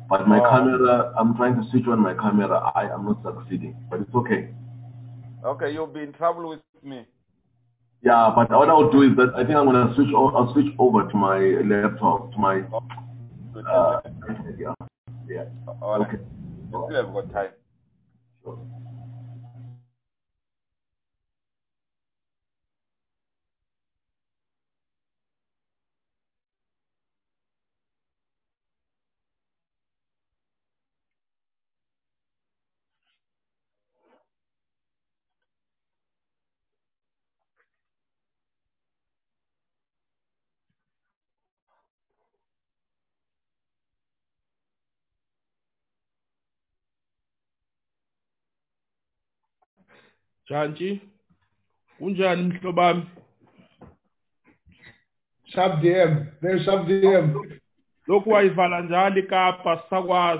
But my camera, I'm trying to switch on my camera. I am not succeeding, but it's okay. Okay, you'll be in trouble with me. Yeah, but what I'll do is that I think I'm gonna switch. I'll switch over to my laptop, to my Oh, good tablet. yeah, yeah. All right. Okay. You All still right. have got time. Sure. Jantshi, kunjani mhlobo wami? Sharp DM, very sharp DM. Lokhu wayivala njalo iKapa sisakwazi.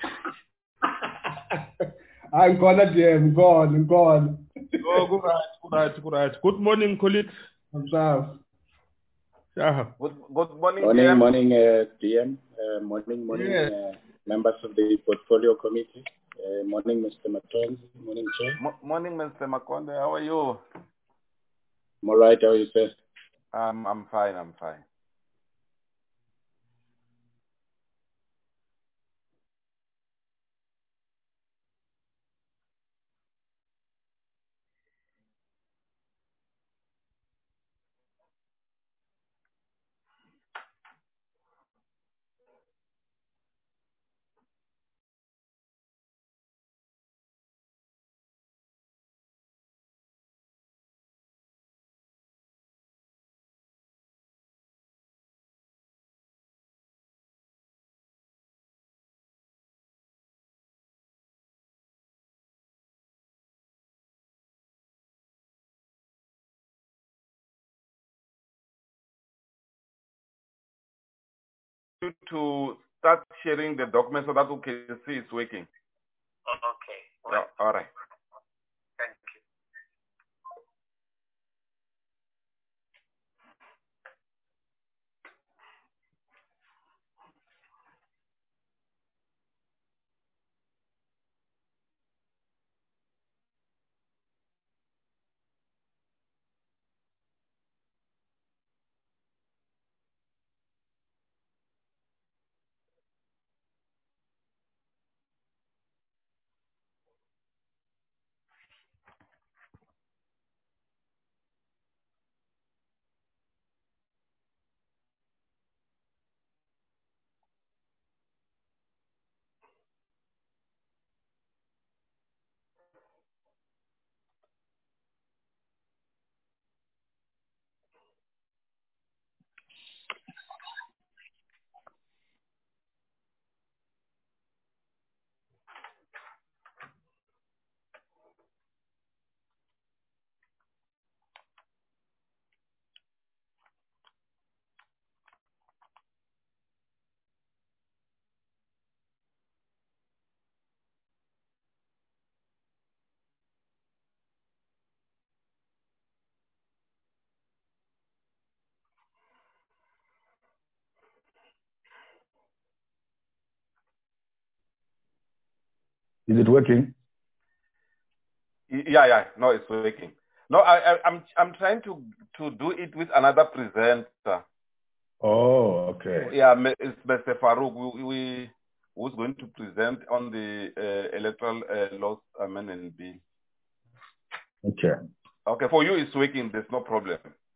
I'm gonna DM, go on. Oh, right. Good morning, colleagues. I'm sharp. Yeah. Good morning, Morning, DM. morning, DM. Morning, Yeah. members of the portfolio committee. Morning, Mr. Matonzi. Morning, Chair. Morning, Mr. Makonde. How are you? I'm all right. How are you, sir? I'm fine. To start sharing the document so that we can see it's working. Okay. Yeah, all right. Thank you. Is it working? Yeah. No, it's working. No, I'm trying to do it with another presenter. Oh, okay. Yeah, it's Mr. Farouk. We who's going to present on the electoral laws amendment bill. Okay. Okay, for you it's working. There's no problem.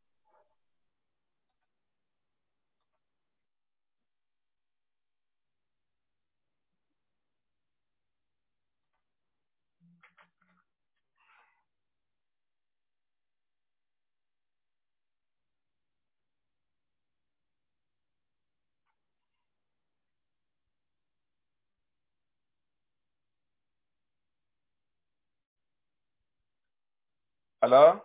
Hello?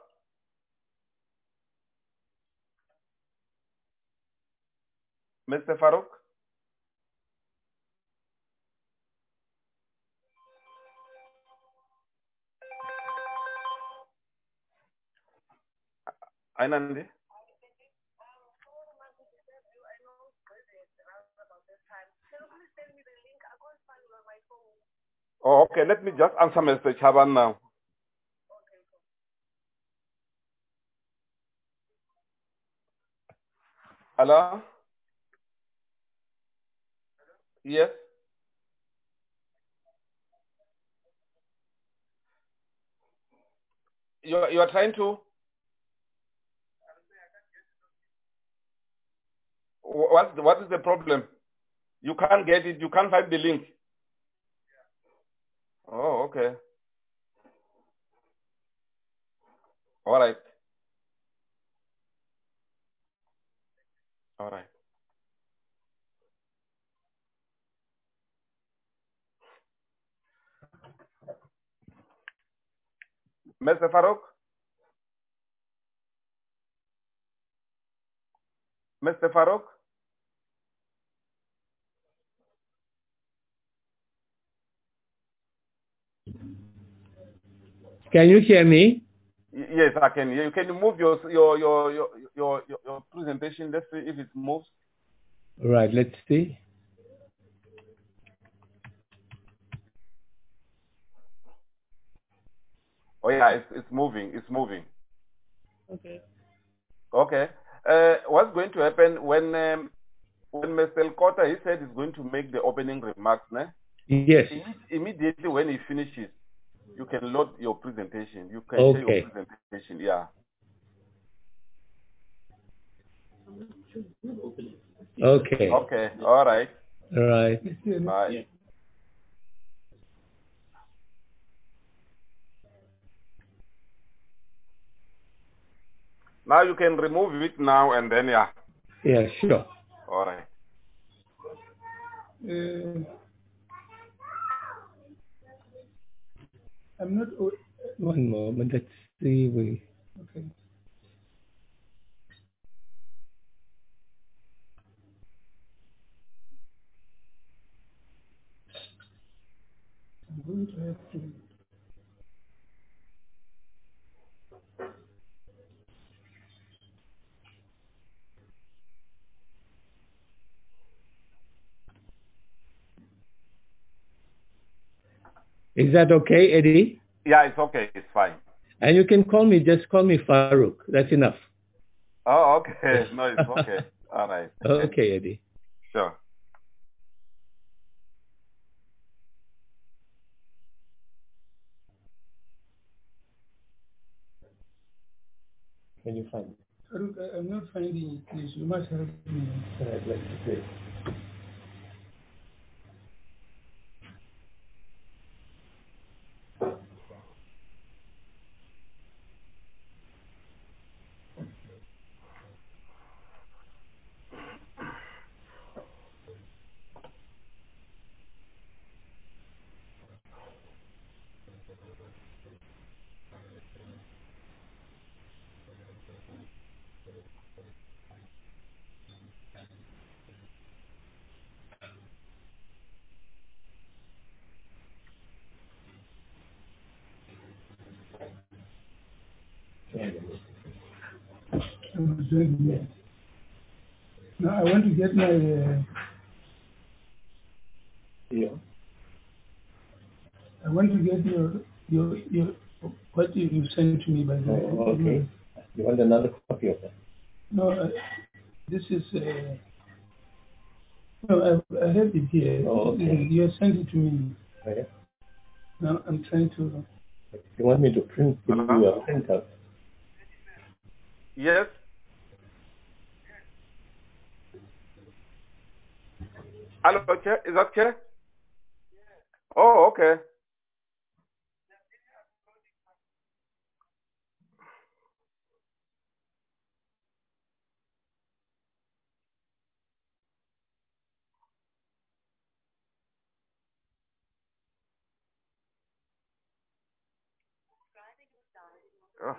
Mr. Farouk? Ainandi? Oh, okay. Let me just answer Mr. Chaban now. Hello? Yes? You are trying to? What is the problem? You can't get it. You can't find the link. Oh, okay. All right. All right. Mr. Farouk? Mr. Farouk? Can you hear me? Yes, I can hear you. Can you move your presentation? Let's see if it moves. All right, let's see. Oh yeah, it's moving. It's moving. Okay. Okay. What's going to happen when Mr. Kota, he said he's going to make the opening remarks, ne? Yes. Immediately when he finishes, you can load your presentation. You can share your presentation. Yeah. Okay. Okay. All right. All right. Bye. Now you can remove it now and then, yeah. Yeah, sure. All right. I'm not. One moment. Let's see. Okay. I'm going to have to. Is that okay, Eddie? Yeah, it's okay. It's fine. And you can call me. Just call me Farouk. That's enough. Oh, okay. No, it's okay. All right. Okay, Eddie. Sure. Can you find it? Farouk, I'm not finding it. Please, you must help me. All right, let's see. Now I want to get my. Yeah. I want to get your what you sent to me by the way. Oh, okay. You want another copy of that? No, this is. No, I have it here. Oh, okay. You sent it to me. Okay. Now I'm trying to. You want me to print you a printout? Yes. Hello, Chair. Is that Chair? Oh, okay. Oh.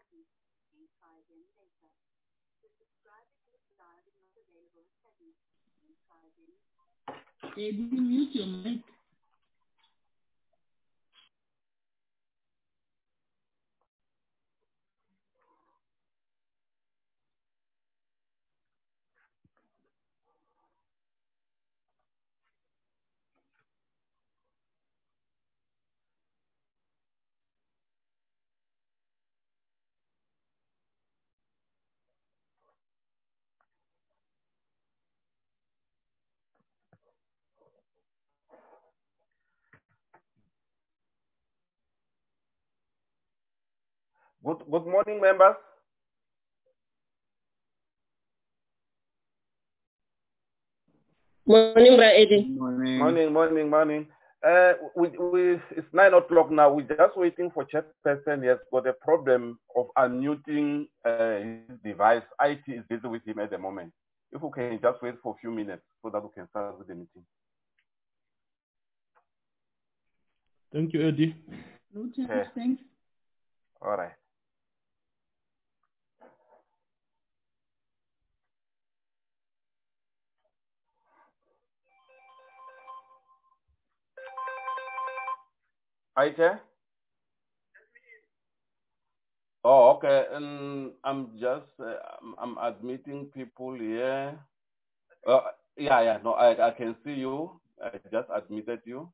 Eddie, mute your mic. Good morning, members. Morning, Brother Eddie. Morning. It's 9 o'clock now. We're just waiting for Chairperson. He has got a problem of unmuting his device. IT is busy with him at the moment. If we can just wait for a few minutes so that we can start with the meeting. Thank you, Eddie. Okay. Thanks. All right. Hi, Chair. Oh, okay. And I'm just I'm admitting people here. Yeah. No, I can see you. I just admitted you.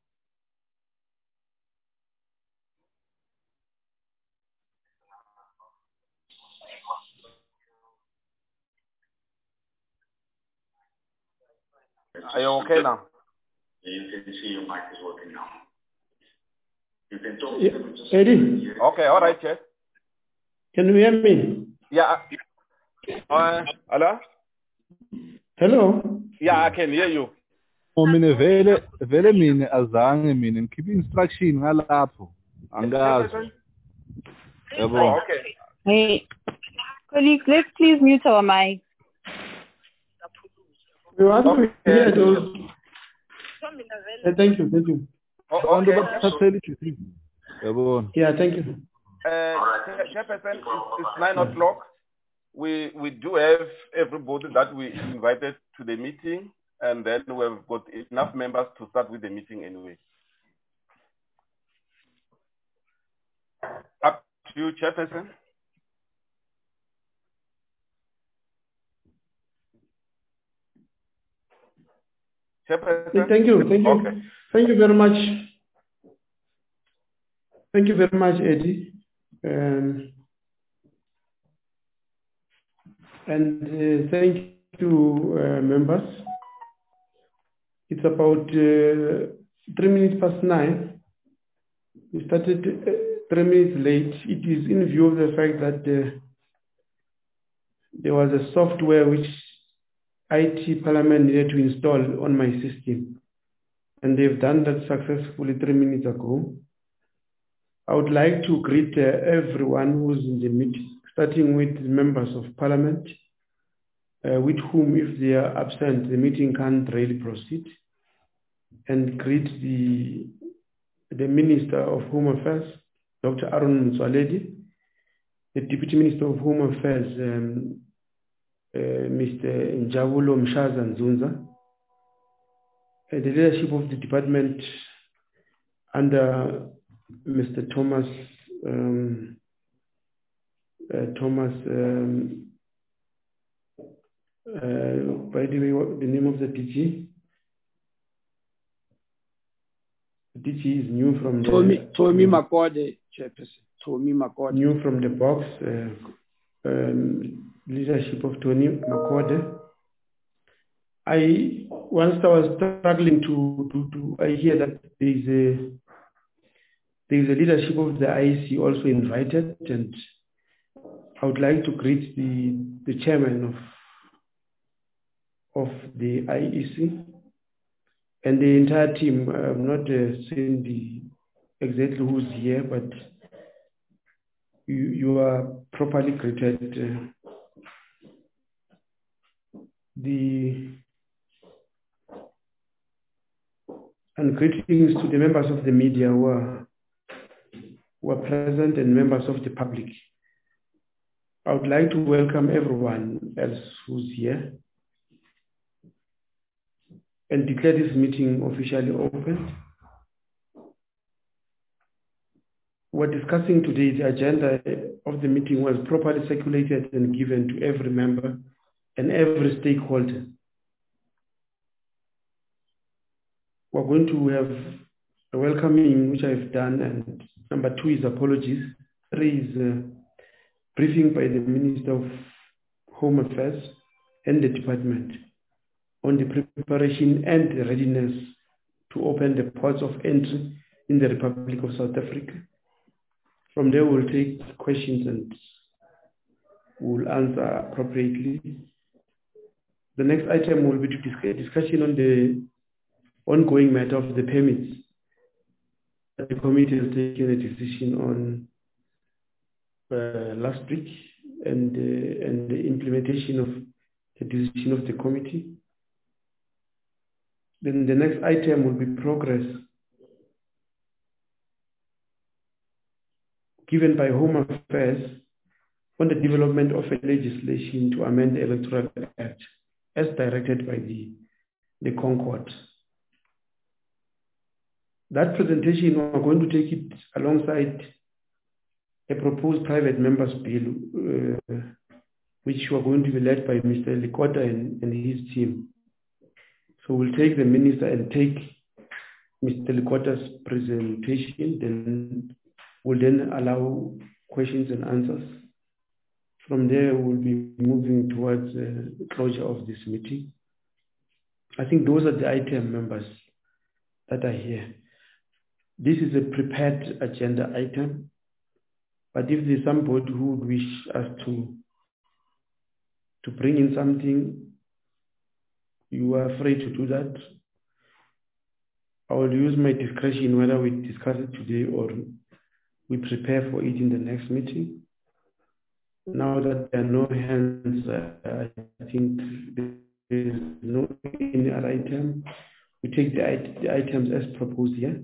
Are you okay now? You can see your mic is working now. You can talk. Eddie. Okay, all right, Chair. Can you hear me? Yeah. Hello? Hello? Yeah, I can hear you. Mina vele mina azange mina ngikhipha instruction ngalapho angazi. Oh, okay. Hey, colleagues, let's please mute our mic. We want to hear those. Thank you. Oh, okay. Yeah, thank you. Chairperson, it's 9 o'clock. We do have everybody that we invited to the meeting, and then we've got enough members to start with the meeting anyway. Up to you, Chairperson. Chairperson. Thank you. Okay. Thank you very much. Thank you very much, Eddie. And thank you, members. It's about 3 minutes past 9. We started 3 minutes late. It is in view of the fact that there was a software which IT Parliament needed to install on my system. And they've done that successfully 3 minutes ago. I would like to greet everyone who's in the meeting, starting with members of Parliament, with whom, if they are absent, the meeting can't really proceed, and greet the Minister of Home Affairs, Dr. Aaron Motsoaledi, the Deputy Minister of Home Affairs, Mr. Njabulo Mshaza Nzunza, the leadership of the department under Mr. Thomas, by the way, what the name of the DG? The DG is new from the... Tommy Makode, Chairperson. Tommy Makode. New from the box, leadership of Tony Makode. Once I was struggling I hear that there is a leadership of the IEC also invited, and I would like to greet the chairman of the IEC and the entire team. I'm not saying exactly who's here, but you are properly greeted. And greetings to the members of the media who are present and members of the public. I would like to welcome everyone else who's here and declare this meeting officially open. We're discussing today the agenda of the meeting was properly circulated and given to every member and every stakeholder. We're going to have a welcoming, which I've done, and number 2 is apologies. 3 is briefing by the Minister of Home Affairs and the department on the preparation and the readiness to open the ports of entry in the Republic of South Africa. From there, we'll take questions and we'll answer appropriately. The next item will be to discussion on the ongoing matter of the permits. The committee has taken a decision on last week and the implementation of the decision of the committee. Then the next item will be progress given by Home Affairs on the development of a legislation to amend the Electoral Act as directed by the Concord. That presentation, we're going to take it alongside a proposed private members bill, which were going to be led by Mr. Likota and his team. So we'll take the minister and take Mr. Likota's presentation, then we'll then allow questions and answers. From there, we'll be moving towards the closure of this meeting. I think those are the item members that are here. This is a prepared agenda item, but if there's somebody who would wish us to bring in something, you are free to do that. I will use my discretion whether we discuss it today or we prepare for it in the next meeting. Now that there are no hands, I think there is no any other item. We take the items as proposed here.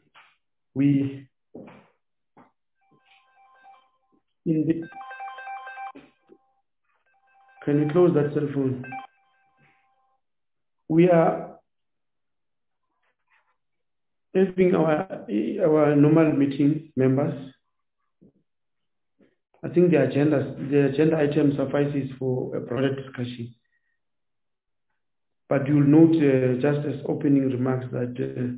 Can we close that cell phone? We are having our normal meeting members. I think the agenda item suffices for a broader discussion. But you'll note just as opening remarks that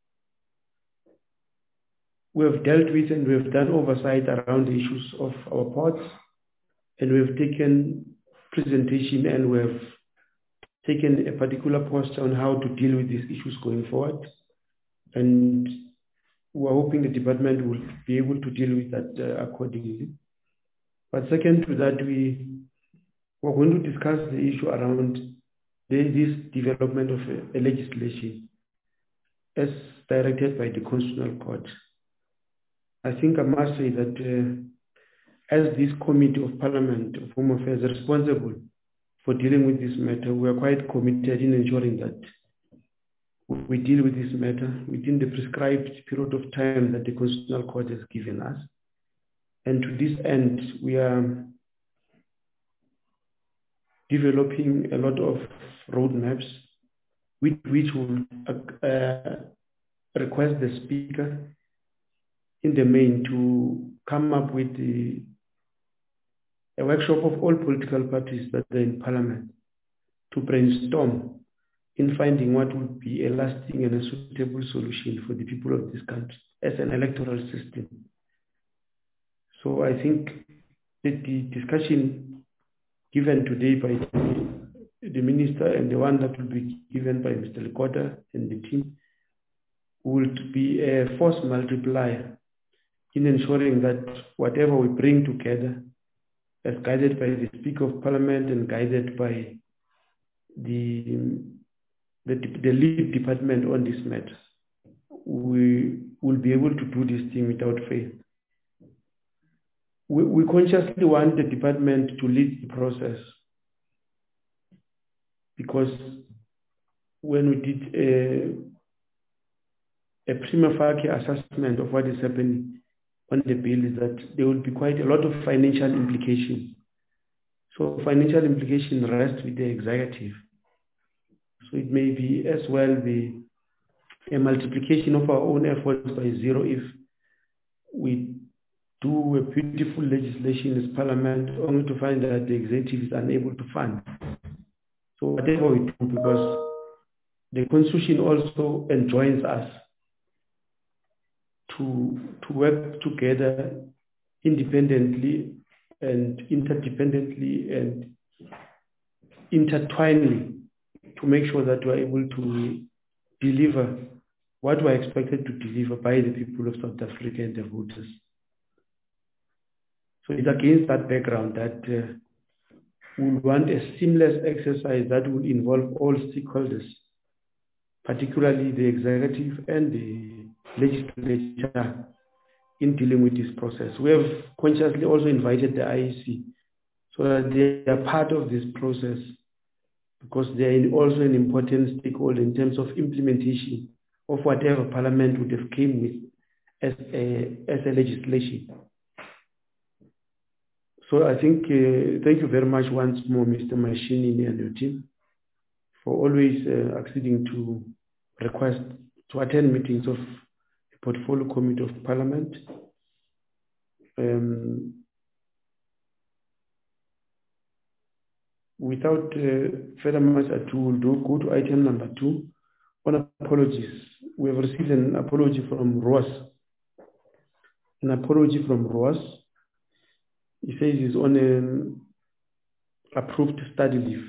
we have dealt with and we have done oversight around the issues of our ports, and we have taken presentation and we have taken a particular posture on how to deal with these issues going forward. And we're hoping the department will be able to deal with that accordingly. But second to that, we're going to discuss the issue around this development of a legislation as directed by the Constitutional Court. I think I must say that as this Committee of Parliament of Home Affairs is responsible for dealing with this matter, we are quite committed in ensuring that we deal with this matter within the prescribed period of time that the Constitutional Court has given us. And to this end, we are developing a lot of roadmaps which will request the Speaker in the main to come up with a workshop of all political parties that are in Parliament to brainstorm in finding what would be a lasting and a suitable solution for the people of this country as an electoral system. So I think that the discussion given today by the Minister and the one that will be given by Mr. Likota and the team would be a force multiplier in ensuring that whatever we bring together, as guided by the Speaker of Parliament and guided by the lead department on this matter, we will be able to do this thing without fail. We consciously want the department to lead the process, because when we did a prima facie assessment of what is happening on the bill, is that there will be quite a lot of financial implications So financial implication rests with the executive. So it may be as well be a multiplication of our own efforts by zero if we do a beautiful legislation as parliament only to find that the executive is unable to fund. So whatever we do, because the constitution also enjoins us to work together independently and interdependently and intertwinedly to make sure that we're able to deliver what we're expected to deliver by the people of South Africa and the voters. So it's against that background that we want a seamless exercise that will involve all stakeholders, particularly the executive and the legislature, in dealing with this process. We have consciously also invited the IEC so that they are part of this process, because they are also an important stakeholder in terms of implementation of whatever Parliament would have came with as a legislation. So I think, thank you very much once more, Mr. Mashinini and your team, for always acceding to request to attend meetings of the Portfolio Committee of Parliament. Without further much ado, we'll go to item number 2 on apologies. We have received an apology from Ross. An apology from Ross. He says he's on an approved study leave.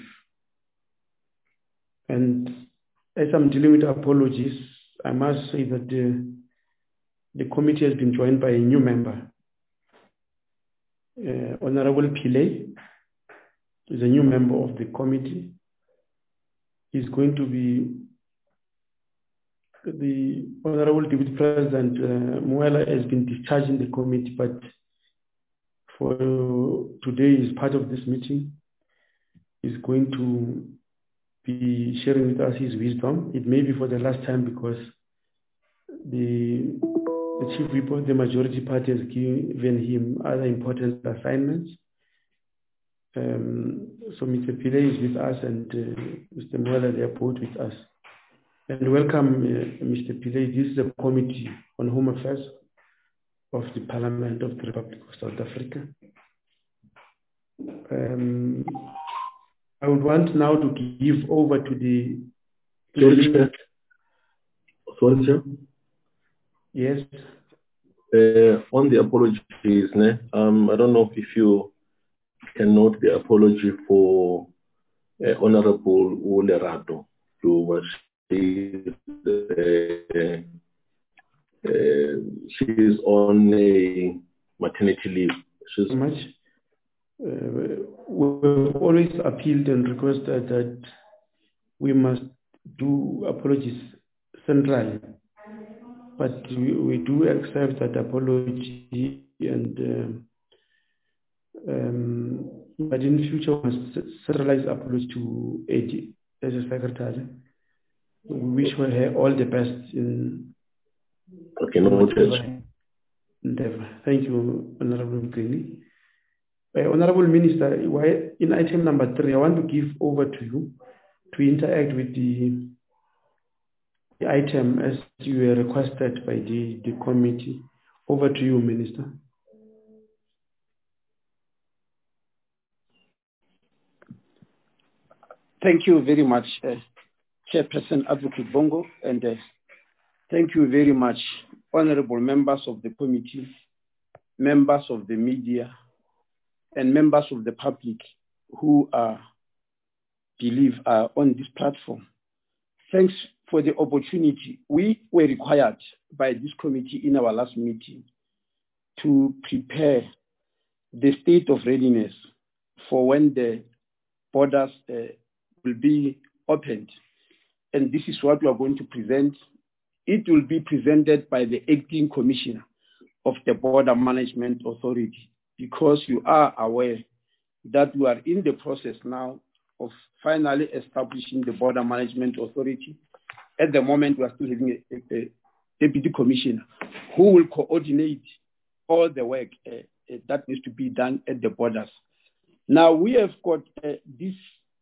And as I'm dealing with apologies, I must say that the committee has been joined by a new member. Honorable Pillay is a new member of the committee. He's going to be the Honorable Deputy President Muela has been discharging the committee, but for today is part of this meeting. He's going to be sharing with us his wisdom. It may be for the last time because the chief whip of the majority party has given him other important assignments. So Mr. Pillay is with us and Mr. Muela, they are both with us. And welcome, Mr. Pillay. This is a committee on Home Affairs of the Parliament of the Republic of South Africa. I would want now to give over to the... Sorry, sir. Yes. On the apologies, I don't know if you can note the apology for Honorable Ulerato, who was she's on a maternity leave. She's much. We've always appealed and requested that we must do apologies centrally, but we do accept that apology, and but in future we must centralize apology to AD as a secretary. We wish her all the best in endeavor. Thank you, Honorable Mkini. Honorable Minister, in item number 3, I want to give over to you to interact with the item as you were requested by the committee. Over to you, Minister. Thank you very much, Chairperson Advocate Bongo, and thank you very much, honorable members of the committee, members of the media, and members of the public who believe are on this platform. Thanks for the opportunity. We were required by this committee in our last meeting to prepare the state of readiness for when the borders will be opened. And this is what we are going to present. It will be presented by the acting commissioner of the Border Management Authority, because you are aware that we are in the process now of finally establishing the Border Management Authority. At the moment, we are still having a deputy commissioner who will coordinate all the work that needs to be done at the borders. Now, we have got this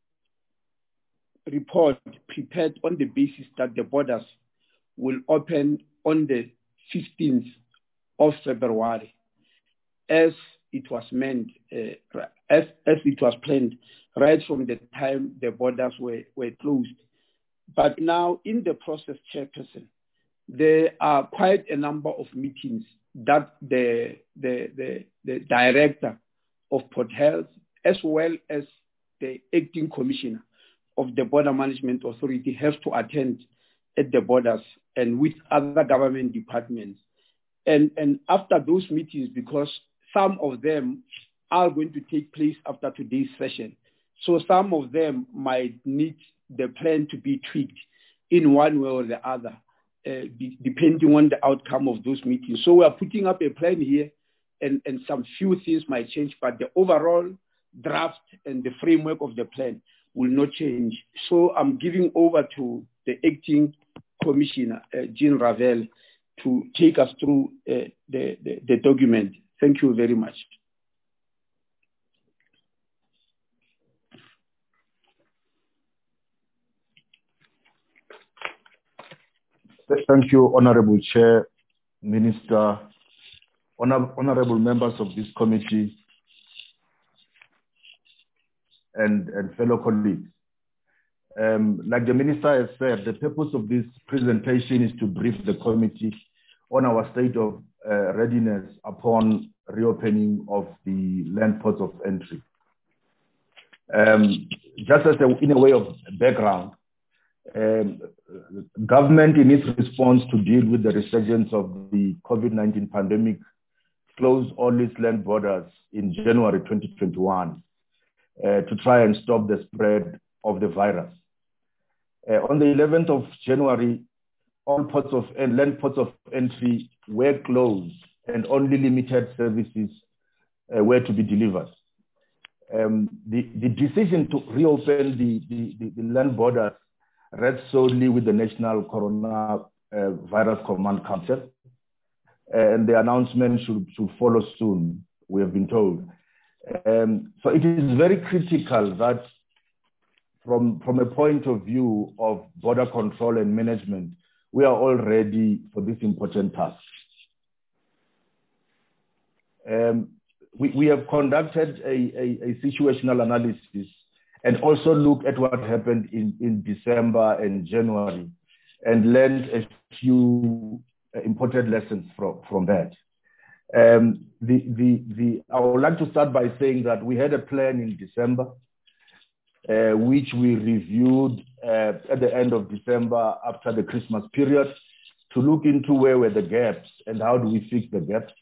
report prepared on the basis that the borders will open on the 15th of February, as it was meant, as it was planned, right from the time the borders were closed. But now, in the process, Chairperson, there are quite a number of meetings that the director of Port Health, as well as the acting commissioner of the Border Management Authority, have to attend at the borders and with other government departments. And after those meetings, because some of them are going to take place after today's session, so some of them might need the plan to be tweaked in one way or the other, depending on the outcome of those meetings. So we are putting up a plan here, and some few things might change, but the overall draft and the framework of the plan will not change. So I'm giving over to the acting commissioner, Jean Ravel, to take us through the document. Thank you very much. Thank you, Honorable Chair, Minister, honorable members of this committee, and fellow colleagues. Like the Minister has said, the purpose of this presentation is to brief the committee on our state of readiness upon reopening of the land ports of entry. Just as in a way of background, government in its response to deal with the resurgence of the COVID-19 pandemic closed all its land borders in January 2021 to try and stop the spread of the virus. On the 11th of January, all land ports of entry were closed and only limited services were to be delivered. The decision to reopen the land borders rests solely with the National Coronavirus Command Council, and the announcement should follow soon, we have been told. So it is very critical that from a point of view of border control and management, we are all ready for this important task. We have conducted a situational analysis and also looked at what happened in December and January and learned a few important lessons from that. I would like to start by saying that we had a plan in December, which we reviewed at the end of December after the Christmas period to look into where were the gaps and how do we fix the gaps.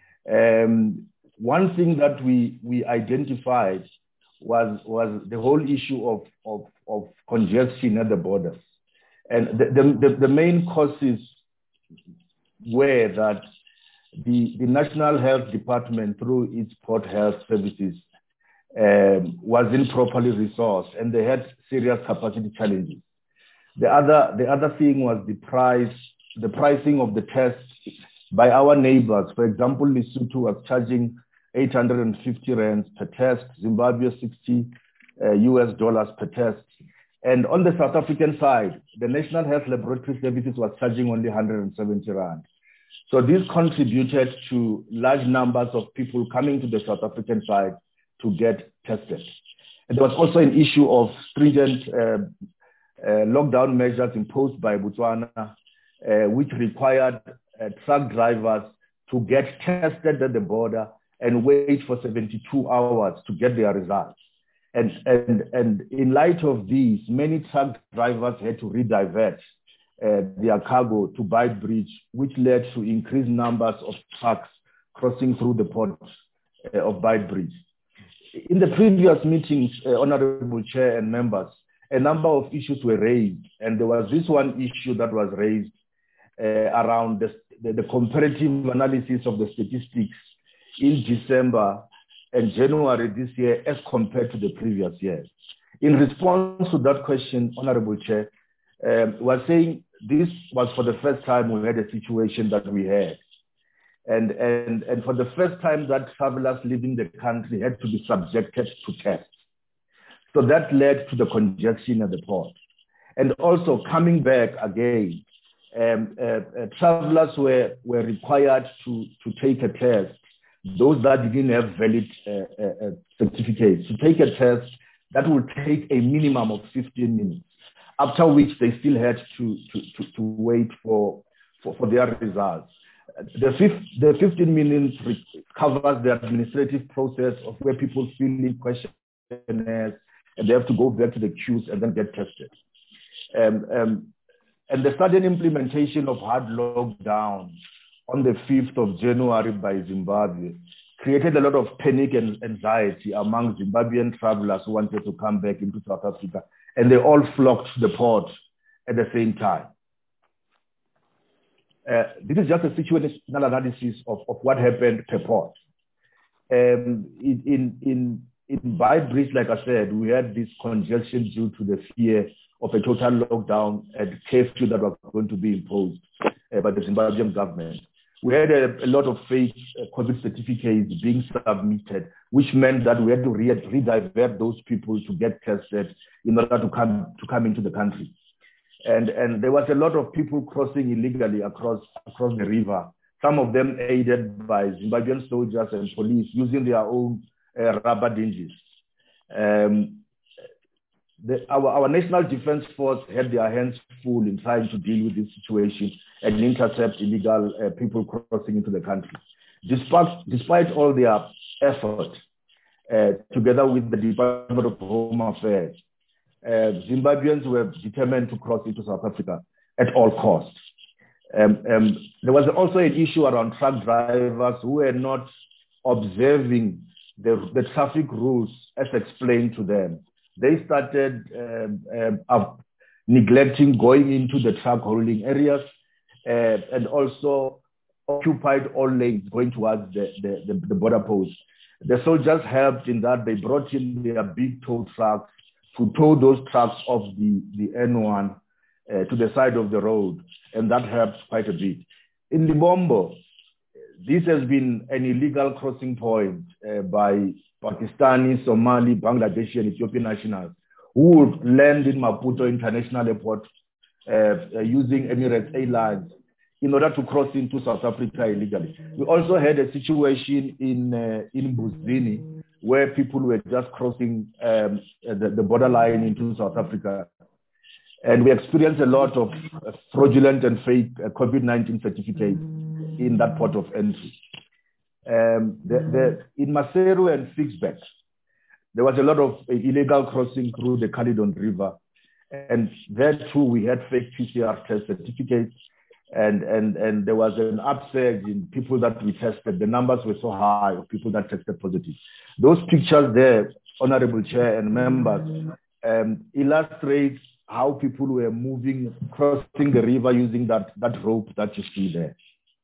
One thing that we identified was the whole issue of congestion at the borders. And the main causes were that the National Health Department, through its Port Health Services, was improperly resourced, and they had serious capacity challenges. The other thing was the pricing of the tests by our neighbors. For example, Lesotho was charging 850 rands per test, Zimbabwe $60 US per test. And on the South African side, the National Health Laboratory Services was charging only 170 rand. So this contributed to large numbers of people coming to the South African side to get tested. And there was also an issue of stringent lockdown measures imposed by Botswana, which required truck drivers to get tested at the border and wait for 72 hours to get their results. And in light of these, many truck drivers had to redivert their cargo to Beitbridge, which led to increased numbers of trucks crossing through the port of Beitbridge. In the previous meetings, Honorable Chair and members, a number of issues were raised, and there was this one issue that was raised around the comparative analysis of the statistics in December and January this year as compared to the previous years. In response to that question, Honorable Chair, was saying this was for the first time we had a situation that we had. And for the first time that travelers leaving the country had to be subjected to tests. So that led to the congestion at the port. And also coming back again, travelers were required to take a test. Those that didn't have valid certificates, to take a test that would take a minimum of 15 minutes, after which they still had to wait for their results. The 15 minutes covers the administrative process of where people fill in questionnaires and they have to go back to the queues and then get tested. And the sudden implementation of hard lockdown on the 5th of January by Zimbabwe created a lot of panic and anxiety among Zimbabwean travelers who wanted to come back into South Africa, and they all flocked to the port at the same time. This is just a situational analysis of what happened per port. In Beitbridge, like I said, we had this congestion due to the fear of a total lockdown and curfew that was going to be imposed by the Zimbabwean government. We had a lot of fake COVID certificates being submitted, which meant that we had to redivert those people to get tested in order to come into the country. And there was a lot of people crossing illegally across the river, some of them aided by Zimbabwean soldiers and police using their own rubber dinghies. Our National Defense Force had their hands full in trying to deal with this situation and intercept illegal people crossing into the country. Despite all their effort, together with the Department of Home Affairs, Zimbabweans were determined to cross into South Africa at all costs. There was also an issue around truck drivers who were not observing the traffic rules as explained to them. They started neglecting going into the truck holding areas and also occupied all lanes going towards the border post. The soldiers helped in that they brought in their big tow trucks to tow those trucks off the N1 to the side of the road, and that helped quite a bit. In Libombo, this has been an illegal crossing point by Pakistani, Somali, Bangladeshi, and Ethiopian nationals who would land in Maputo International Airport using Emirates Airlines in order to cross into South Africa illegally. We also had a situation in Buzini where people were just crossing the borderline into South Africa. And we experienced a lot of fraudulent and fake COVID-19 certificates in that port of entry. In Maseru and Ficksburg, there was a lot of illegal crossing through the Caledon River. And there too, we had fake PCR test certificates. And there was an upsurge in people that we tested. The numbers were so high of people that tested positive. Those pictures there, Honorable Chair and members, illustrate how people were moving, crossing the river using that rope that you see there.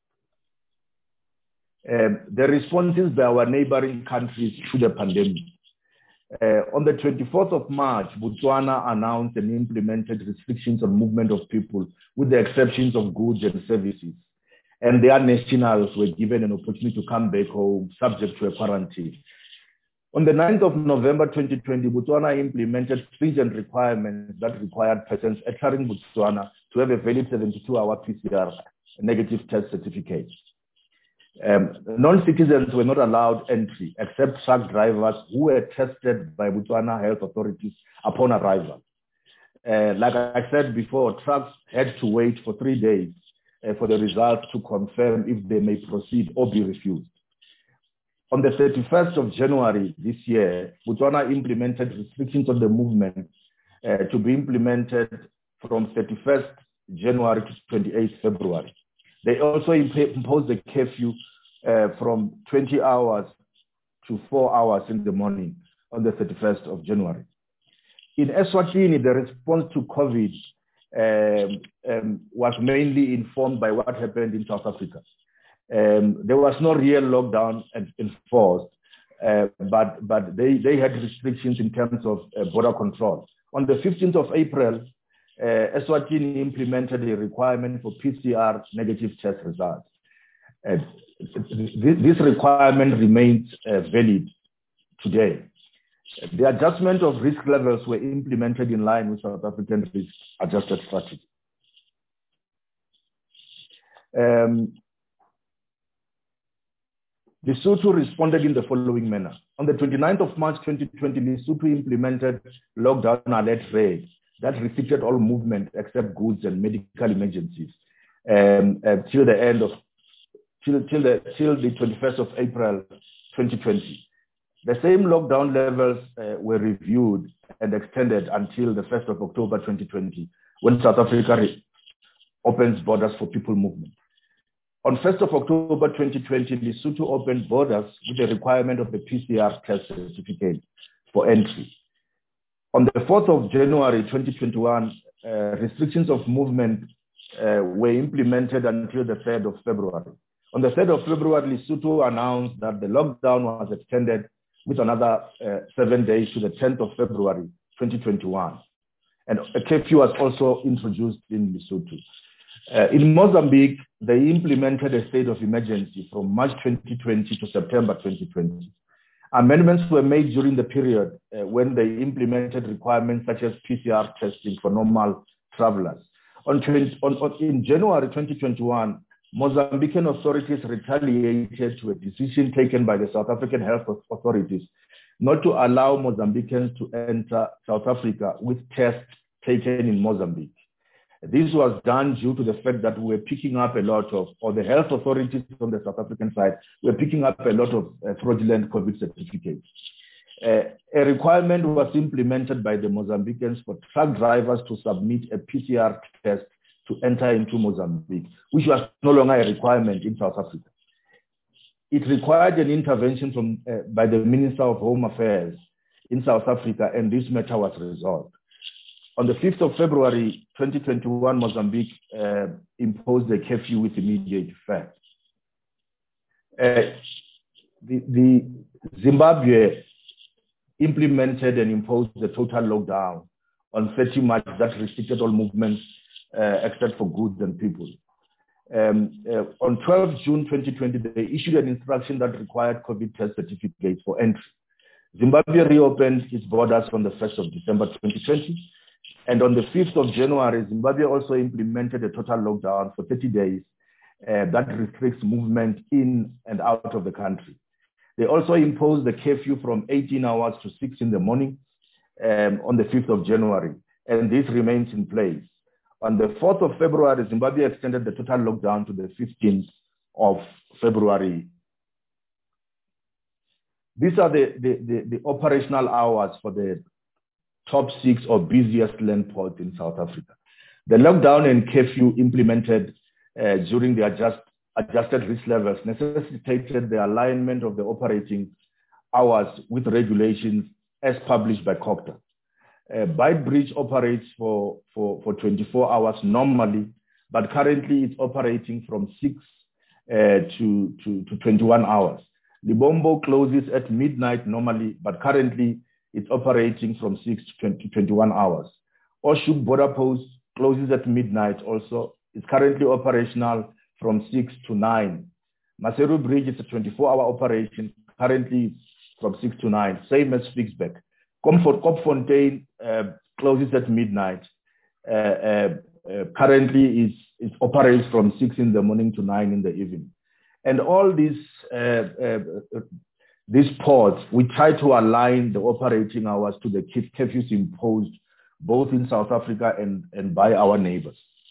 The responses by our neighboring countries to the pandemic. On the 24th of March, Botswana announced and implemented restrictions on movement of people with the exceptions of goods and services. And their nationals were given an opportunity to come back home subject to a quarantine. On the 9th of November 2020, Botswana implemented stringent requirements that required persons entering Botswana to have a valid 72-hour PCR negative test certificate. Non-citizens were not allowed entry except truck drivers who were tested by Botswana health authorities upon arrival. Like I said before, trucks had to wait for 3 days for the results to confirm if they may proceed or be refused. On the 31st of January this year, Botswana implemented restrictions on the movement to be implemented from 31st January to 28th February. They also imposed a curfew from 20 hours to 4 hours in the morning on the 31st of January. In Eswatini, the response to COVID was mainly informed by what happened in South Africa. There was no real lockdown enforced, but they had restrictions in terms of border control. On the 15th of April, Eswatini implemented a requirement for PCR negative test results. This requirement remains valid today. The adjustment of risk levels were implemented in line with South African risk adjusted strategy. Lesotho responded in the following manner. On the 29th of March 2020, Lesotho implemented lockdown alert red that restricted all movement except goods and medical emergencies till the 21st of April 2020. The same lockdown levels were reviewed and extended until the 1st of October 2020, when South Africa opens borders for people movement. On 1st of October 2020, Lesotho opened borders with the requirement of the PCR test certificate for entry. On the 4th of January 2021, restrictions of movement were implemented until the 3rd of February. On the 3rd of February, Lesotho announced that the lockdown was extended with another 7 days to the 10th of February 2021. And a curfew was also introduced in Lesotho. In Mozambique, they implemented a state of emergency from March 2020 to September 2020. Amendments were made during the period when they implemented requirements such as PCR testing for normal travelers. In January 2021, Mozambican authorities retaliated to a decision taken by the South African health authorities not to allow Mozambicans to enter South Africa with tests taken in Mozambique. This was done due to the fact that we were picking up a lot of, or the health authorities on the South African side were picking up a lot of fraudulent COVID certificates. A requirement was implemented by the Mozambicans for truck drivers to submit a PCR test to enter into Mozambique, which was no longer a requirement in South Africa. It required an intervention by the Minister of Home Affairs in South Africa, and this matter was resolved. On the 5th of February 2021, Mozambique imposed a curfew with immediate effect. The Zimbabwe implemented and imposed the total lockdown on 30 March that restricted all movements except for goods and people. On 12 June 2020, they issued an instruction that required COVID test certificates for entry. Zimbabwe reopened its borders on the 1st of December 2020. And on the 5th of January, Zimbabwe also implemented a total lockdown for 30 days that restricts movement in and out of the country. They also imposed the curfew from 18 hours to 6 in the morning on the 5th of January, and this remains in place. On the 4th of February, Zimbabwe extended the total lockdown to the 15th of February. These are the operational hours for the top 6 or busiest land ports in South Africa. The lockdown and curfew implemented during the adjusted risk levels necessitated the alignment of the operating hours with regulations as published by COGTA. Beitbridge operates for 24 hours normally, but currently it's operating from 6 to 21 hours. Libombo closes at midnight normally, but currently it's operating from 6 to 21 hours. Oshuk border post closes at midnight also. It's currently operational from 6 to 9. Maseru Bridge is a 24-hour operation, currently from 6 to 9, same as Fixback. Kopfontein closes at midnight. Currently it operates from 6 in the morning to 9 in the evening. And all these ports, we try to align the operating hours to the curfews imposed both in South Africa and by our neighbors.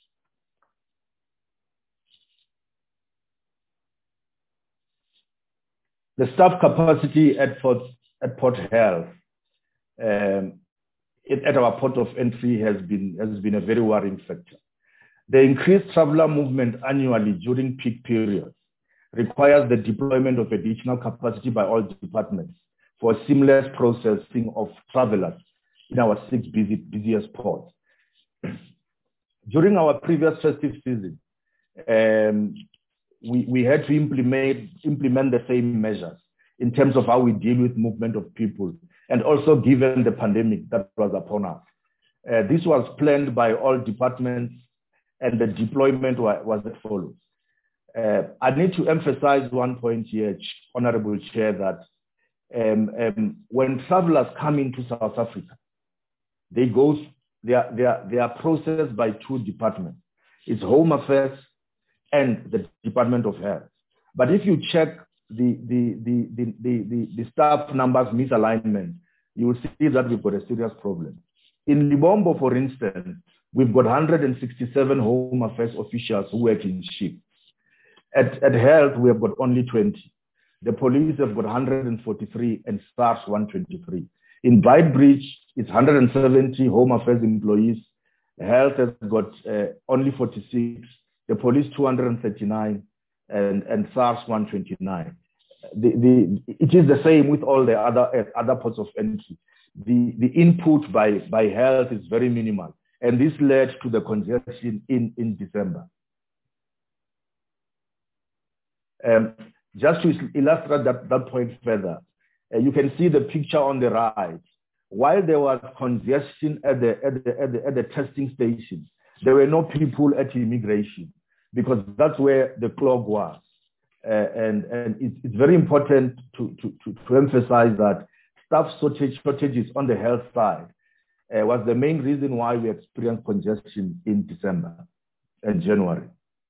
The staff capacity at Port Health, at our port of entry has been a very worrying factor. The increased traveler movement annually during peak periods requires the deployment of additional capacity by all departments for seamless processing of travelers in our 6 busiest ports. During our previous festive season, we had to implement the same measures in terms of how we deal with movement of people, and also given the pandemic that was upon us. This was planned by all departments, and the deployment was as follows. I need to emphasize one point here, Honorable Chair, that when travelers come into South Africa, they are processed by two departments. It's Home Affairs and the Department of Health. But if you check the staff numbers misalignment, you will see that we've got a serious problem. In Libombo, for instance, we've got 167 Home Affairs officials who work in shifts. At Health, we have got only 20. The police have got 143 and SARS 123. In Beitbridge, it's 170 Home Affairs employees. Health has got only 46. The police 239 and SARS 129. It is the same with all the other ports of entry. The input by Health is very minimal, and this led to the congestion in December. Just to illustrate that point further, you can see the picture on the right. While there was congestion at the testing stations, there were no people at immigration because that's where the clog was. And it's very important to emphasize that staff shortages on the health side was the main reason why we experienced congestion in December and January.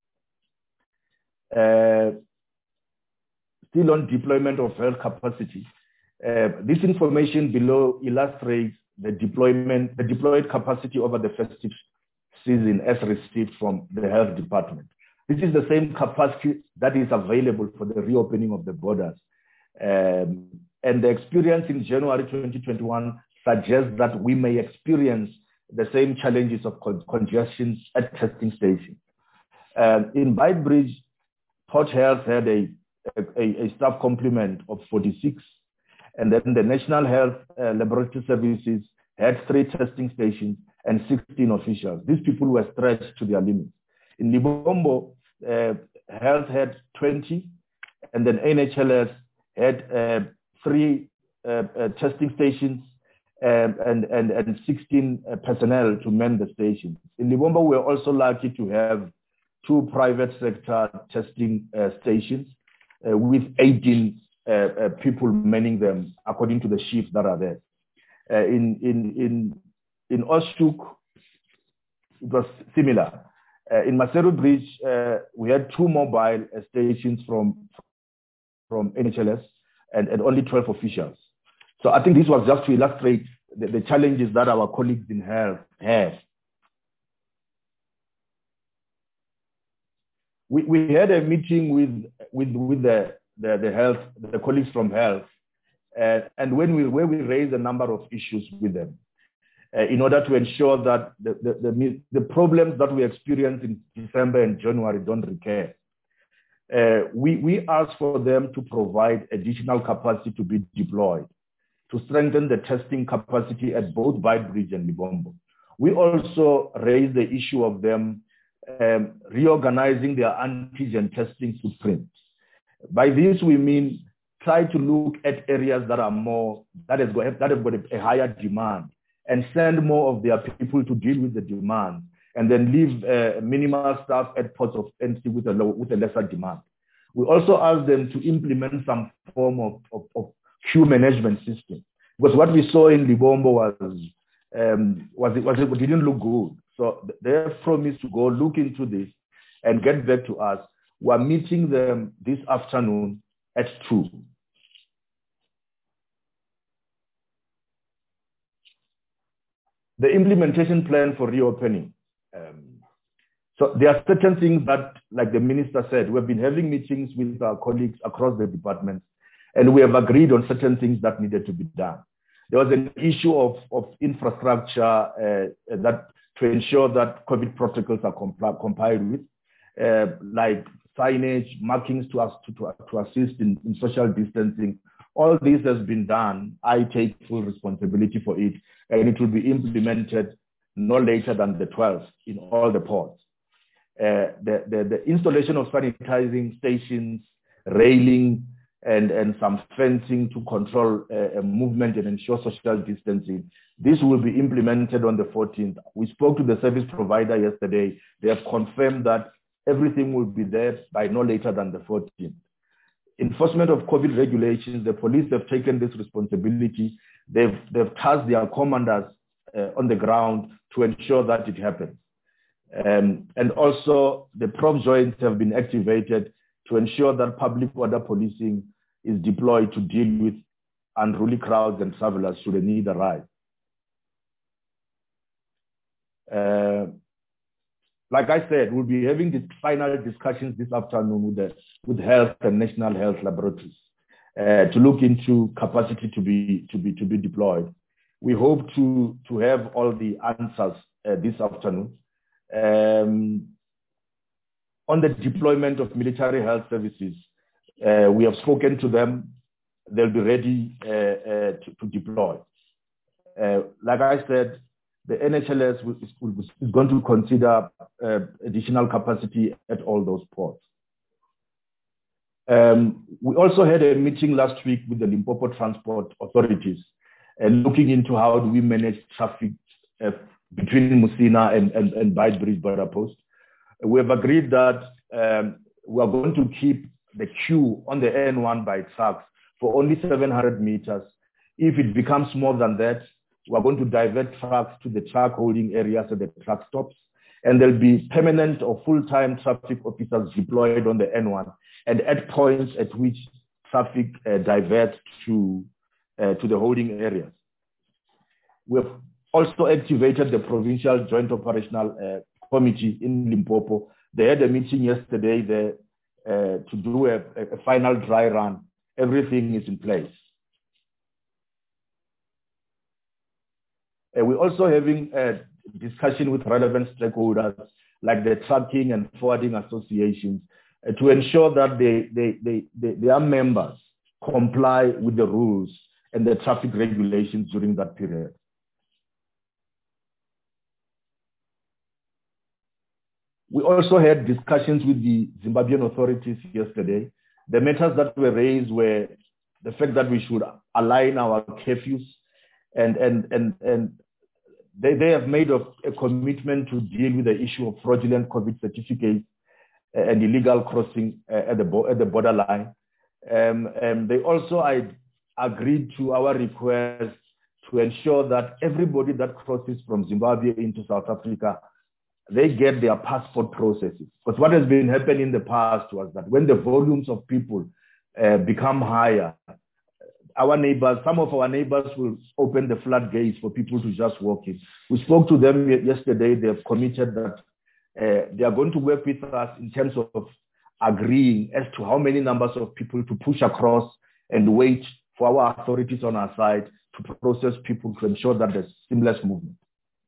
Still on deployment of health capacity, this information below illustrates the deployed capacity over the festive season as received from the health department. This is the same capacity that is available for the reopening of the borders. And the experience in January 2021 suggests that we may experience the same challenges of congestion at testing stations. In Beitbridge, Port Health had a staff complement of 46, and then the National Health Laboratory Services had 3 testing stations and 16 officials. These people were stretched to their limits. In Libombo, Health had 20, and then NHLS had 3 testing stations and 16 personnel to man the stations. In Libombo, we are also lucky to have 2 private sector testing stations with 18 people manning them according to the shifts that are there. In Oshuk, it was similar. In Maseru Bridge, we had 2 mobile stations from NHLS and only 12 officials. So I think this was just to illustrate the challenges that our colleagues in health have. We had a meeting with the colleagues from health, and where we raised a number of issues with them in order to ensure that the problems that we experienced in December and January don't recur. We asked for them to provide additional capacity to be deployed to strengthen the testing capacity at both Beitbridge and Libombo. We also raised the issue of them reorganizing their antigen testing footprint. By this, we mean try to look at areas that have got a higher demand and send more of their people to deal with the demand, and then leave minimal staff at ports of entry with a lesser demand. We also asked them to implement some form of queue management system, because what we saw in Libombo it didn't look good. So they have promised to go look into this and get back to us. We're meeting them this afternoon at 2. The implementation plan for reopening. So there are certain things that, like the minister said, we've been having meetings with our colleagues across the department, and we have agreed on certain things that needed to be done. There was an issue of infrastructure that to ensure that COVID protocols are complied with, like signage, markings to assist in social distancing. All this has been done. I take full responsibility for it, and it will be implemented no later than the 12th in all the ports. The installation of sanitizing stations, railing, and some fencing to control movement and ensure social distancing. This will be implemented on the 14th. We spoke to the service provider yesterday. They have confirmed that everything will be there by no later than the 14th. Enforcement of COVID regulations, the police have taken this responsibility. They've tasked their commanders on the ground to ensure that it happens. And also the prop joints have been activated to ensure that public order policing is deployed to deal with unruly crowds and travelers should a need arise. Like I said, we'll be having the final discussions this afternoon with health and national health laboratories to look into capacity to be deployed. We hope to have all the answers this afternoon. On the deployment of military health services, we have spoken to them. They'll be ready to deploy. Like I said, the NHLS is going to consider additional capacity at all those ports. We also had a meeting last week with the Limpopo transport authorities looking into how do we manage traffic between Musina and Beitbridge border post. We have agreed that we are going to keep the queue on the N1 by trucks for only 700 meters. If it becomes more than that, we're going to divert trucks to the truck holding areas at the truck stops, and there'll be permanent or full-time traffic officers deployed on the N1 and at points at which traffic diverts to the holding areas. We've also activated the Provincial Joint Operational Committee in Limpopo. They had a meeting yesterday there to do a final dry run. Everything is in place. We're also having a discussion with relevant stakeholders like the trucking and forwarding associations to ensure that their members comply with the rules and the traffic regulations during that period. We also had discussions with the Zimbabwean authorities yesterday. The matters that were raised were the fact that we should align our curfews and they have made a commitment to deal with the issue of fraudulent COVID certificates and illegal crossing at the borderline. They also agreed to our request to ensure that everybody that crosses from Zimbabwe into South Africa, they get their passport processes. Because what has been happening in the past was that when the volumes of people become higher, some of our neighbors will open the floodgates for people to just walk in. We spoke to them yesterday. They have committed that they are going to work with us in terms of agreeing as to how many numbers of people to push across and wait for our authorities on our side to process people to ensure that there's seamless movement.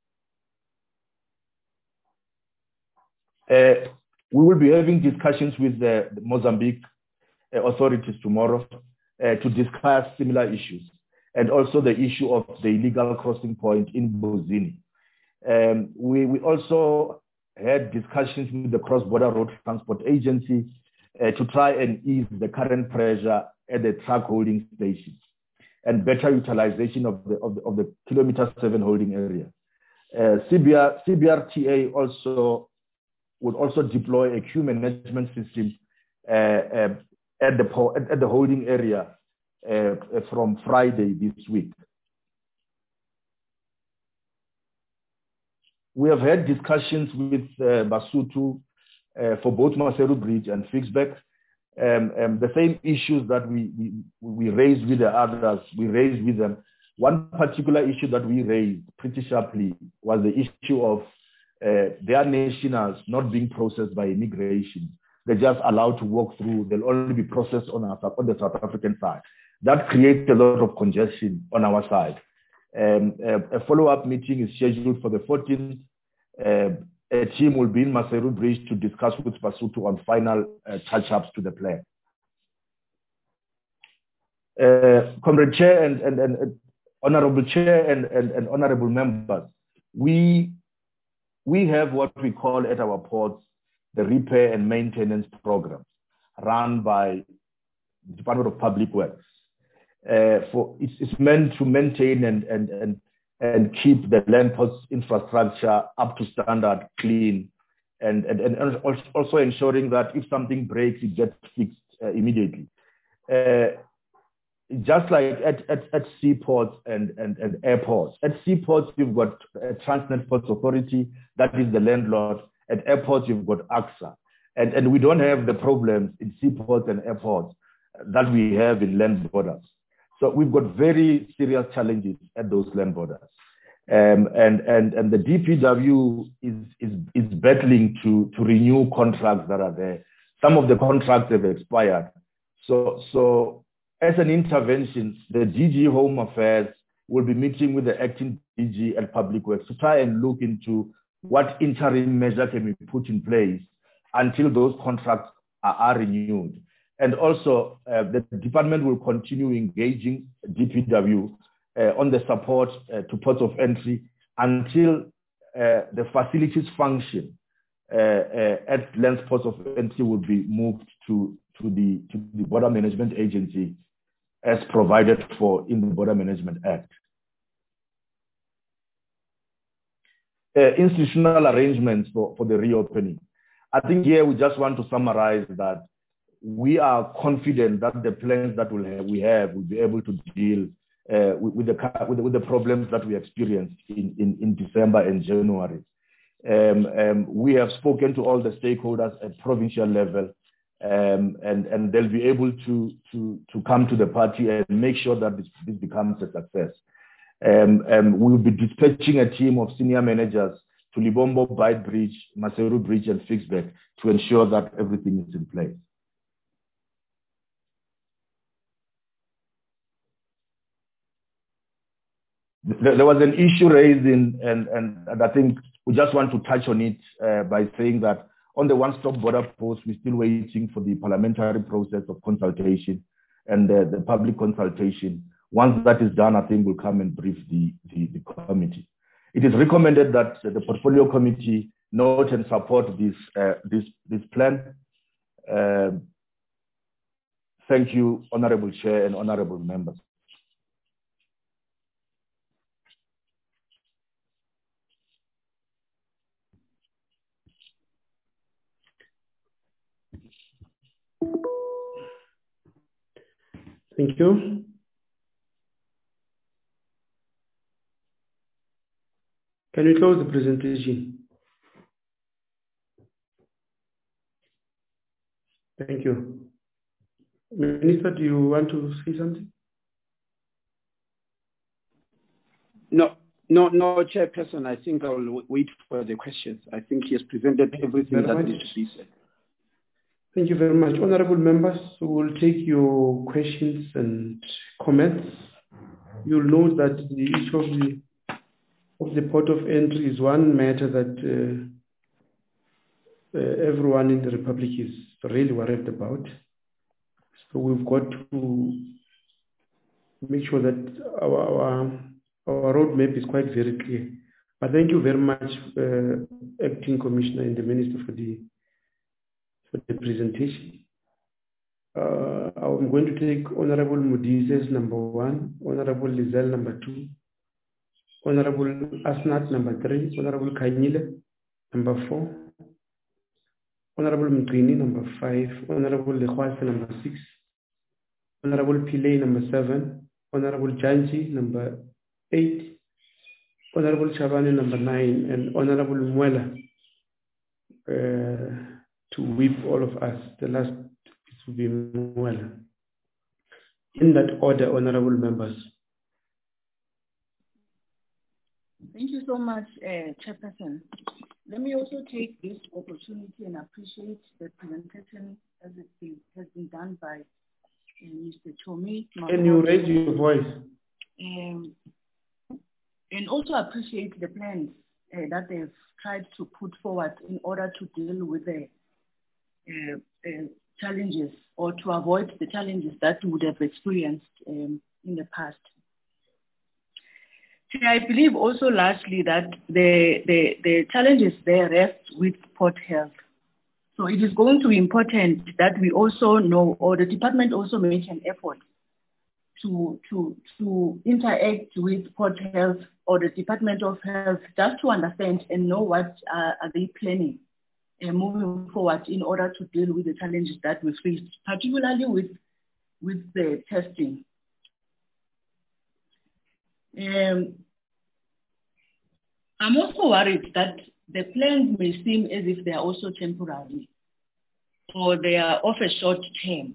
We will be having discussions with the Mozambique authorities tomorrow to discuss similar issues, and also the issue of the illegal crossing point in Bozini. We also had discussions with the Cross-Border Road Transport Agency to try and ease the current pressure at the truck holding stations and better utilization of the kilometer 7 holding area. CBRTA would also deploy a queue management system at the holding area from Friday this week. We have had discussions with Basotho for both Maseru Bridge and Fixback. The same issues that we raised with the others, we raised with them. One particular issue that we raised pretty sharply was the issue of their nationals not being processed by immigration. They're just allowed to walk through. They'll only be processed on the South African side. That creates a lot of congestion on our side. A follow-up meeting is scheduled for the 14th. A team will be in Maseru Bridge to discuss with Basotho on final touch-ups to the plan. Comrade Chair and Honorable Chair and Honorable Members, we have what we call at our ports the repair and maintenance program run by the Department of Public Works. It's meant to maintain and keep the land ports infrastructure up to standard, clean, and also ensuring that if something breaks, it gets fixed immediately. Just like at seaports and airports. At seaports, you've got Transnet Ports Authority, that is the landlord. At airports, you've got AXA. And we don't have the problems in seaports and airports that we have in land borders. So we've got very serious challenges at those land borders. And the DPW is battling to renew contracts that are there. Some of the contracts have expired. So as an intervention, the DG Home Affairs will be meeting with the acting DG at Public Works to try and look into what interim measure can be put in place until those contracts are renewed. And also, the department will continue engaging DPW on the support to ports of entry until the facilities function at Lands Ports of Entry will be moved to the Border Management Agency as provided for in the Border Management Act. Institutional arrangements for the reopening. I think here we just want to summarize that we are confident that the plans that we have will be able to deal with the problems that we experienced in December and January. We have spoken to all the stakeholders at provincial level, and they'll be able to come to the party and make sure that this becomes a success. We'll be dispatching a team of senior managers to Libombo, Bight Bridge, Maseru Bridge, and Fixback to ensure that everything is in place. There was an issue raised and I think we just want to touch on it by saying that on the one-stop border post, we're still waiting for the parliamentary process of consultation and the public consultation. Once that is done, I think we'll come and brief the committee. It is recommended that the portfolio committee note and support this plan. Thank you, Honorable Chair and Honorable Members. Thank you. Can we close the presentation? Thank you. Minister, do you want to say something? No, Chairperson. I think I will wait for the questions. I think he has presented everything that needs to be said. Thank you very much. Honorable members, we will take your questions and comments. You'll know that the issue of the port of entry is one matter that everyone in the Republic is really worried about. So we've got to make sure that our roadmap is quite very clear. But thank you very much, Acting Commissioner and the Minister for the presentation. I'm going to take Honorable Mudizes number 1, Honorable Lizelle number 2, Honorable Asnat number 3, Honorable Kanyile number 4, Honorable Mtrini number 5, Honorable Lekhwase number 6, Honorable Pillay number 7, Honorable Janji number 8, Honorable Chabane number 9, and Honorable Mwela to whip all of us. The last will be Mwela. In that order, honorable members. Thank you so much, Chairperson. Let me also take this opportunity and appreciate the presentation as it has been done by Mr. Chomi. Can you raise your voice? And also appreciate the plans that they've tried to put forward in order to deal with the challenges or to avoid the challenges that we would have experienced in the past. I believe also largely that the challenges there rest with port health. So it is going to be important that we also know, or the department also make an effort to interact with port health or the Department of Health just to understand and know what are they planning moving forward in order to deal with the challenges that we face, particularly with the testing. I'm also worried that the plans may seem as if they are also temporary or they are of a short term.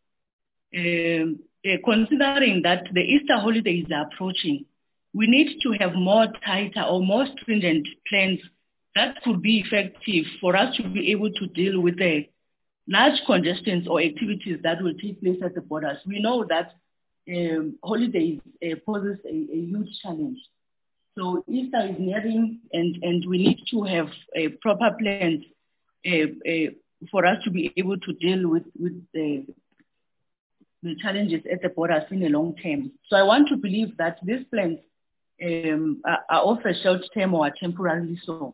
Considering that the Easter holidays are approaching, we need to have more tighter or more stringent plans that could be effective for us to be able to deal with the large congestions or activities that will take place at the borders. We know that holidays poses a huge challenge. So Easter is nearing, and we need to have proper plans for us to be able to deal with the challenges at the borders in the long term. So I want to believe that these plans are of a short term or temporarily so.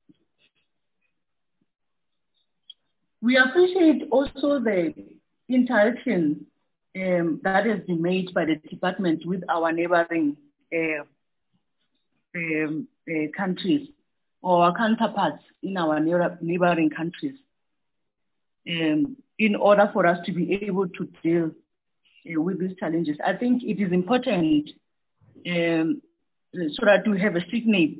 We appreciate also the interaction that has been made by the department with our neighboring countries or our counterparts in our neighboring countries in order for us to be able to deal with these challenges. I think it is important so that we have a synergy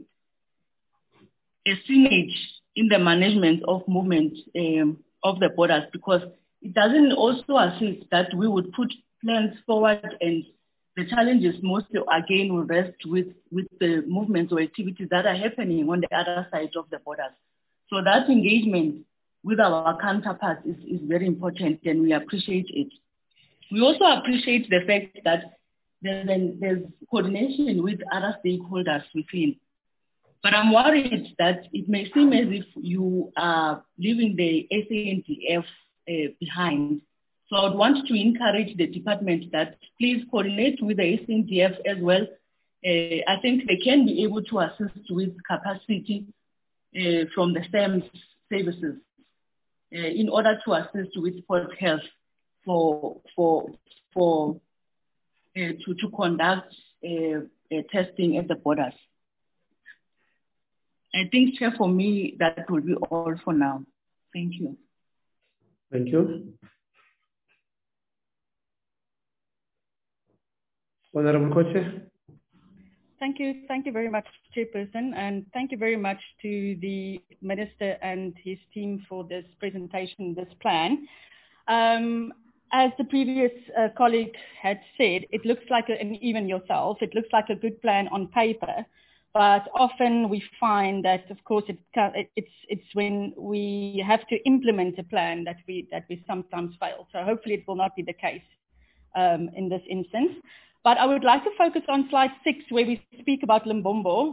in the management of movement of the borders, because it doesn't also assist that we would put plans forward and the challenges mostly again will rest with the movements or activities that are happening on the other side of the borders. So that engagement with our counterparts is very important, and we appreciate it. We also appreciate the fact that there's coordination with other stakeholders within. But I'm worried that it may seem as if you are leaving the SANDF behind. So I would want to encourage the department that please coordinate with the SANDF as well. I think they can be able to assist with capacity from the SAMS services in order to assist with port health to conduct testing at the borders. I think, Chair, for me, that will be all for now. Thank you. Thank you. Honorable Co-Chair. Thank you. Thank you very much, Chairperson, and thank you very much to the Minister and his team for this presentation, this plan. As the previous colleague had said, it looks like, and even yourself, it looks like a good plan on paper, but often we find that, of course, it's when we have to implement a plan that we sometimes fail. So hopefully it will not be the case in this instance. But I would like to focus on slide 6, where we speak about Limbombo.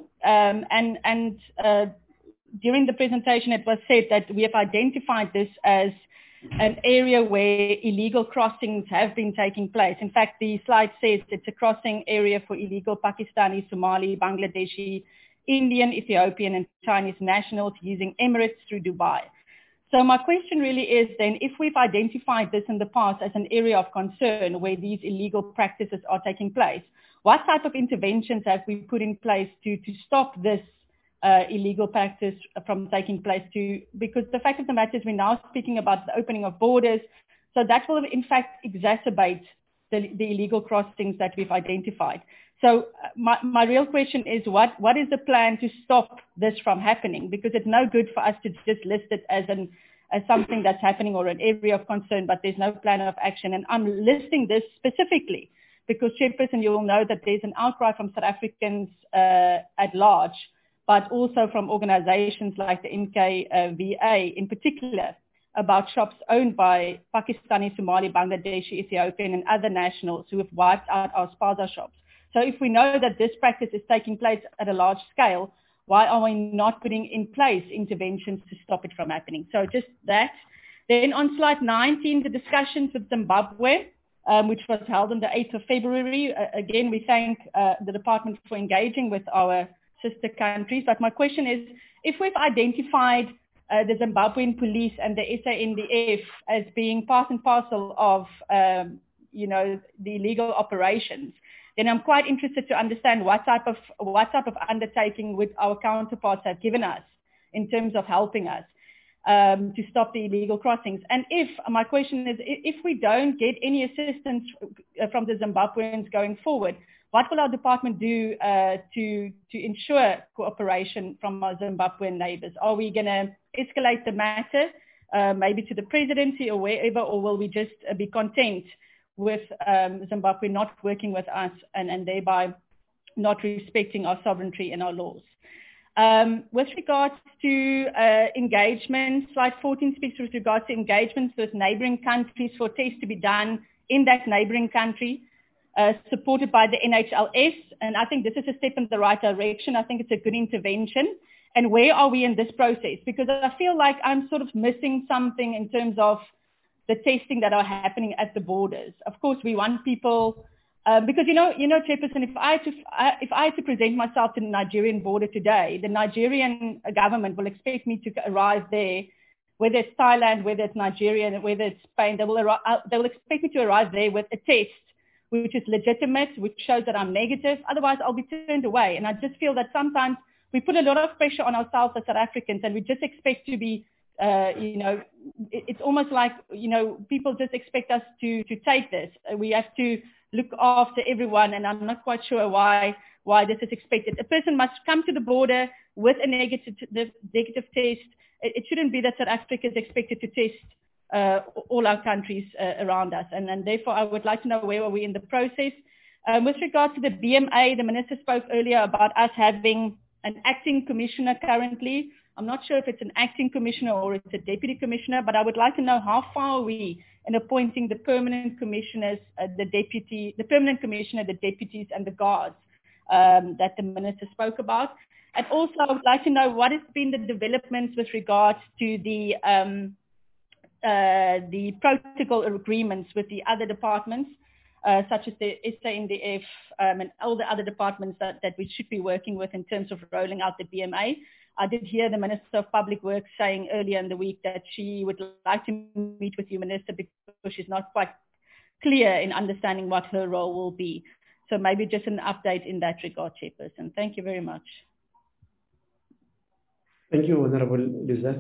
During the presentation, it was said that we have identified this as an area where illegal crossings have been taking place. In fact, the slide says it's a crossing area for illegal Pakistani, Somali, Bangladeshi, Indian, Ethiopian, and Chinese nationals using Emirates through Dubai. So my question really is then, if we've identified this in the past as an area of concern where these illegal practices are taking place, what type of interventions have we put in place to stop this illegal practice from taking place? Because the fact of the matter is we're now speaking about the opening of borders, so that will in fact exacerbate the illegal crossings that we've identified. So my real question is, what is the plan to stop this from happening? Because it's no good for us to just list it as something that's happening or an area of concern, but there's no plan of action. And I'm listing this specifically because, Chairperson, you will know that there's an outcry from South Africans at large, but also from organizations like the MKVA in particular, about shops owned by Pakistani, Somali, Bangladeshi, Ethiopian, and other nationals who have wiped out our spaza shops. So if we know that this practice is taking place at a large scale, why are we not putting in place interventions to stop it from happening? So just that. Then on slide 19, the discussions with Zimbabwe, which was held on the 8th of February. Again, we thank the department for engaging with our sister countries. But my question is, if we've identified the Zimbabwean police and the SANDF as being part and parcel of, the illegal operations, then I'm quite interested to understand what type of undertaking would our counterparts have given us in terms of helping us. to stop the illegal crossings. And my question is, if we don't get any assistance from the Zimbabweans going forward, what will our department do to ensure cooperation from our Zimbabwean neighbors? Are we going to escalate the matter maybe to the presidency or wherever, or will we just be content with Zimbabwe not working with us and thereby not respecting our sovereignty and our laws? With regards to engagement, slide 14 speaks with regards to engagements with neighboring countries for tests to be done in that neighboring country, supported by the NHLS. And I think this is a step in the right direction. I think it's a good intervention. And where are we in this process? Because I feel like I'm sort of missing something in terms of the testing that are happening at the borders. Of course, we want people, because you know, Chairperson, if I had to present myself to the Nigerian border today, the Nigerian government will expect me to arrive there, whether it's Thailand, whether it's Nigeria, whether it's Spain, they will expect me to arrive there with a test which is legitimate, which shows that I'm negative. Otherwise, I'll be turned away. And I just feel that sometimes we put a lot of pressure on ourselves as South Africans, and we just expect to be, it's almost like, people just expect us to take this. We have to look after everyone, and I'm not quite sure why this is expected. A person must come to the border with a negative test. It shouldn't be that South Africa is expected to test all our countries around us. And therefore, I would like to know where are we in the process. With regard to the BMA, the Minister spoke earlier about us having an acting commissioner currently. I'm not sure if it's an acting commissioner or it's a deputy commissioner, but I would like to know how far are we in appointing the permanent commissioners, the permanent commissioner, the deputies, and the guards that the Minister spoke about. And also, I would like to know what has been the developments with regards to the protocol agreements with the other departments, such as the SANDF and all the other departments that we should be working with in terms of rolling out the BMA. I did hear the Minister of Public Works saying earlier in the week that she would like to meet with you, Minister, because she's not quite clear in understanding what her role will be. So maybe just an update in that regard, Chairperson. Thank you very much. Thank you, Honorable Lisa.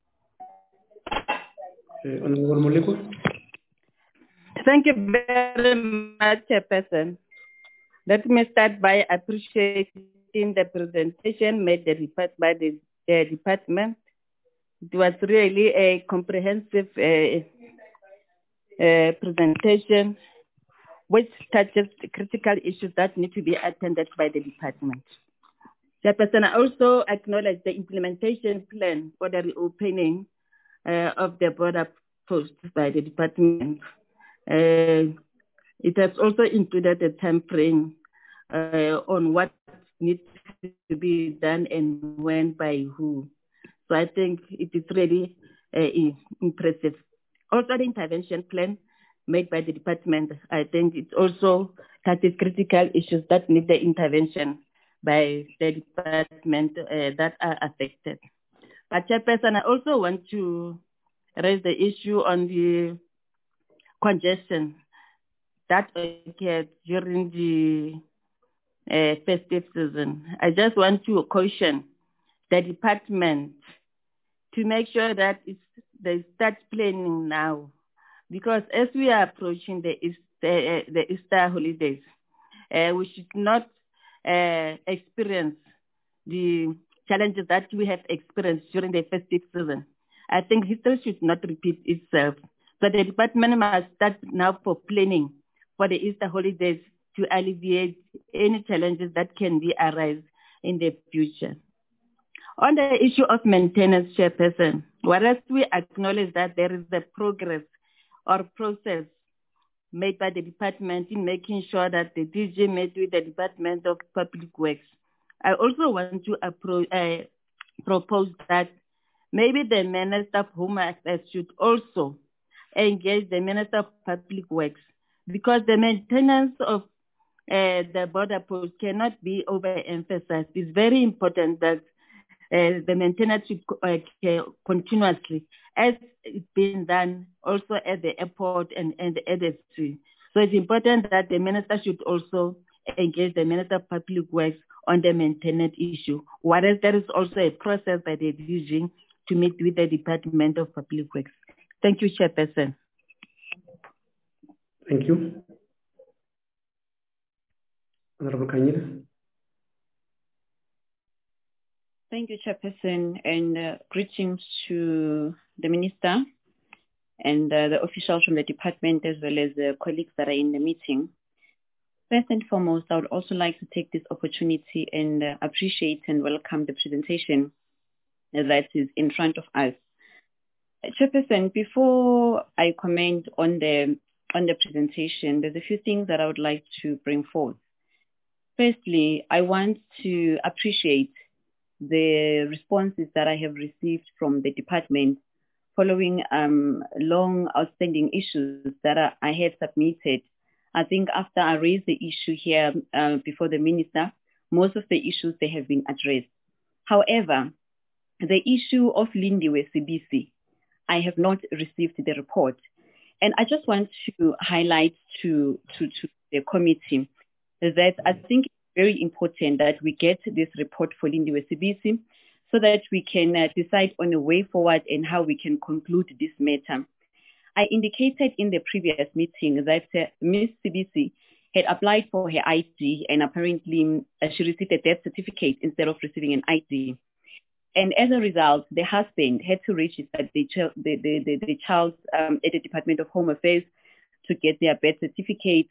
Honorable Moleko. Thank you very much, Chairperson. Let me start by appreciating the presentation made by the department. It was really a comprehensive presentation which touches critical issues that need to be attended by the department. Chairperson, I also acknowledge the implementation plan for the reopening of the border posts by the department. It has also included a time frame on what needs to be done and when by who. So I think it is really impressive. Also, the intervention plan made by the department, I think it also touches critical issues that need the intervention by the department that are affected. But Chairperson, I also want to raise the issue on the congestion that occurred during the festive season. I just want to caution the department to make sure that they start planning now, because as we are approaching the Easter holidays, we should not experience the challenges that we have experienced during the festive season. I think history should not repeat itself. So the department must start now for planning for the Easter holidays to alleviate any challenges that can be arise in the future. On the issue of maintenance, Chairperson, whereas we acknowledge that there is a progress or process made by the department in making sure that the DG met with the Department of Public Works, I also want to propose that maybe the Minister of Home Affairs should also engage the Minister of Public Works, because the maintenance of the border post cannot be overemphasized. It's very important that the maintenance should continuously, as it's been done also at the airport and at the sea. So it's important that the minister should also engage the Minister of Public Works on the maintenance issue, whereas there is also a process by the DG to meet with the Department of Public Works. Thank you, Chairperson. Thank you. Honorable Kanyile. Thank you, Chairperson, and greetings to the Minister and the officials from the department, as well as the colleagues that are in the meeting. First and foremost, I would also like to take this opportunity and appreciate and welcome the presentation that is in front of us. Chairperson, before I comment on the presentation, there's a few things that I would like to bring forth. Firstly, I want to appreciate the responses that I have received from the department following long outstanding issues that I had submitted. I think after I raised the issue here before the minister, most of the issues, they have been addressed. However, the issue of Lindiwe Sibisi, I have not received the report. And I just want to highlight to the committee that I think it's very important that we get this report for Lindiwe Sibisi so that we can decide on a way forward and how we can conclude this matter. I indicated in the previous meeting that Ms. Sibisi had applied for her ID and apparently she received a death certificate instead of receiving an ID. And as a result, the husband had to register the child at the Department of Home Affairs to get their birth certificate.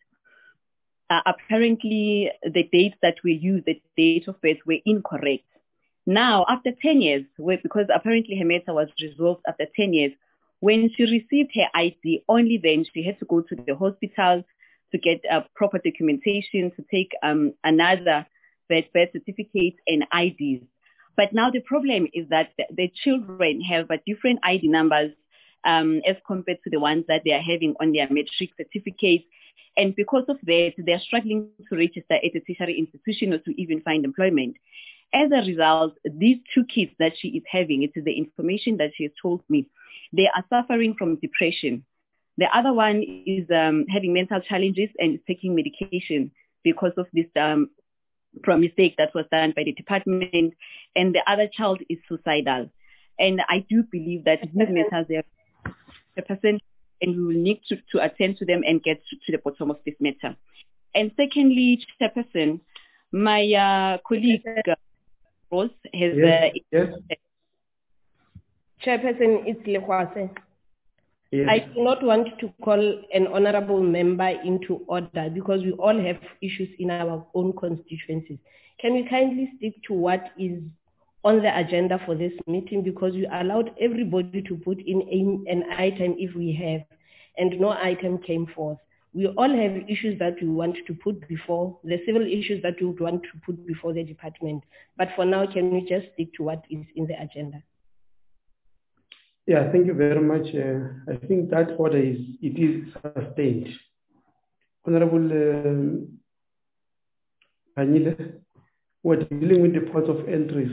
Apparently, the dates that were used, the date of birth, were incorrect. Now, after 10 years, because apparently her matter was resolved after 10 years, when she received her ID, only then she had to go to the hospital to get proper documentation, to take another birth certificate and IDs. But now the problem is that the children have different ID numbers as compared to the ones that they are having on their matric certificates. And because of that, they're struggling to register at a tertiary institution or to even find employment. As a result, these two kids that she is having, it is the information that she has told me, they are suffering from depression. The other one is having mental challenges and is taking medication because of this mistake that was done by the department. And the other child is suicidal. And I do believe that these matters are a person, and we will need to attend to them and get to the bottom of this matter. And secondly, Chairperson, my colleague Rose has... Yes. Chairperson, it's Lehwase. Yes. I do not want to call an honorable member into order because we all have issues in our own constituencies. Can we kindly stick to what is on the agenda for this meeting, because we allowed everybody to put in an item if we have, and no item came forth. We all have issues that we want to put before, the civil issues that we would want to put before the department. But for now, can we just stick to what is in the agenda? Yeah, thank you very much. I think that order is sustained. Honorable Kanyile, we're dealing with the ports of entries.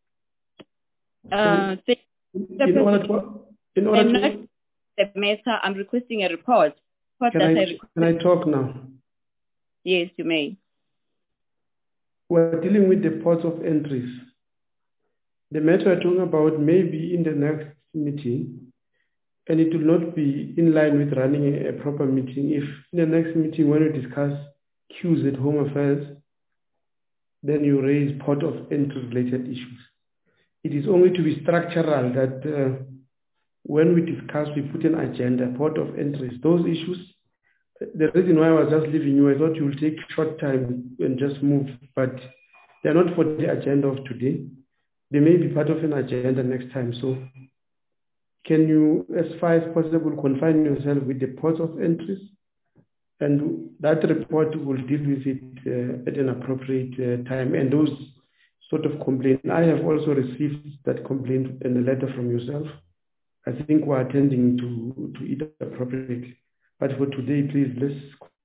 In order to the matter, I'm requesting a report. Can I talk now? Yes, you may. We're dealing with the ports of entries. The matter we're talking about may be in the next meeting, and it will not be in line with running a proper meeting. If in the next meeting, when we discuss queues at Home Affairs, then you raise port of entry related issues. It is only to be structural that when we discuss, we put an agenda, port of entries, those issues. The reason why I was just leaving you, I thought you will take short time and just move, but they're not for the agenda of today. They may be part of an agenda next time. So can you, as far as possible, confine yourself with the ports of entries? And that report will deal with it at an appropriate time. And those sort of complaints, I have also received that complaint in a letter from yourself. I think we're attending to it appropriately. But for today, please, let's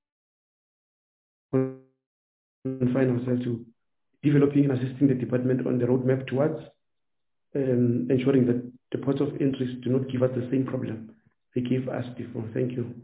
confine ourselves to developing and assisting the department on the roadmap towards ensuring that the ports of entries do not give us the same problem they gave us before. Thank you.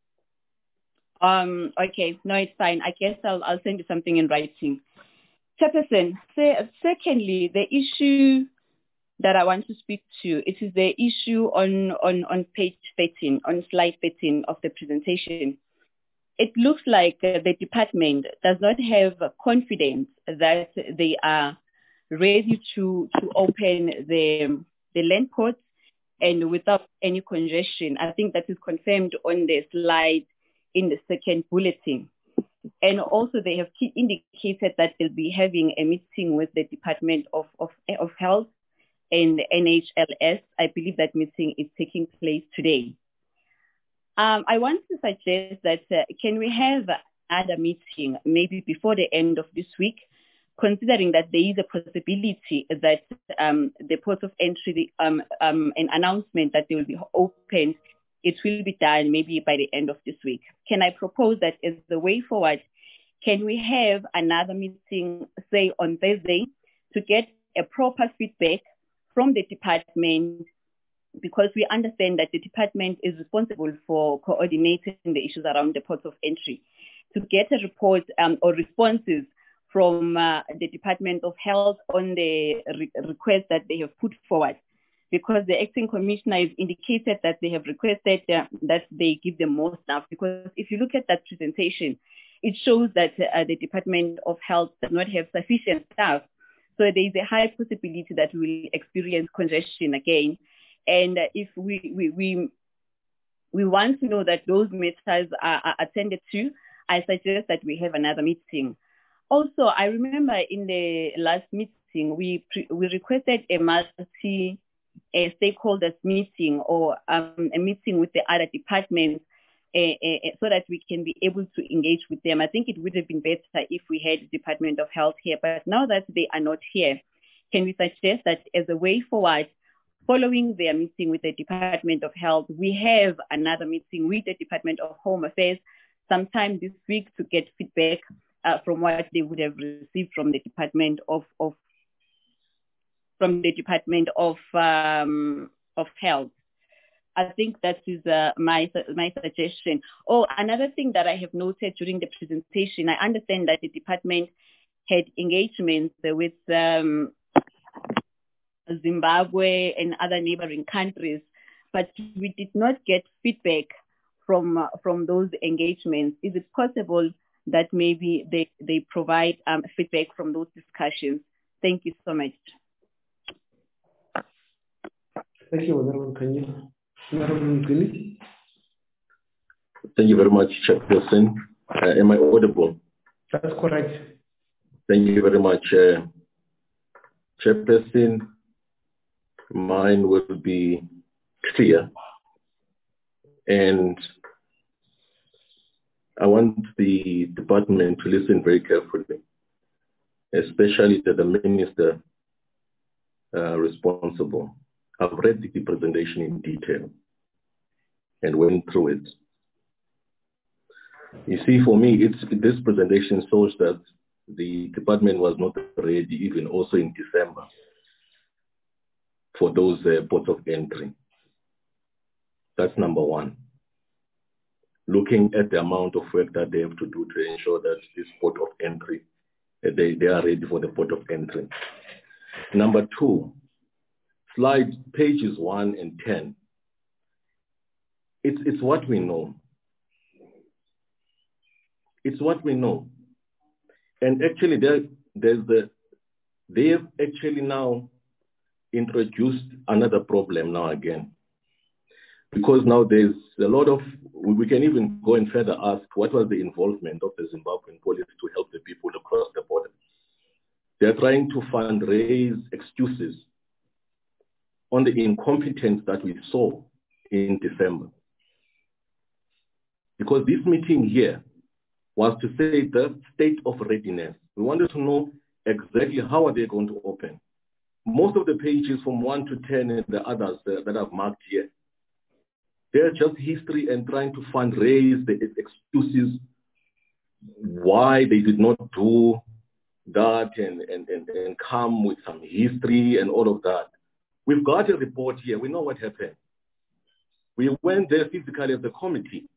Okay, no, it's fine. I guess I'll send you something in writing. Chairperson, secondly, the issue that I want to speak to. It is the issue on page 13, on slide 13 of the presentation. It looks like the department does not have confidence that they are ready to open the land ports and without any congestion. I think that is confirmed on the slide in the second bulletin. And also they have indicated that they'll be having a meeting with the Department of Health and NHLS. I believe that meeting is taking place today. I want to suggest that can we have another meeting maybe before the end of this week, considering that there is a possibility that the ports of entry, an announcement that they will be opened, it will be done maybe by the end of this week. Can I propose that as the way forward, can we have another meeting, say on Thursday, to get a proper feedback from the department, because we understand that the department is responsible for coordinating the issues around the ports of entry, to get a report or responses from the Department of Health on the request that they have put forward, because the acting commissioner has indicated that they have requested that they give them more staff. Because if you look at that presentation, it shows that the Department of Health does not have sufficient staff. So there is a high possibility that we will experience congestion again. And if we want to know that those matters are attended to, I suggest that we have another meeting. Also, I remember in the last meeting, we requested a multi-stakeholders meeting or a meeting with the other departments so that we can be able to engage with them. I think it would have been better if we had the Department of Health here, but now that they are not here, can we suggest that as a way forward, following their meeting with the Department of Health, we have another meeting with the Department of Home Affairs sometime this week to get feedback from what they would have received from the Department of Health. I think that is my suggestion. Oh, another thing that I have noted during the presentation, I understand that the department had engagements with Zimbabwe and other neighboring countries, but we did not get feedback from those engagements. Is it possible that maybe they provide feedback from those discussions? Thank you so much. Thank you, Honorable Kanya. Honorable Mguni. Thank you very much, Chairperson. Am I audible? That's correct. Thank you very much, Chairperson. Mine will be clear, and I want the department to listen very carefully, especially to the minister responsible. I've read the presentation in detail and went through it. You see, for me, this presentation shows that the department was not ready, even also in December, for those ports of entry. That's number one. Looking at the amount of work that they have to do to ensure that this port of entry, they are ready for the port of entry. Number two, slide pages 1 and 10. It's what we know. It's what we know. And actually they have actually now introduced another problem now again. Because now there's a lot of, we can even go and further ask what was the involvement of the Zimbabwean police to help the people across the border. They're trying to fundraise excuses on the incompetence that we saw in December. Because this meeting here was to say the state of readiness. We wanted to know exactly how are they going to open. Most of the pages from 1 to 10 and the others that I've marked here, they're just history and trying to fundraise the excuses why they did not do that and come with some history and all of that. We've got a report here. We know what happened. We went there physically as a committee.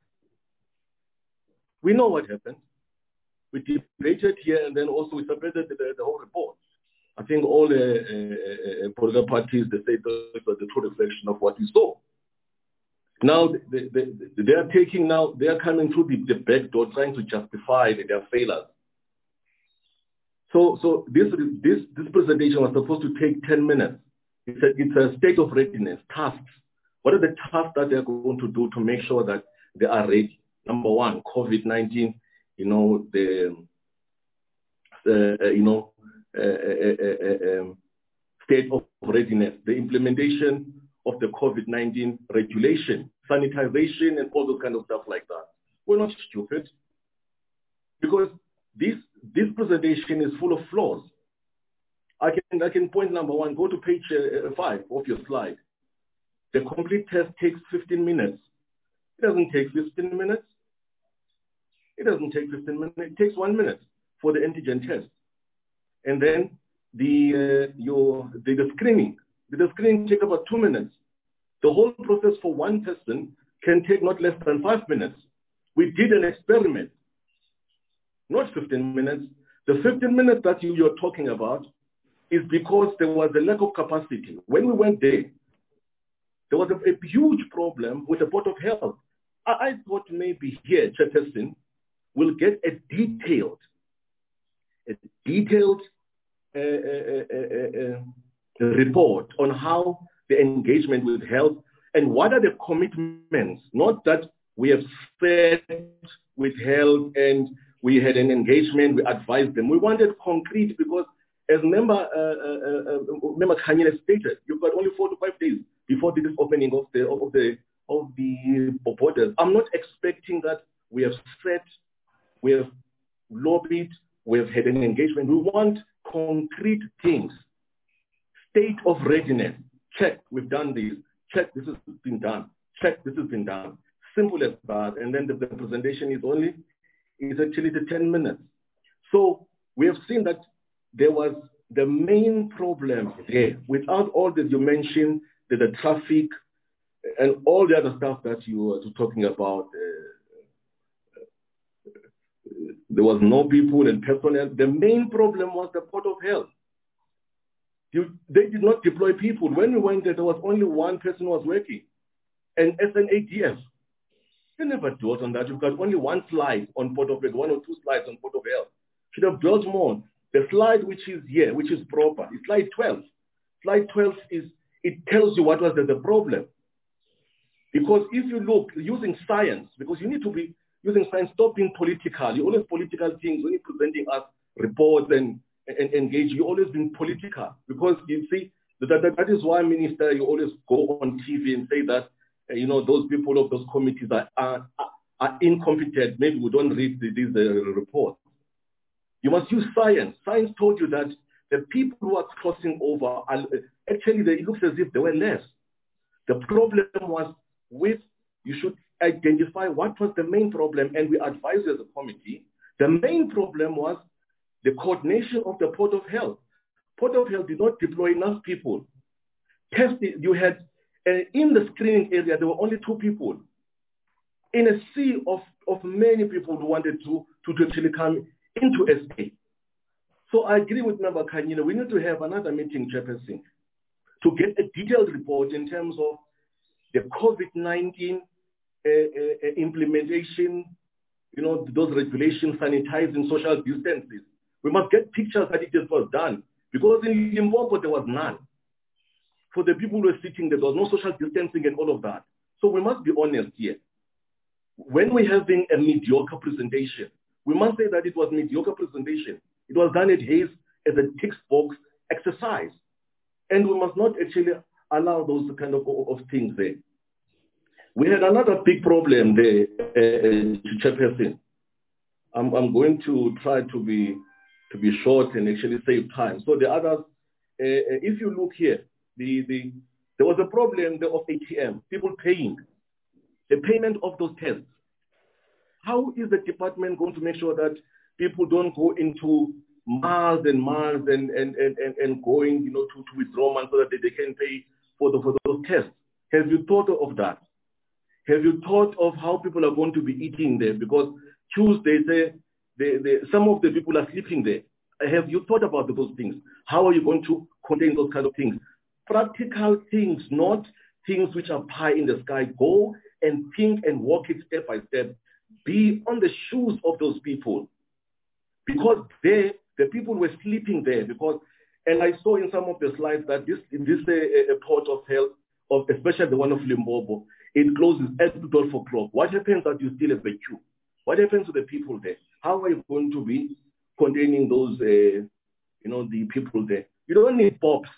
We know what happened. We debated here and then also we submitted the whole report. I think all the political parties, they say it was the true reflection of what we saw. Now they are taking now, they are coming through the back door trying to justify their failures. So this presentation was supposed to take 10 minutes. It's a state of readiness, tasks. What are the tasks that they're going to do to make sure that they are ready? Number one, COVID-19, state of readiness, the implementation of the COVID-19 regulation, sanitization, and all those kind of stuff like that. We're not stupid, because this presentation is full of flaws. I can point number one, go to page 5 of your slide. The complete test takes 15 minutes. It doesn't take 15 minutes. It doesn't take 15 minutes. It takes 1 minute for the antigen test. And then the screening. The screening takes about 2 minutes. The whole process for one person can take not less than 5 minutes. We did an experiment, not 15 minutes. The 15 minutes that you're talking about is because there was a lack of capacity. When we went there was a huge problem with the Board of Health. I thought maybe here, Chairperson, will get a detailed report on how the engagement with health and what are the commitments, not that we have said with health and we had an engagement, we advised them. We wanted concrete, because as Member Khanyile stated, you've got only 4 to 5 days before this opening of the borders. I'm not expecting that we have said, we have lobbied, we have had an engagement. We want concrete things. State of readiness. Check, we've done this. Check, this has been done. Check, this has been done. Simple as that. And then the presentation is actually the 10 minutes. So we have seen that there was the main problem there. Without all that you mentioned, the traffic and all the other stuff that you were talking about, there was no people and personnel. The main problem was the Board of Health. They did not deploy people. When we went there was only one person who was working, and SNADF. They never dwelt on that. You've got only one slide on Board of Health, 1 or 2 slides on Board of Health. Should have dwelt more. The slide which is here, which is proper, is slide 12. Slide 12 it tells you what was the problem. Because if you look using science, because you need to be using science, stop being political. You always political things when you're presenting us reports and engage. You always been political, because you see that is why, Minister, you always go on TV and say that those people of those committees are incompetent. Maybe we don't read these reports. You must use science. Science told you that the people who are crossing over, actually, it looks as if there were less. The problem was you should identify what was the main problem, and we advised as a committee. The main problem was the coordination of the Board of Health. Board of Health did not deploy enough people. You had, in the screening area, there were only 2 people. In a sea of many people who wanted to actually come into SA. So I agree with Member Khanyile. We need to have another meeting, Chairperson, to get a detailed report in terms of the COVID-19 implementation, those regulations, sanitizing, social distances. We must get pictures that it was done, because in Limpopo there was none. For the people who were sitting there was no social distancing and all of that. So we must be honest here. When we're having a mediocre presentation, we must say that it was mediocre presentation. It was done at haste as a textbook exercise. And we must not actually allow those kind of things there. We had another big problem there, Chairperson. I'm going to try to be short and actually save time. So the others, if you look here, there was a problem of ATM, people paying, the payment of those tests. How is the department going to make sure that people don't go into miles and miles and going, to withdraw money so that they can pay for those tests? Have you thought of that? Have you thought of how people are going to be eating there? Because Tuesday, some of the people are sleeping there. have you thought about those things? How are you going to contain those kind of things? Practical things, not things which are pie in the sky. Go and think and walk it step by step. Be on the shoes of those people. Because the people were sleeping there. And I saw in some of the slides that this port of health, especially the one of Limpopo, it closes at 12 o'clock. What happens that you still have a queue? What happens to the people there? How are you going to be containing those, the people there? You don't need pops.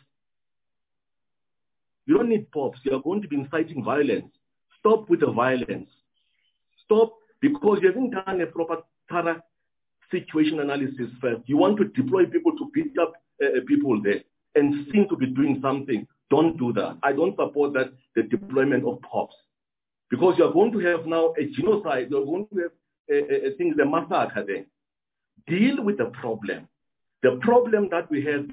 You don't need pops. You are going to be inciting violence. Stop with the violence. Stop, because you haven't done a proper thorough situation analysis first. You want to deploy people to beat up people there and seem to be doing something. Don't do that. I don't support that, the deployment of pops. Because you're going to have now a genocide. You're going to have a massacre there. Deal with the problem. The problem that we had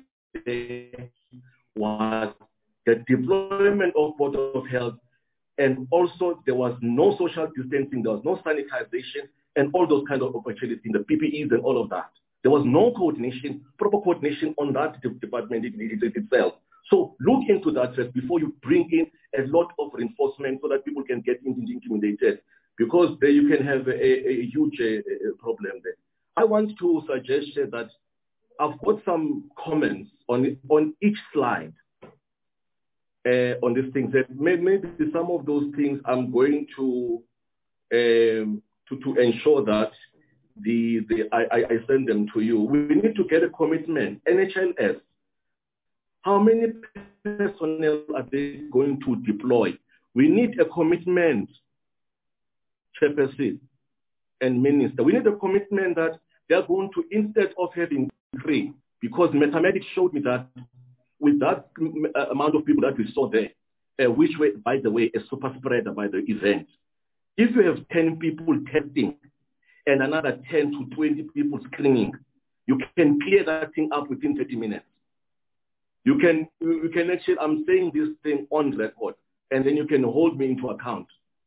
was the deployment of Board of Health, and also there was no social distancing, there was no sanitization, and all those kind of opportunities, the PPEs and all of that. There was no coordination, proper coordination on that department itself. So look into that first before you bring in a lot of reinforcement so that people can get intimidated, because there you can have a huge problem there. I want to suggest that I've got some comments on each slide on these things. That maybe some of those things I'm going to ensure that I send them to you. We need to get a commitment. NHLS, how many personnel are they going to deploy? We need a commitment, Chairperson and Minister. We need a commitment that they're going to, instead of having 3, because mathematics showed me that with that amount of people that we saw there, which were, by the way, a super spreader by the event, if you have 10 people testing and another 10 to 20 people screening, you can clear that thing up within 30 minutes. You can actually, I'm saying this thing on record, and then you can hold me into account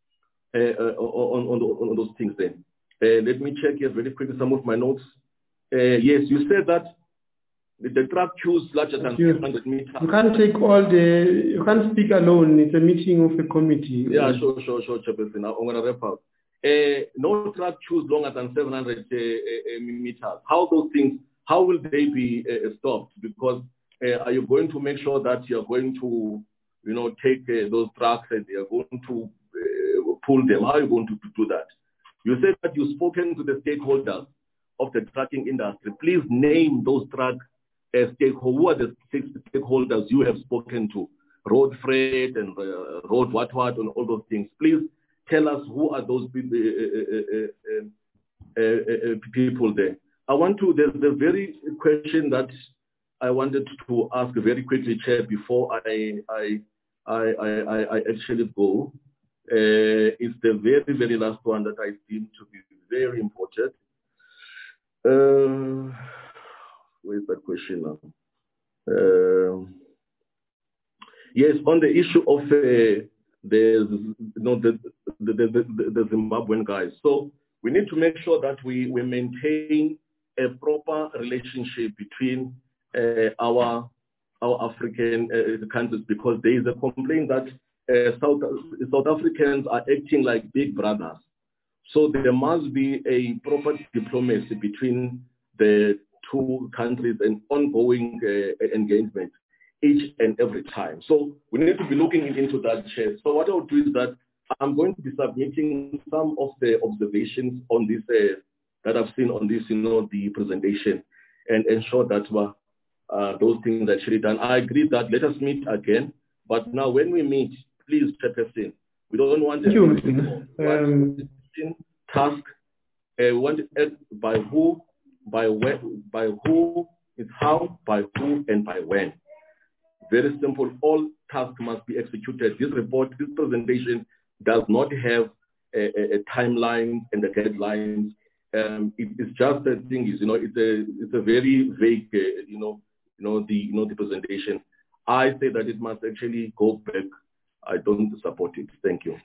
on those things then. Let me check here very quickly some of my notes. Yes, you said that the truck queues larger than 600 meters. You can't take you can't speak alone. It's a meeting of a committee. Yeah, sure, Chairperson. I'm going to wrap up. No truck queues longer than 700 meters. How will they be stopped? Because are you going to make sure that you're going to, take those trucks and you're going to pull them? How are you going to do that? You said that you've spoken to the stakeholders of the trucking industry. Please name those truck stakeholders. Who are the stakeholders you have spoken to? Road freight and road what and all those things. Please tell us who are those people there. There's the very question that I wanted to ask very quickly, Chair, before I actually go. It's the very, very last one that I deem to be very important. Where's that question now? Yes, on the issue of the Zimbabwean guys. So we need to make sure that we maintain a proper relationship between our African countries, because there is a complaint that South Africans are acting like big brothers. So there must be a proper diplomacy between the two countries and ongoing engagement each and every time. So we need to be looking into that, Chair. So what I'll do is that I'm going to be submitting some of the observations on this that I've seen on this, the presentation, and ensure that those things are actually done. I agree that let us meet again, but now when we meet, please, Chairperson, we don't want task. We want it by who, by when, by who, it's how, by who, and by when. Very simple. All tasks must be executed. This report, this presentation does not have a timeline and the deadlines. It's just the thing is, it's a very vague, the presentation. I say that it must actually go back. I don't support it. Thank you.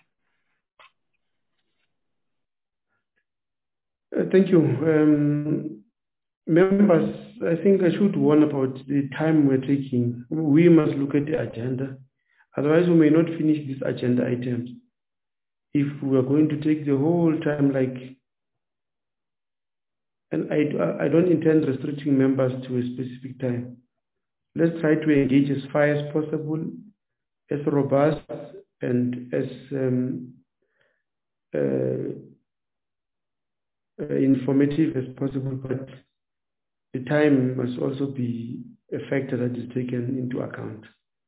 Thank you. Members, I think I should warn about the time we're taking. We must look at the agenda. Otherwise, we may not finish these agenda items. If we are going to take the whole time, and I don't intend restricting members to a specific time. Let's try to engage as far as possible, as robust and as informative as possible, but the time must also be a factor that is taken into account.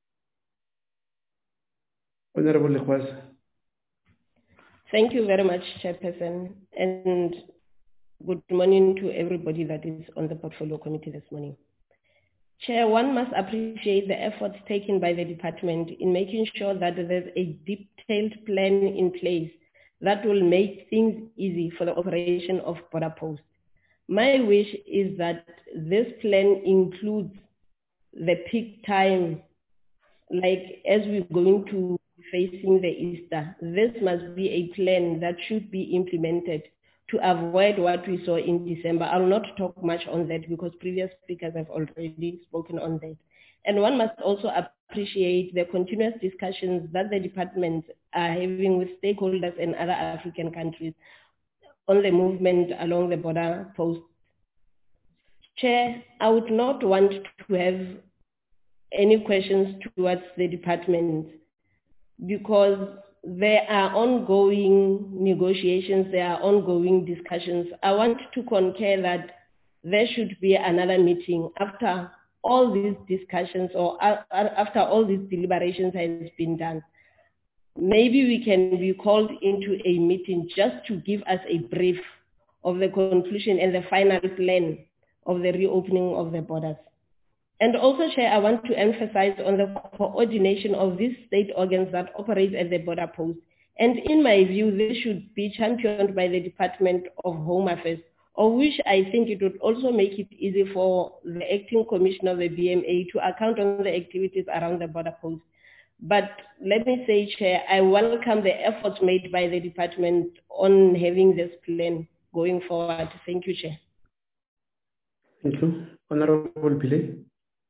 Honorable Lekwasa. Thank you very much, Chairperson, and good morning to everybody that is on the Portfolio Committee this morning. Chair, one must appreciate the efforts taken by the department in making sure that there's a detailed plan in place that will make things easy for the operation of border posts. My wish is that this plan includes the peak time, like as we're going to facing the Easter. This must be a plan that should be implemented to avoid what we saw in December. I will not talk much on that because previous speakers have already spoken on that. And one must also appreciate the continuous discussions that the departments are having with stakeholders and other African countries on the movement along the border post. Chair, I would not want to have any questions towards the department because there are ongoing negotiations, there are ongoing discussions. I want to concur that there should be another meeting after all these discussions or after all these deliberations has been done. Maybe we can be called into a meeting just to give us a brief of the conclusion and the final plan of the reopening of the borders. And also, Chair, I want to emphasize on the coordination of these state organs that operate at the border post. And in my view, this should be championed by the Department of Home Affairs, of which I think it would also make it easy for the acting commissioner of the BMA to account on the activities around the border post. But let me say, Chair, I welcome the efforts made by the department on having this plan going forward. Thank you, Chair. Thank you. Honorable Pillay.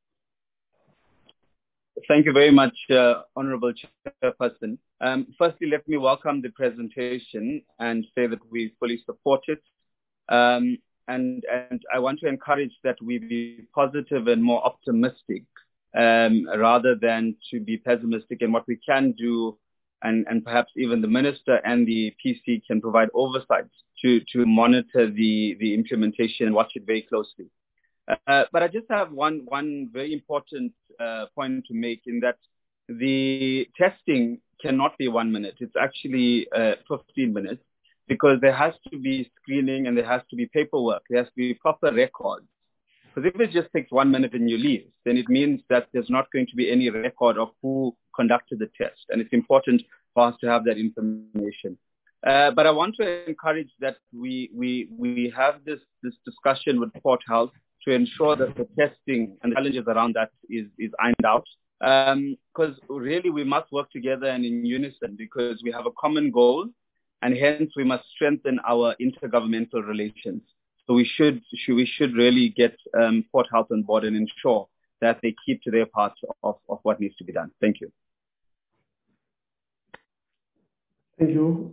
Thank you very much, Honorable Chairperson. Firstly, let me welcome the presentation and say that we fully support it. And I want to encourage that we be positive and more optimistic rather than to be pessimistic in what we can do, and perhaps even the Minister and the PC can provide oversight to monitor the implementation and watch it very closely. But I just have one very important point to make, in that the testing cannot be 1 minute. It's actually 15 minutes, because there has to be screening and there has to be paperwork. There has to be proper records. Because if it just takes 1 minute and you leave, then it means that there's not going to be any record of who conducted the test. And it's important for us to have that information. But I want to encourage that we have this discussion with Port Health to ensure that the testing and the challenges around that is ironed out. Because really we must work together and in unison, because we have a common goal, and hence we must strengthen our intergovernmental relations. So we should really get Port Health on board and ensure that they keep to their part of what needs to be done. Thank you. Thank you.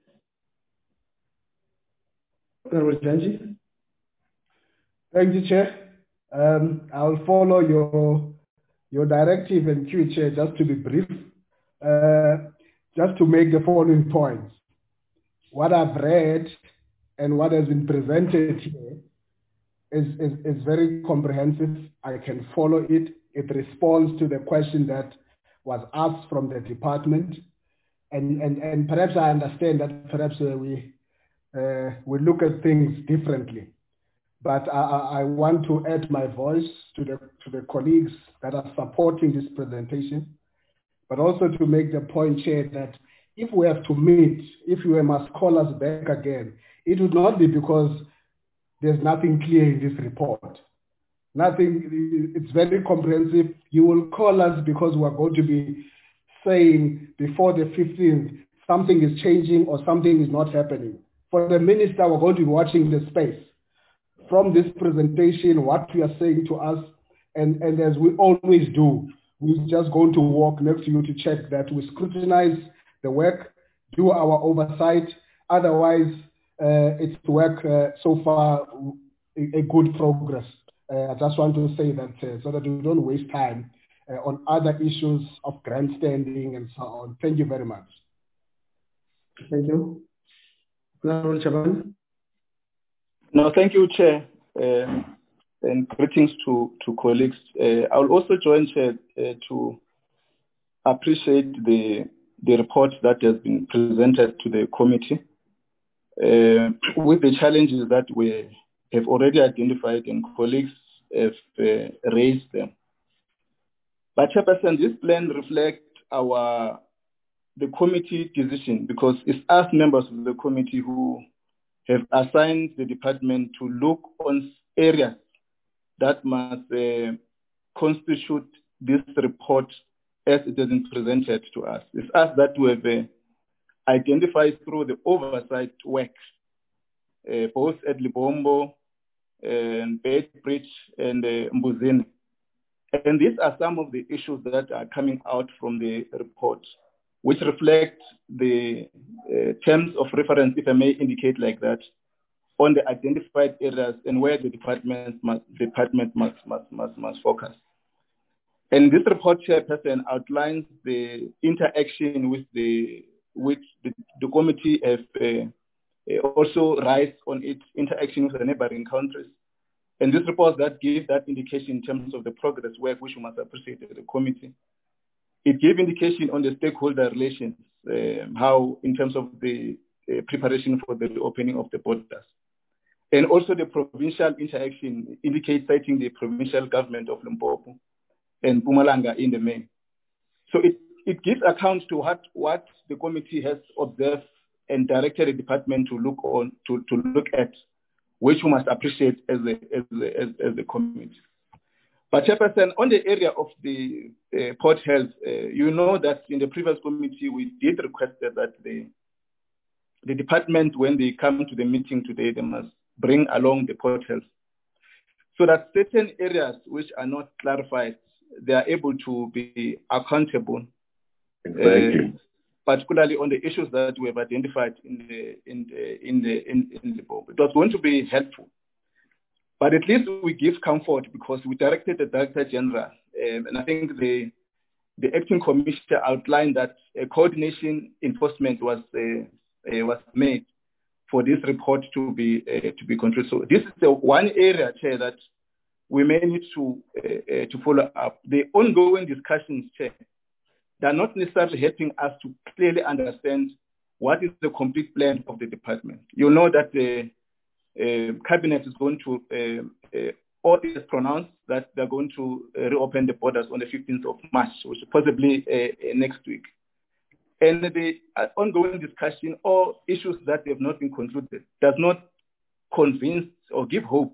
Honorable Janji. Thank you, Chair. I'll follow your directive and cue, Chair, just to be brief. Just to make the following points. What I've read and what has been presented here is very comprehensive. I can follow it. It responds to the question that was asked from the department. And perhaps I understand that perhaps we look at things differently. But I want to add my voice to the colleagues that are supporting this presentation, but also to make the point, Chair, that if we have to meet, if you must call us back again, it would not be because there's nothing clear in this report. Nothing, it's very comprehensive. You will call us because we're going to be saying before the 15th, something is changing or something is not happening. For the minister, we're going to be watching the space. from this presentation what you are saying to us, and as we always do, we're just going to walk next to you to check that we scrutinize the work, do our oversight. Otherwise, it's work so far a good progress. I just want to say that so that we don't waste time on other issues of grandstanding and so on. Thank you very much. Thank you. Honorable Chaban. No, thank you, Chair, and greetings to colleagues. I will also join, Chair, to appreciate the report that has been presented to the committee with the challenges that we have already identified and colleagues have raised them. But Chairperson, this plan reflects the committee decision, because it's us members of the committee who have assigned the department to look on areas that must constitute this report as it has been presented to us. It's us that we have identified through the oversight work, both at Libombo and Beitbridge and Mbuzini. And these are some of the issues that are coming out from the report, which reflect the terms of reference, if I may indicate like that, on the identified areas and where the department must focus. And this report, Chairperson, outlines the interaction which the committee has also raised on its interaction with the neighboring countries. And this report that gives that indication in terms of the progress work, which we must appreciate as a committee. It gave indication on the stakeholder relations, how in terms of the preparation for the reopening of the borders. And also the provincial interaction indicates citing the provincial government of Limpopo and Mpumalanga in the main. So it gives account to what the committee has observed and directed the department to look at, which we must appreciate as a committee. But Chairperson, on the area of the port health, you know that in the previous committee we did request that the department, when they come to the meeting today, they must bring along the port health, so that certain areas which are not clarified, they are able to be accountable. Exactly. Particularly on the issues that we have identified in the board. It was going to be helpful. But at least we give comfort, because we directed the Director General, and I think the acting commissioner outlined that a coordination enforcement was made for this report to be controlled. So this is the one area, Chair, that we may need to follow up. The ongoing discussions, Chair, they're not necessarily helping us to clearly understand what is the complete plan of the department. You know that the cabinet is going to, or is pronounced that they're going to reopen the borders on the 15th of March, which is possibly next week. And the ongoing discussion or issues that have not been concluded does not convince or give hope,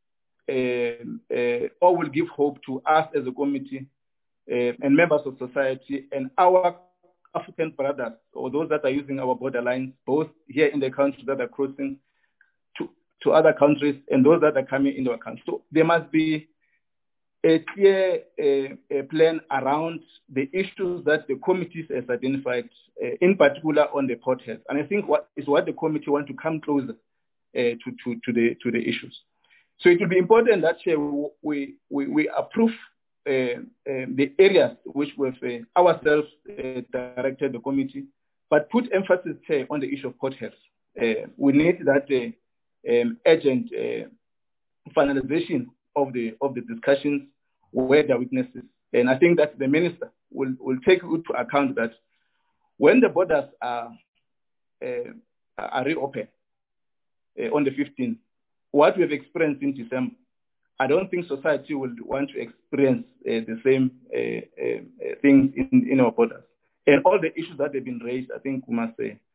or will give hope to us as a committee and members of society and our African brothers, or those that are using our borderlines, both here in the country that are crossing to other countries and those that are coming into our country. So there must be a clear plan around the issues that the committees has identified, in particular on the port health. And I think what the committee want to come closer to the issues. So it will be important that we approve the areas which we've ourselves directed the committee, but put emphasis on the issue of port health. We need that urgent finalization of the discussions where there are weaknesses. And I think that the minister will take into account that when the borders are reopened on the 15th, what we have experienced in December, I don't think society will want to experience the same things in our borders. And all the issues that have been raised, I think we must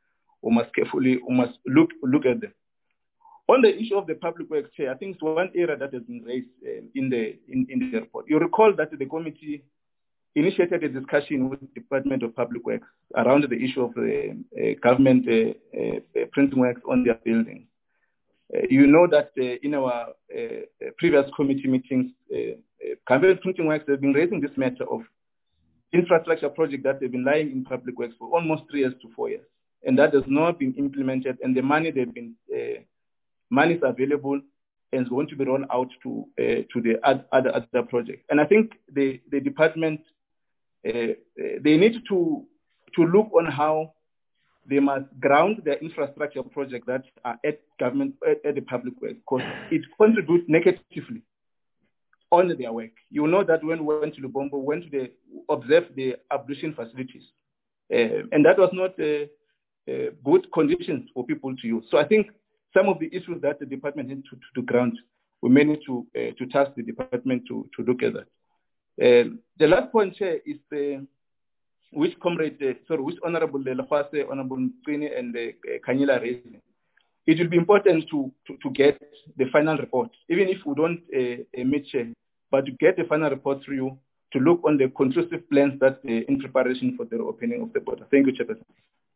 look at them. On the issue of the public works, Chair, I think it's one area that has been raised in the report. You recall that the committee initiated a discussion with the Department of Public Works around the issue of government printing works on their buildings. You know that in our previous committee meetings, Campaign Printing Works have been raising this matter of infrastructure projects that have been lying in public works for almost 3 years to 4 years, and that has not been implemented. And the money money is available and is going to be rolled out to the other projects. And I think the department they need to look on how they must ground their infrastructure projects that are at government, at the public works, because it contributes negatively on their work. You know that when we went to Lubombo, we went to observe the ablution facilities, and that was not good conditions for people to use. So I think some of the issues that the department needs to ground, we may need to task the department to look at that. The last point here is which Honorable Lefase, Honorable Mtsweni, and Kanyila raised. It will be important to get the final report, even if we don't meet here, but to get the final report through you to look on the conclusive plans that in preparation for the opening of the border. Thank you, Chairperson.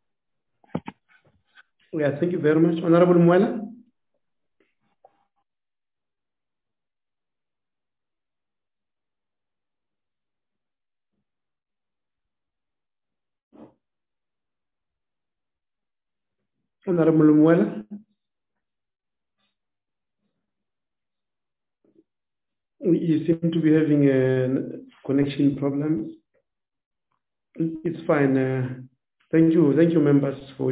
Yeah, thank you very much. Honorable Mwela. Honorable Mwela. You seem to be having a connection problem. It's fine. Thank you, members, for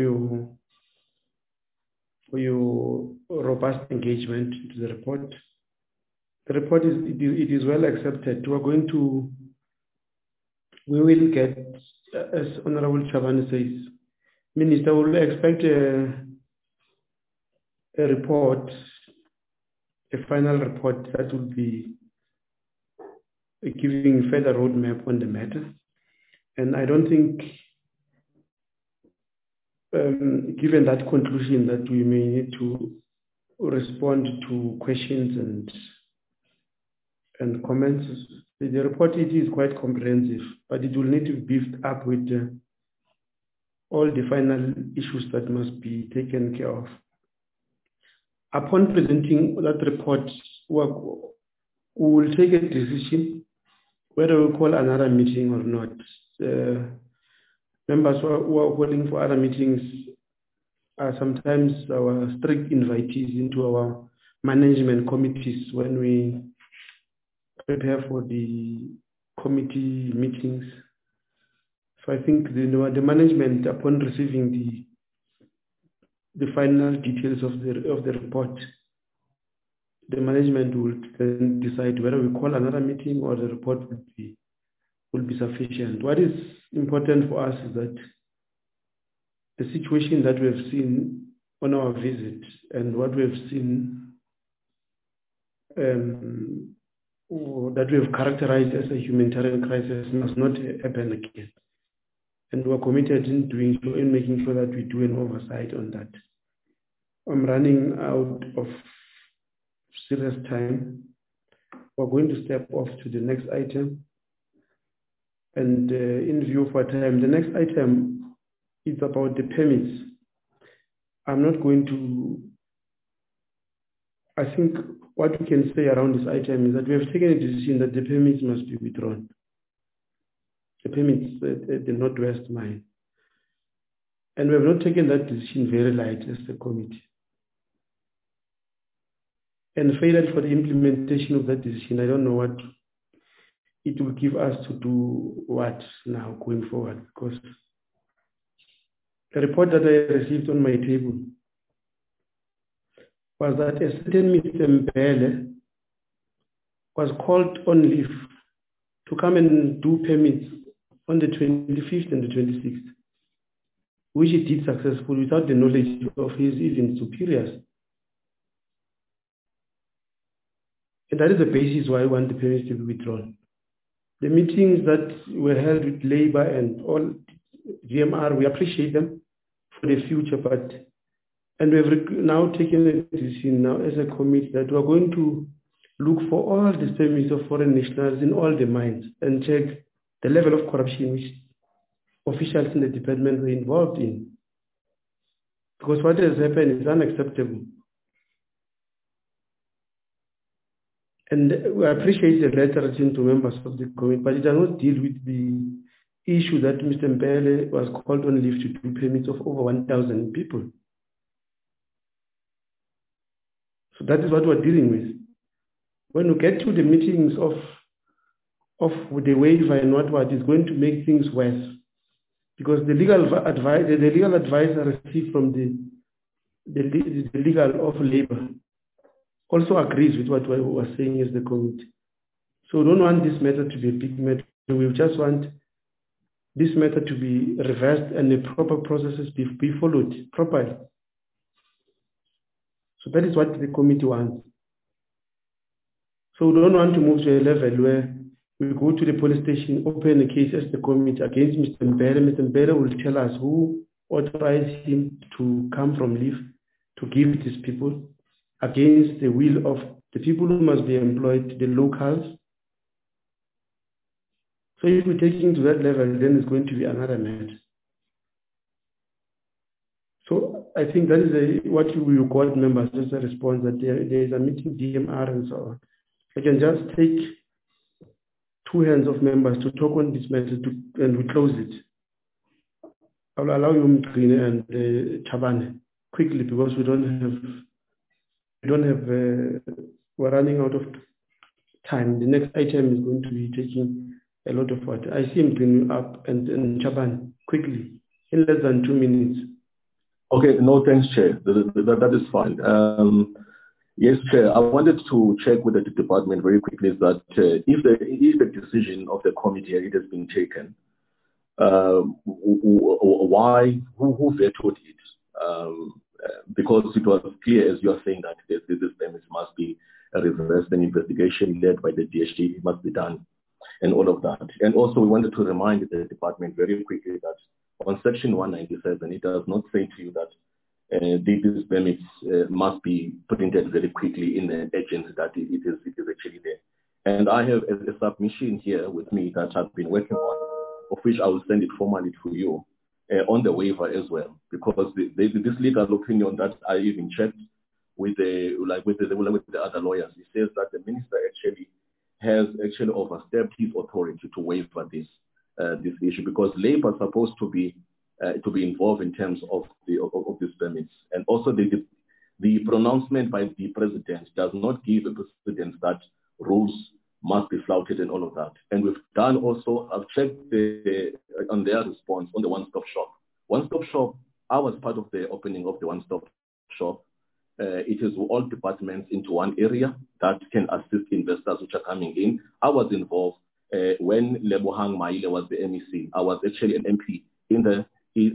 your robust engagement to the report. The report is well accepted. We will get, as Honorable Chabane says, Minister will expect a report, a final report that will be giving further roadmap on the matter. And I don't think, given that conclusion, that we may need to respond to questions and comments. The report is quite comprehensive, but it will need to be beefed up with all the final issues that must be taken care of. Upon presenting that report, we will take a decision whether we call another meeting or not. Members who are calling for other meetings are sometimes our strict invitees into our management committees when we prepare for the committee meetings. So I think the management, upon receiving the final details of the report, the management will then decide whether we call another meeting or the report will be sufficient. What is important for us is that the situation that we have seen on our visit and what we have seen or that we have characterized as a humanitarian crisis must not happen again. And we are committed in doing so, in making sure that we do an oversight on that. I'm running out of serious time. We're going to step off to the next item. And in view of our time, the next item is about the permits. I'm not going to, I think what we can say around this item is that we have taken a decision that the permits must be withdrawn. The permits at the Northwest Mine. And we have not taken that decision very light as the committee. And failure for the implementation of that decision, I don't know what it will give us to do what now going forward, because the report that I received on my table was that a certain Mr. Mbele was called on leave to come and do permits on the 25th and the 26th, which he did successfully without the knowledge of his even superiors. And that is the basis why I want the permits to be withdrawn. The meetings that were held with Labour and all GMR, we appreciate them for the future, and we have now taken a decision now as a committee that we are going to look for all the permits of foreign nationals in all the mines and check the level of corruption which officials in the department were involved in. Because what has happened is unacceptable. And I appreciate the letter written to members of the committee, but it does not deal with the issue that Mr. Mbele was called on leave to do permits of over 1,000 people. So that is what we're dealing with. When we get to the meetings of the waiver and what is going to make things worse, because the legal advice I received from the legal of labor also agrees with what we were saying as the committee. So we don't want this matter to be a big matter. We just want this matter to be reversed and the proper processes be followed properly. So that is what the committee wants. So we don't want to move to a level where we go to the police station, open a case as the committee against Mr. Mbele. Mr. Mbele will tell us who authorized him to come from leave to give these people against the will of the people who must be employed, the locals. So if we're taking to that level, then it's going to be another matter. So I think that is what we record members as a response, that there is a meeting, DMR and so on. I can just take two hands of members to talk on this matter and we close it. I will allow you, Mgcine and Chabane, quickly, because we're running out of time. The next item is going to be taking a lot of water. I see Mgcine up and Chabane, quickly, in less than 2 minutes. Okay, no, thanks, Chair. That is fine. Yes, Chair, I wanted to check with the department very quickly that if the decision of the committee it has been taken, why, who vetoed it? Because it was clear, as you are saying, that this permit must be reversed, an investigation led by the DHT, it must be done, and all of that. And also, we wanted to remind the department very quickly that on Section 197, it does not say to you that these permits must be printed very quickly in the agency that it is actually there. And I have a submission here with me that I've been working on, of which I will send it formally to you on the waiver as well, because this legal opinion that I even checked with the other lawyers, it says that the minister has overstepped his authority to waiver this issue, because Labour is supposed to be involved in terms of these permits. And also the pronouncement by the president does not give a precedent that rules must be flouted and all of that. And we've done also, I've checked on their response on the one-stop shop. One-stop shop, I was part of the opening of the one-stop shop. It is all departments into one area that can assist investors which are coming in. I was involved when Lebohang Maile was the MEC. I was actually an MP in the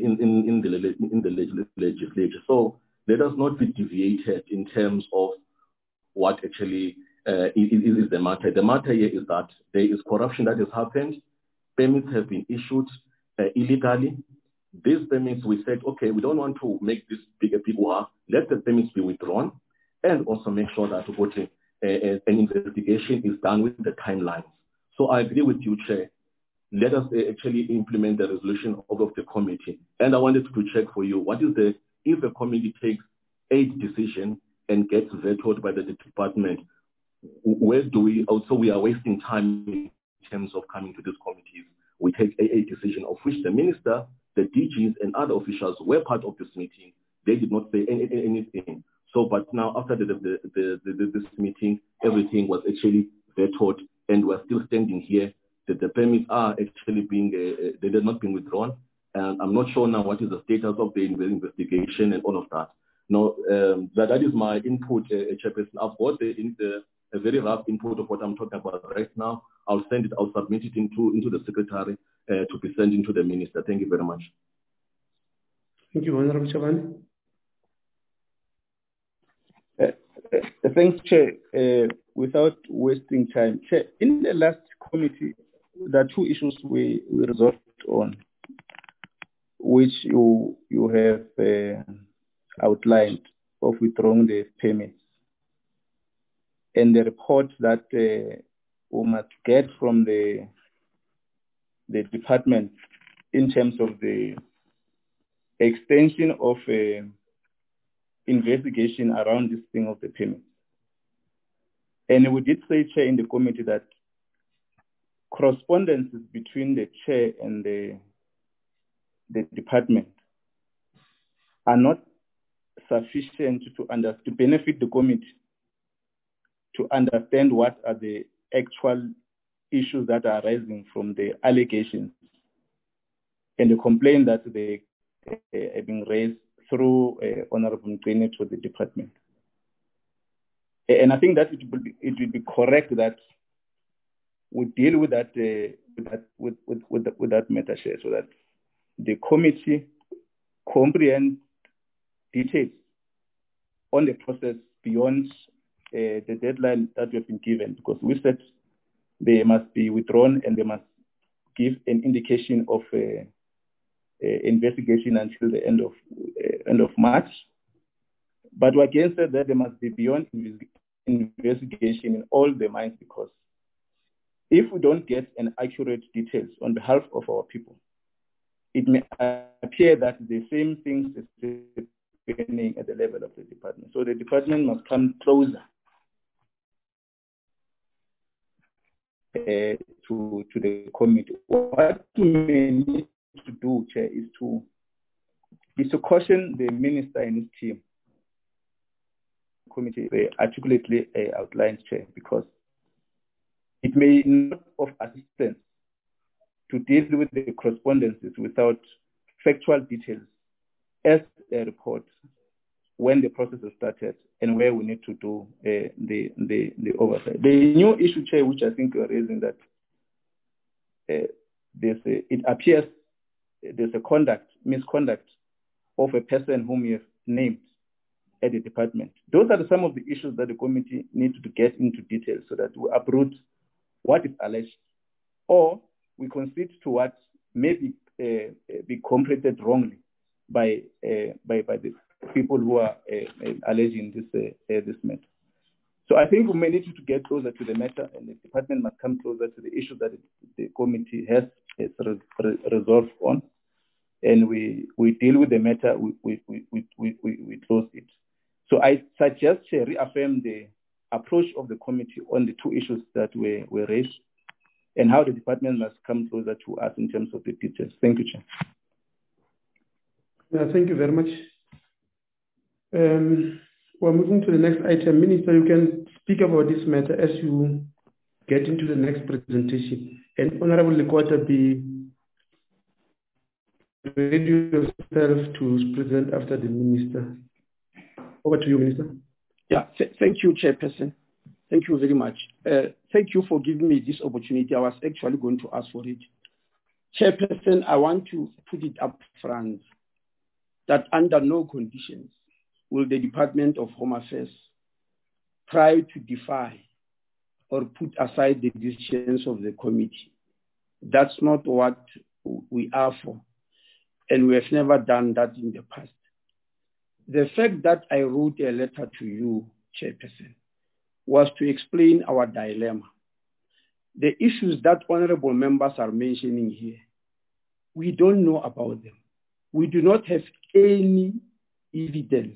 legislature. So let us not be deviated in terms of what actually is the matter. The matter here is that there is corruption that has happened. Permits have been issued illegally. These permits, we said, okay, we don't want to make this bigger people. Let the permits be withdrawn, and also make sure that an investigation is done with the timelines. So I agree with you, Chair. Let us actually implement the resolution of the committee. And I wanted to check for you, if the committee takes a decision and gets vetoed by the department, where do we are wasting time in terms of coming to these committees. We take a decision of which the minister, the DGs and other officials were part of this meeting. They did not say anything. So, but now after this meeting, everything was actually vetoed, and we're still standing here. That the permits are actually they are not being withdrawn, and I'm not sure now what is the status of the investigation and all of that. Now, that is my input, Chairperson. I've got a very rough input of what I'm talking about right now. I'll send it. I'll submit it into the secretary to be sent into the minister. Thank you very much. Thank you, Honorable Chabane. Thanks, Chair. Without wasting time, Chair, in the last committee, there are two issues we resolved on, which you have outlined, of withdrawing the permits and the report that we must get from the department in terms of the extension of investigation around this thing of the permits. And we did say, Chair, in the committee that correspondences between the Chair and the department are not sufficient to benefit the committee to understand what are the actual issues that are arising from the allegations and the complaint that they have been raised through Honorable Mgcine to the department. And I think that it will be correct that we deal with that with that matter, Chair, so that the committee comprehends details on the process beyond the deadline that we have been given, because we said they must be withdrawn and they must give an indication of investigation until the end of March. But we again said that they must be beyond investigation in all the mines, because if we don't get an accurate details on behalf of our people, it may appear that the same things is happening at the level of the department. So the department must come closer to the committee. What we may need to do, Chair, is to caution the minister and his team. Committee articulately outlines, Chair, because it may not of assistance to deal with the correspondences without factual details as a report when the process has started and where we need to do the oversight. The new issue, Chair, which I think you are raising, that it appears there's a misconduct of a person whom you have named at the department. Those are some of the issues that the committee needs to get into detail so that we uproot what is alleged, or we concede to what may be completed wrongly by the people who are alleging this matter. So I think we may need to get closer to the matter, and the department must come closer to the issue that the committee has resolved on, and we deal with the matter. We close it. So I suggest to reaffirm the approach of the committee on the two issues that were raised, and how the department must come closer to us in terms of the details. Thank you, Chair. Yeah, thank you very much. We're moving to the next item. Minister, you can speak about this matter as you get into the next presentation. And Honorable Lekota, be ready yourself to present after the Minister. Over to you, Minister. Yeah, thank you, Chairperson. Thank you very much. Thank you for giving me this opportunity. I was actually going to ask for it. Chairperson, I want to put it up front that under no conditions will the Department of Home Affairs try to defy or put aside the decisions of the committee. That's not what we are for, and we have never done that in the past. The fact that I wrote a letter to you, Chairperson, was to explain our dilemma. The issues that honorable members are mentioning here, we don't know about them. We do not have any evidence,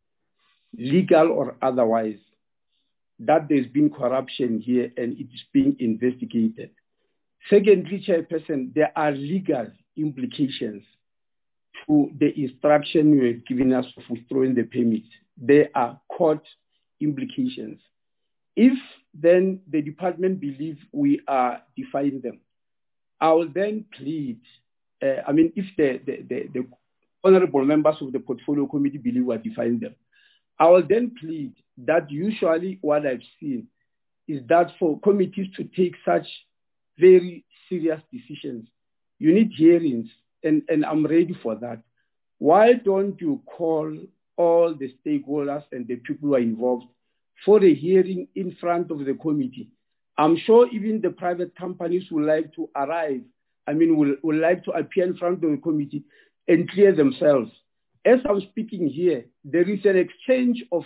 legal or otherwise, that there's been corruption here and it is being investigated. Secondly, Chairperson, there are legal implications to the instruction you have given us of withdrawing the permit. There are court implications. If then the department believes we are defying them, I will then plead, if the honorable members of the portfolio committee believe we are defying them, I will then plead that usually what I've seen is that for committees to take such very serious decisions, you need hearings, and I'm ready for that. Why don't you call all the stakeholders and the people who are involved for a hearing in front of the committee? I'm sure even the private companies would like to arrive, would like to appear in front of the committee and clear themselves. As I'm speaking here, there is an exchange of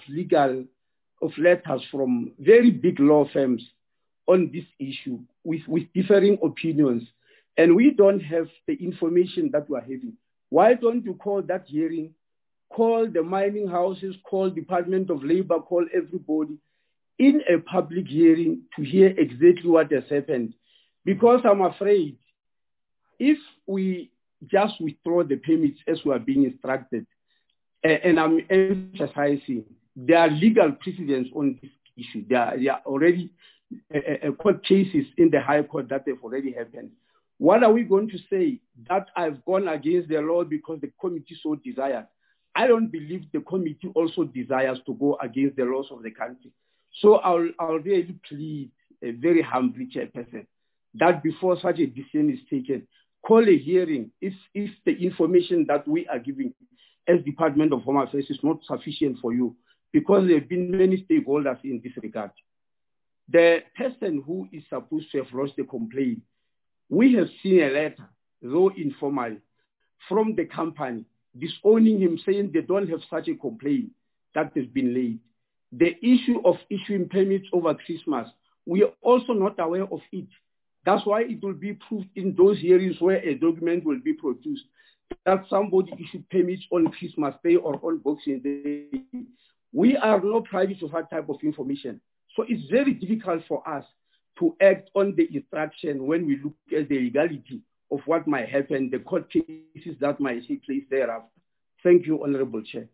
letters from very big law firms on this issue with differing opinions. And we don't have the information that we're having. Why don't you call that hearing, call the mining houses, call Department of Labor, call everybody, in a public hearing to hear exactly what has happened. Because I'm afraid if we just withdraw the permits as we are being instructed, and I'm emphasizing, there are legal precedents on this issue. There are already court cases in the High Court that have already happened. What are we going to say? That I've gone against the law because the committee so desired? I don't believe the committee also desires to go against the laws of the country. So I'll really plead very humbly, Chairperson, that before such a decision is taken, call a hearing if the information that we are giving as Department of Home Affairs is not sufficient for you, because there have been many stakeholders in this regard. The person who is supposed to have lodged the complaint, we have seen a letter, though informal, from the company disowning him, saying they don't have such a complaint that has been laid. The issue of issuing permits over Christmas, we are also not aware of it. That's why it will be proved in those hearings where a document will be produced that somebody issued permits on Christmas Day or on Boxing Day. We are not privy to that type of information. So it's very difficult for us to act on the instruction when we look at the legality of what might happen, the court cases that might take place thereafter. Thank you, Honorable Chair.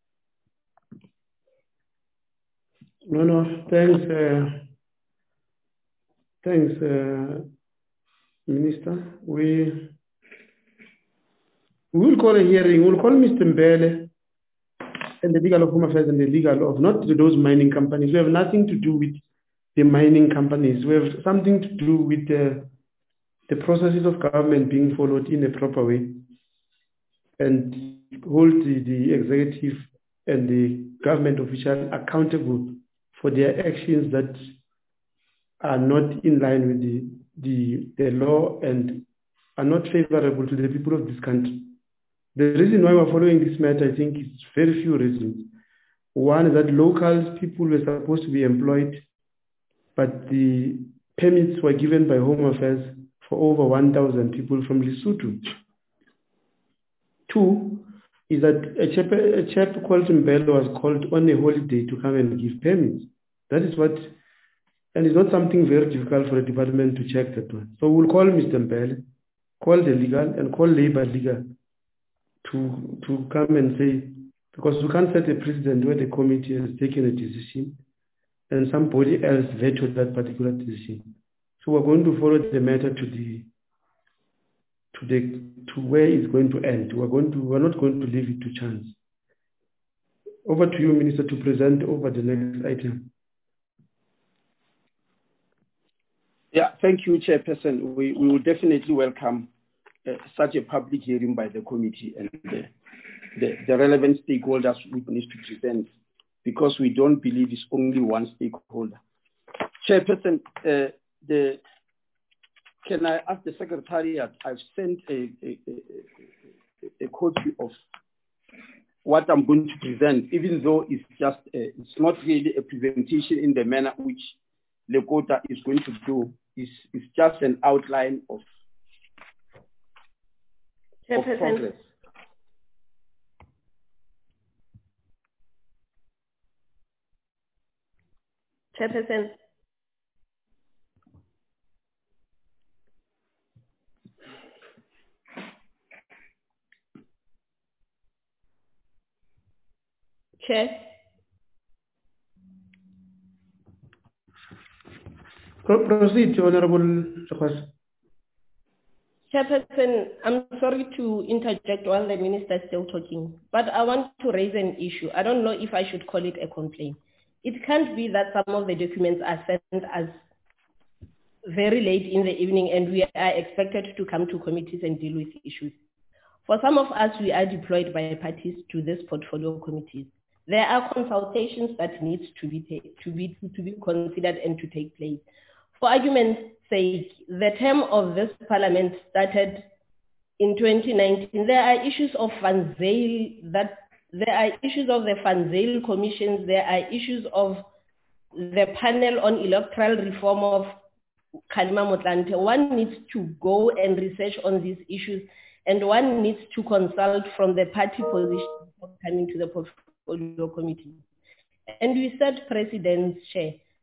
No, thanks. Thanks, Minister. We will call a hearing. We'll call Mr. Mbele and the legal of Home Affairs and the legal of not those mining companies. We have nothing to do with the mining companies. We have something to do with the processes of government being followed in a proper way, and hold the executive and the government official accountable for their actions that are not in line with the law and are not favorable to the people of this country. The reason why we're following this matter, I think, is very few reasons. One is that local people were supposed to be employed, but the permits were given by Home Affairs for over 1,000 people from Lesotho. Two is that a chap called Mbele was called on a holiday to come and give permits. That is what, and it's not something very difficult for the department to check that one. So we'll call Mr. Mbele, call the legal, and call labor legal to come and say, because we can't set a precedent where the committee has taken a decision and somebody else vetoed that particular decision. So we're going to follow the matter to where it's going to end. We're not going to leave it to chance. Over to you, Minister, to present over the next item. Yeah, thank you, Chairperson. We will definitely welcome such a public hearing by the committee and the relevant stakeholders we need to present, because we don't believe it's only one stakeholder. Chairperson, can I ask the Secretariat? I've sent a copy of what I'm going to present, even though it's just it's not really a presentation in the manner which Lekota is going to do. It's just an outline of progress. Chairperson. Chair. Proceed, Honorable Chairperson, I'm sorry to interject while the minister is still talking, but I want to raise an issue. I don't know if I should call it a complaint. It can't be that some of the documents are sent as very late in the evening and we are expected to come to committees and deal with issues. For some of us, we are deployed by parties to this portfolio committees. There are consultations that need to be considered and to take place. For argument's sake, the term of this parliament started in 2019. There are issues of Van Zyl there are issues of the Van Zyl commissions. There are issues of the panel on electoral reform of Kgalema Motlanthe. One needs to go and research on these issues, and one needs to consult from the party position coming to the portfolio committee. And we set precedents, Chair.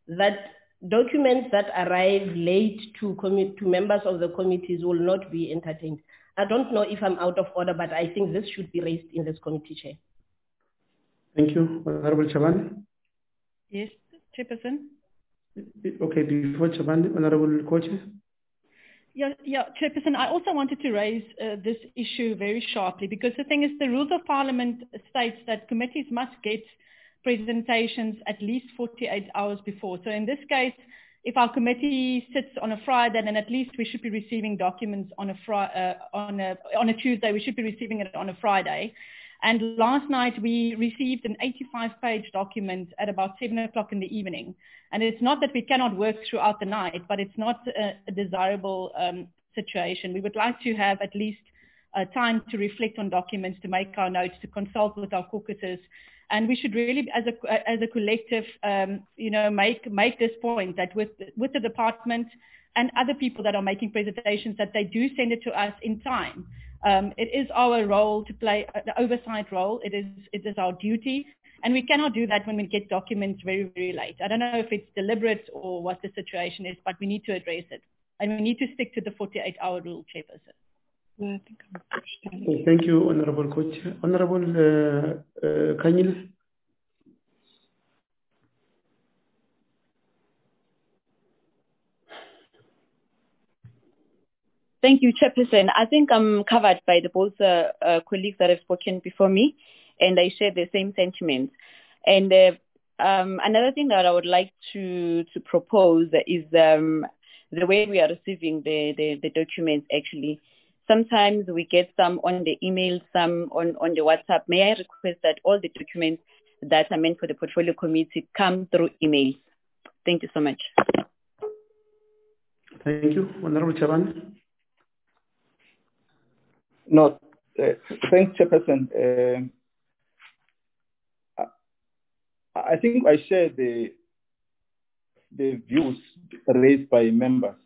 that documents that arrive late to members of the committees will not be entertained. I don't know if I'm out of order, but I think this should be raised in this committee, Chair. Thank you. Honorable Chabane? Yes, Chairperson. Okay, before Chabane, Honorable Koche? Yeah, Chairperson, I also wanted to raise this issue very sharply, because the thing is, the rules of parliament states that committees must get presentations at least 48 hours before. So in this case, if our committee sits on a Friday, then at least we should be receiving documents on a Tuesday. We should be receiving it on a Friday. And last night we received an 85-page document at about 7 o'clock in the evening. And it's not that we cannot work throughout the night, but it's not a desirable situation. We would like to have at least time to reflect on documents, to make our notes, to consult with our caucuses. And we should really, as a collective, make this point that with the department and other people that are making presentations, that they do send it to us in time. It is our role to play the oversight role. It is our duty, and we cannot do that when we get documents very, very late. I don't know if it's deliberate or what the situation is, but we need to address it, and we need to stick to the 48-hour rule, Chairperson. Thank you, Honorable Coach. Honorable Kanyile. Thank you, Chairperson. I think I'm covered by both colleagues that have spoken before me, and I share the same sentiments. And another thing that I would like to propose is the way we are receiving the documents, actually. Sometimes we get some on the email, some on the WhatsApp. May I request that all the documents that are meant for the portfolio committee come through email? Thank you so much. Thank you. Honorable Chabane. No, thanks, Chairperson. I think I share the views raised by members.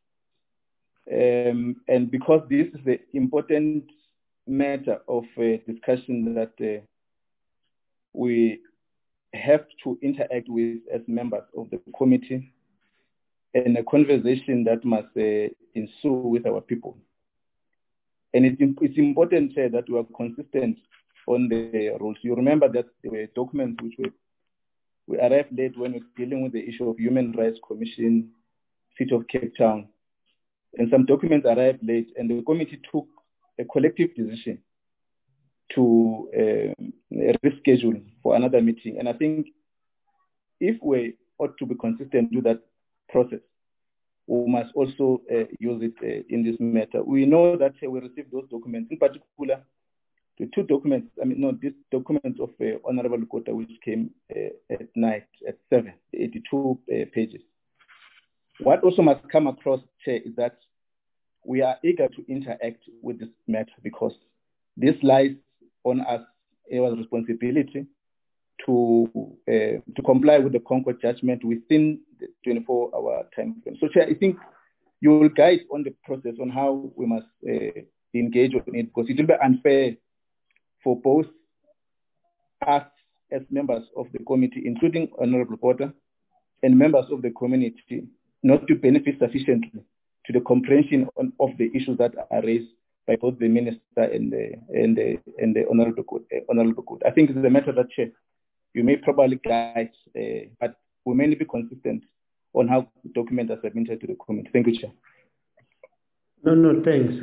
And because this is the important matter of discussion that we have to interact with as members of the committee, and a conversation that must ensue with our people. And it's important that we are consistent on the rules. You remember that there were documents which we arrived late when we were dealing with the issue of Human Rights Commission, City of Cape Town, and some documents arrived late, and the committee took a collective decision to reschedule for another meeting. And I think if we ought to be consistent with that process, we must also use it in this matter. We know that we received those documents, in particular, the two documents, this document of Honorable Kota, which came at night at 7, 82 pages. What also must come across, Chair, is that we are eager to interact with this matter because this lies on us, our responsibility to comply with the Concord judgment within the 24-hour time frame. So, Chair, I think you will guide on the process on how we must engage on it, because it will be unfair for both us as members of the committee, including Honorable Porter, and members of the community, not to benefit sufficiently to the comprehension of the issues that are raised by both the Minister and the Honorable Court. I think it is a matter that, Chair, you may probably guide, but we may be consistent on how the documents are submitted to the committee. Thank you, Chair. No, thanks.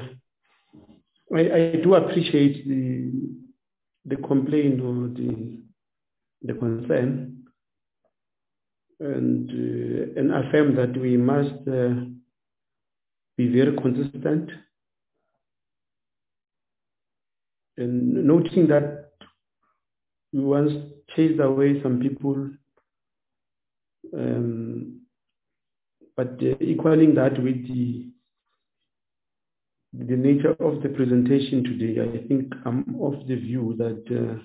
I do appreciate the complaint or the concern, and affirm that we must be very consistent, and noting that we once chased away some people, but equaling that with the nature of the presentation today, I think I'm of the view that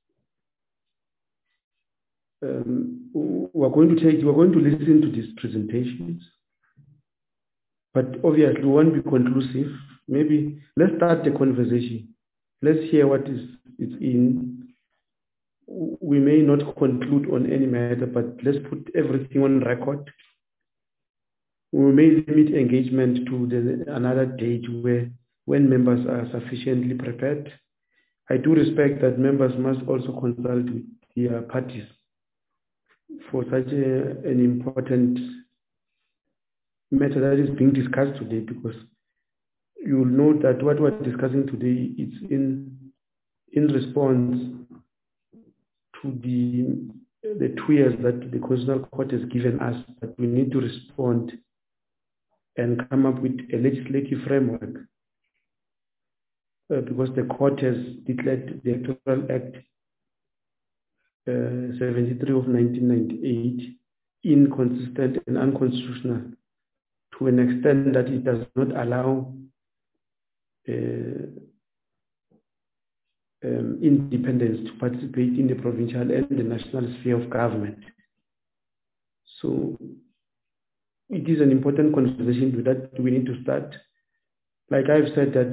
we're going to listen to these presentations, but obviously we won't be conclusive. Maybe let's start the conversation. Let's hear what is in, we may not conclude on any matter, but let's put everything on record. We may limit engagement to another date when members are sufficiently prepared. I do respect that members must also consult with their parties for such an important matter that is being discussed today, because you will note that what we're discussing today is in response to the 2 years that the Constitutional Court has given us, that we need to respond and come up with a legislative framework, because the court has declared the Electoral Act 73 of 1998 inconsistent and unconstitutional to an extent that it does not allow independents to participate in the provincial and the national sphere of government. So it is an important conversation that we need to start. Like I've said, that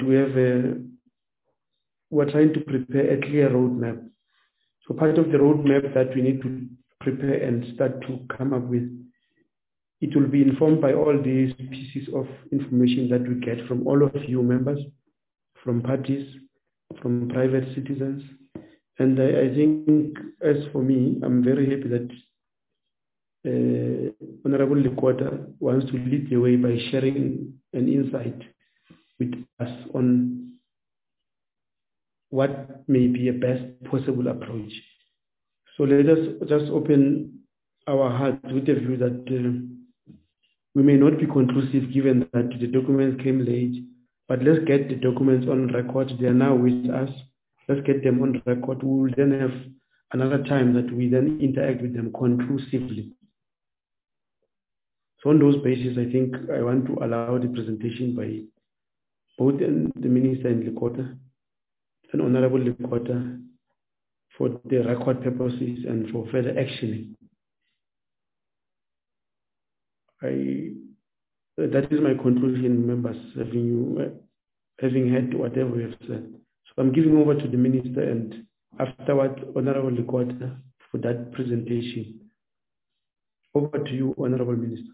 we're trying to prepare a clear roadmap. So part of the roadmap that we need to prepare and start to come up with, it will be informed by all these pieces of information that we get from all of you members, from parties, from private citizens. And I think, as for me, I'm very happy that Honorable Lekota wants to lead the way by sharing an insight with us on what may be a best possible approach. So let us just open our hearts with the view that we may not be conclusive given that the documents came late, but let's get the documents on record. They are now with us. Let's get them on record. We will then have another time that we then interact with them conclusively. So on those bases, I think I want to allow the presentation by both the Minister and Lekota and Honorable Lekota for the record purposes and for further actioning. That is my conclusion, members, having heard whatever we have said. So I'm giving over to the Minister and afterwards, Honorable Lekota, for that presentation. Over to you, Honorable Minister.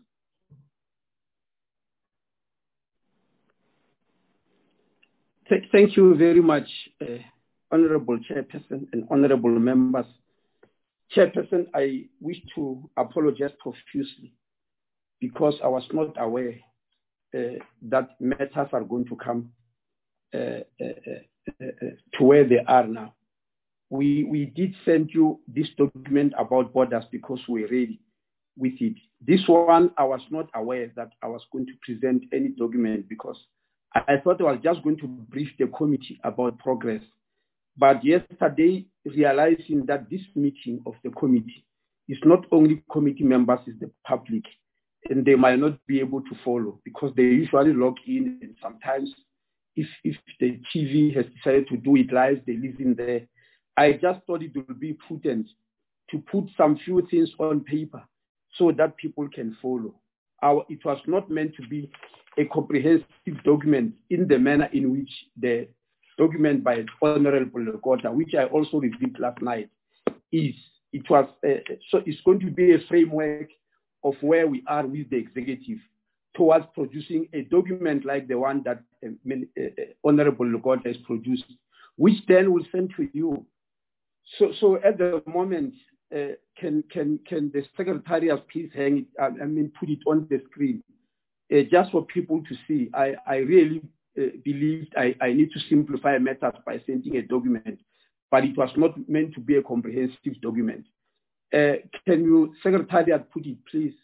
Thank you very much, Honorable Chairperson and Honorable members. Chairperson, I wish to apologize profusely because I was not aware that matters are going to come to where they are now. We did send you this document about borders because we're ready with it. This one, I was not aware that I was going to present any document because I thought I was just going to brief the committee about progress. But yesterday, realizing that this meeting of the committee is not only committee members, it's the public, and they might not be able to follow because they usually log in, and sometimes if the TV has decided to do it live, they listen there. I just thought it would be prudent to put some few things on paper so that people can follow. It was not meant to be a comprehensive document in the manner in which the document by Honorable Lekota, which I also reviewed last night, is. It was so it's going to be a framework of where we are with the executive towards producing a document like the one that Honorable Lekota has produced, which then will send to you. So at the moment, can the Secretariat please hang it, put it on the screen, just for people to see. I really believed I need to simplify matters by sending a document, but it was not meant to be a comprehensive document. Can you, Secretariat, put it, please?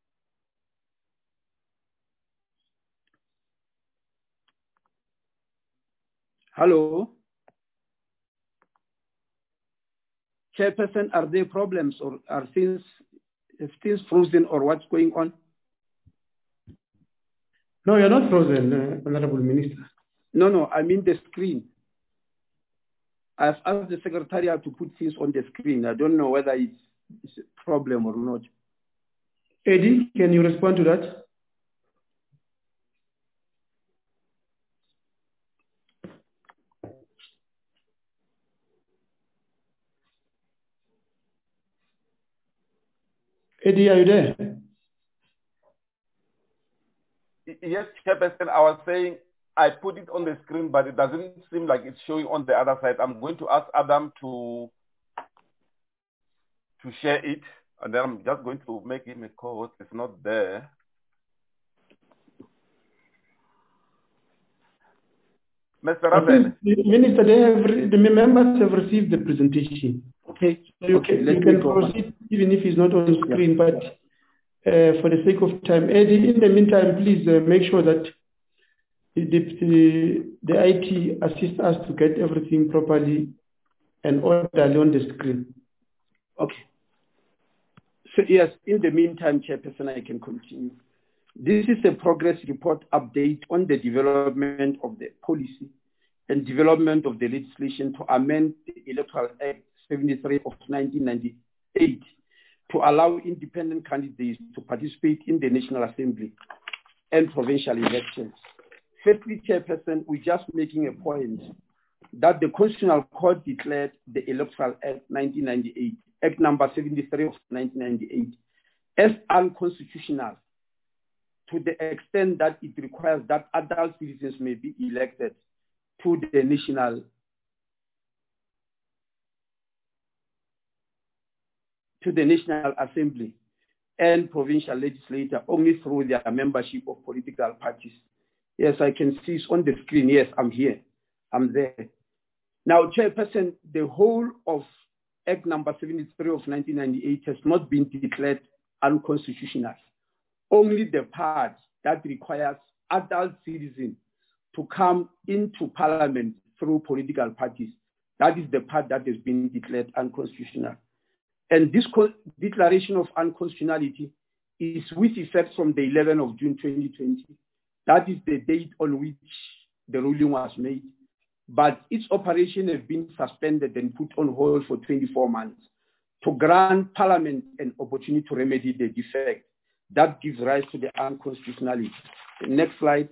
Hello? Chairperson, are there problems or are things frozen or what's going on? No, you're not frozen, Honorable Minister. No, I mean the screen. I've asked the Secretariat to put things on the screen. I don't know whether it's a problem or not. Eddie, can you respond to that? Eddie, are you there? Yes, Chairperson, I was saying I put it on the screen, but it doesn't seem like it's showing on the other side. I'm going to ask Adam to share it, and then I'm just going to make him a co-host. It's not there. Mr. Raven. Minister, the members have received the presentation. Okay. So you can proceed even if it's not on the screen, but for the sake of time, Eddie, in the meantime, please make sure that the IT assists us to get everything properly and orderly on the screen. Okay. So yes, in the meantime, Chairperson, I can continue. This is a progress report update on the development of the policy and development of the legislation to amend the Electoral Act 73 of 1998 to allow independent candidates to participate in the National Assembly and provincial elections. Firstly, Chairperson, we're just making a point that the Constitutional Court declared the Electoral Act 1998, Act number 73 of 1998, as unconstitutional to the extent that it requires that adult citizens may be elected to the National Assembly and provincial legislature only through their membership of political parties. Yes, I can see it on the screen. Yes, I'm here. I'm there. Now, Chairperson, the whole of Act number 73 of 1998 has not been declared unconstitutional. Only the part that requires adult citizens to come into parliament through political parties, that is the part that has been declared unconstitutional. And this declaration of unconstitutionality is with effect from the 11th of June 2020. That is the date on which the ruling was made. But its operation has been suspended and put on hold for 24 months to grant Parliament an opportunity to remedy the defect that gives rise to the unconstitutionality. Next slide.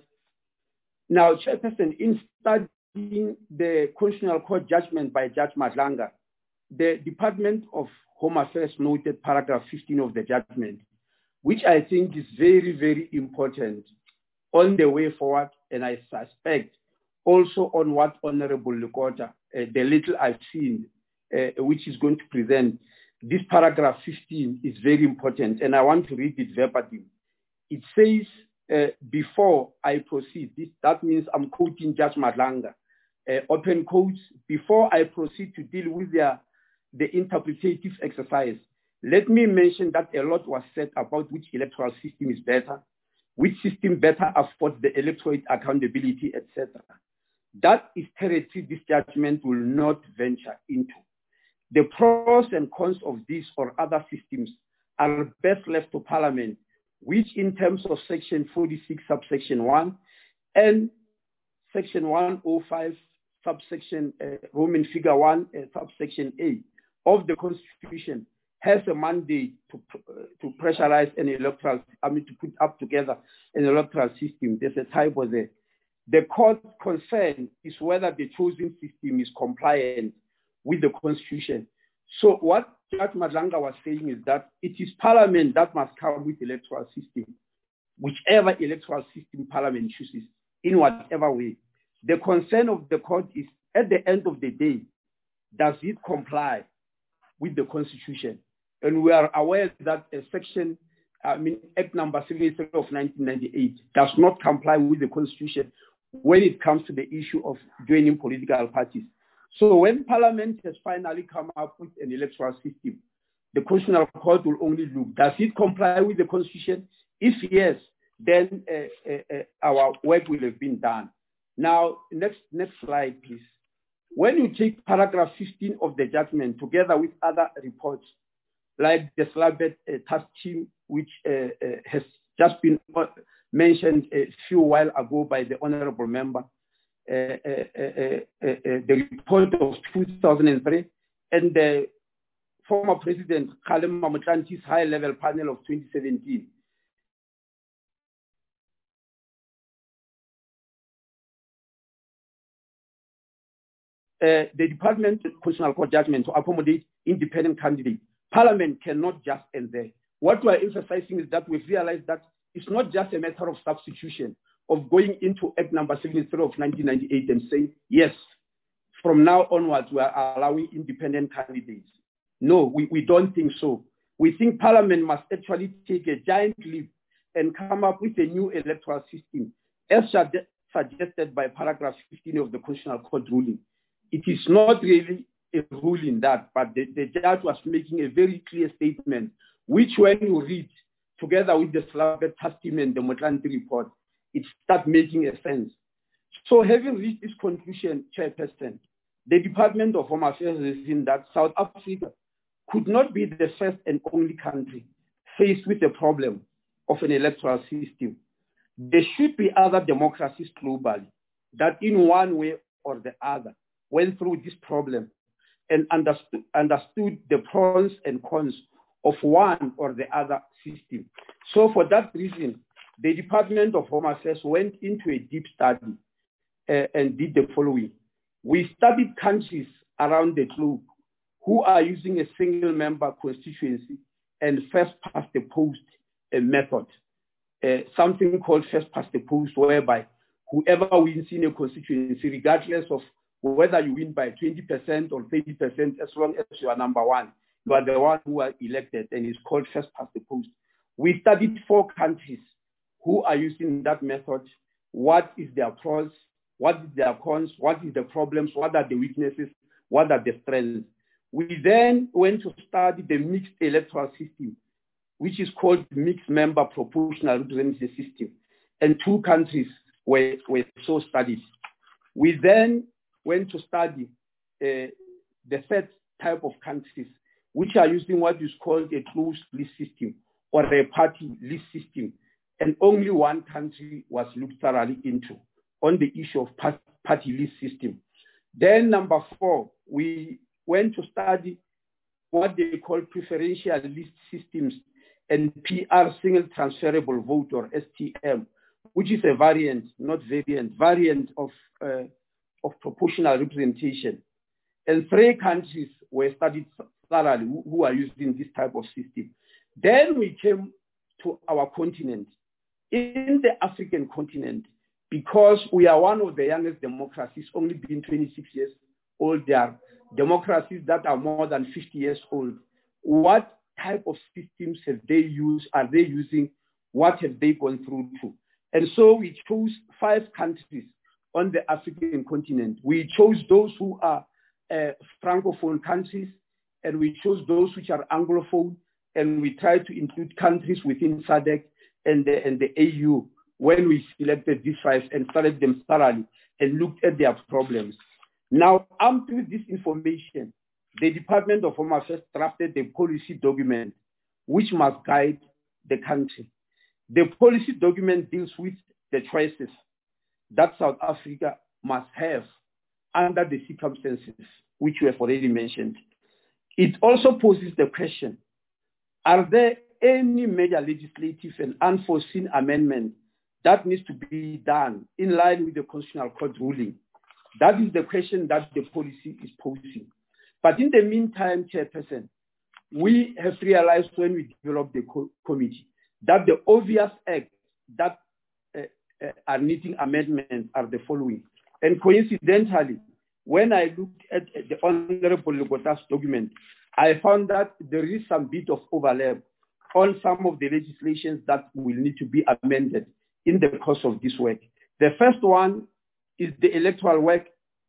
Now, Chairperson, in studying the Constitutional Court judgment by Judge Madlanga, the Department of Home Affairs noted paragraph 15 of the judgment, which I think is very, very important on the way forward, and I suspect also on what Honorable Lekota, the little I've seen, which is going to present. This paragraph 15 is very important, and I want to read it verbatim. It says, before I proceed, that means I'm quoting Judge Madlanga, open quotes, before I proceed to deal with the interpretative exercise, let me mention that a lot was said about which electoral system is better, which system better affords the electorate accountability, etc. That is territory this judgment will not venture into. The pros and cons of this or other systems are best left to Parliament, which in terms of Section 46, subsection 1, and Section 105, subsection Roman figure 1, subsection A of the Constitution, has a mandate to pressurize an electoral, to put up together an electoral system. There's a typo there. The court's concern is whether the chosen system is compliant with the Constitution. So what Judge Madlanga was saying is that it is Parliament that must come with electoral system, whichever electoral system Parliament chooses, in whatever way. The concern of the court is, at the end of the day, does it comply with the Constitution? And we are aware that Act number 73 of 1998 does not comply with the Constitution when it comes to the issue of joining political parties. So when Parliament has finally come up with an electoral system, the Constitutional Court will only look, does it comply with the Constitution? If yes, then our work will have been done. Now, next slide, please. When you take paragraph 15 of the judgment together with other reports, like the Slabet task team, which has just been mentioned a few while ago by the honorable member, the report of 2003, and the former President Kgalema Motlante's high-level panel of 2017. The Department Constitutional Court judgment to accommodate independent candidates. Parliament cannot just end there. what we're emphasizing is that we've realized that it's not just a matter of substitution, of going into Act number 73 of 1998 and saying, yes, from now onwards, we are allowing independent candidates. No, we don't think so. We think Parliament must actually take a giant leap and come up with a new electoral system, as suggested by paragraph 15 of the Constitutional Court ruling. It is not really a ruling that, but the judge was making a very clear statement, which when you read together with the Slavet Testament, the Motlanthe report, it starts making a sense. So having reached this conclusion, Chairperson, the Department of Home Affairs has seen that South Africa could not be the first and only country faced with the problem of an electoral system. There should be other democracies globally that in one way or the other went through this problem and understood the pros and cons of one or the other system. So for that reason, the Department of Home Affairs went into a deep study and did the following. We studied countries around the globe who are using a single member constituency and first past the post method, something called first past the post, whereby whoever wins in a constituency, regardless of whether you win by 20% or 30%, as long as you are number one, you are the one who are elected, and it's called first past the post. We studied 4 countries who are using that method. What is their pros? What is their cons? What is the problems? What are the weaknesses? What are the strengths? We then went to study the mixed electoral system, which is called mixed member proportional representation system. And 2 countries were so studied. We then went to study the third type of countries, which are using what is called a closed list system or a party list system. And only 1 country was looked thoroughly into on the issue of party list system. Then number 4, we went to study what they call preferential list systems and PR single transferable vote or STM, which is a variant, not variant of proportional representation. And 3 countries were studied thoroughly who are using this type of system. Then we came to our continent. In the African continent, because we are one of the youngest democracies, only being 26 years old, there are democracies that are more than 50 years old. What type of systems have they used? Are they using? What have they gone through to? And so we chose 5 countries on the African continent. We chose those who are Francophone countries, and we chose those which are Anglophone, and we tried to include countries within SADC and the AU when we selected these 5 and studied them thoroughly and looked at their problems. Now, armed with this information, the Department of Home Affairs drafted a policy document which must guide the country. The policy document deals with the choices that South Africa must have under the circumstances which we have already mentioned. It also poses the question, are there any major legislative and unforeseen amendment that needs to be done in line with the Constitutional Court ruling? That is the question that the policy is posing. But in the meantime, Chairperson, we have realized when we developed the committee that the obvious acts that are needing amendment are the following. And coincidentally, when I looked at the Honorable Legota's document, I found that there is some bit of overlap on some of the legislations that will need to be amended in the course of this work. The first one is the Electoral Act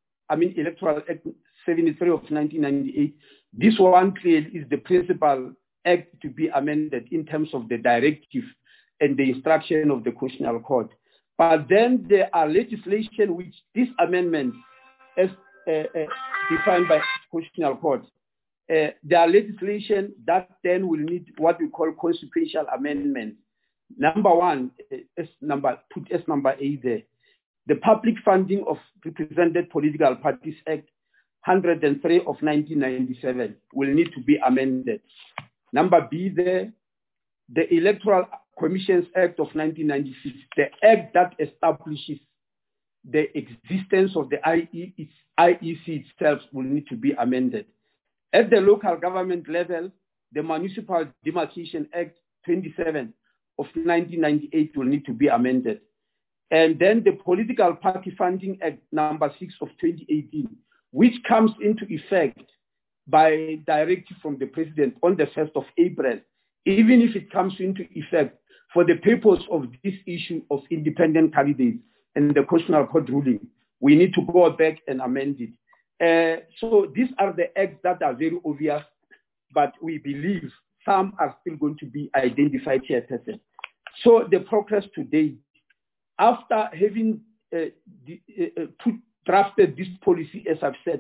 73 of 1998. This one clearly is the principal act to be amended in terms of the directive and the instruction of the Constitutional Court. But then there are legislation which this amendment, as defined by the Constitutional Court, there are legislation that then will need what we call consequential amendments. Number 1, put as number A there. The Public Funding of Represented Political Parties Act 103 of 1997 will need to be amended. Number B there, the Electoral Commissions Act of 1996, the act that establishes the existence of the IEC itself will need to be amended. At the local government level, the Municipal Demarcation Act 27 of 1998 will need to be amended. And then the Political Party Funding Act number 6 of 2018, which comes into effect by directive from the president on the 1st of April, even if it comes into effect for the purpose of this issue of independent candidates and the Constitutional Court ruling, we need to go back and amend it. So these are the acts that are very obvious, but we believe some are still going to be identified here. So the progress today, after having drafted this policy, as I've said,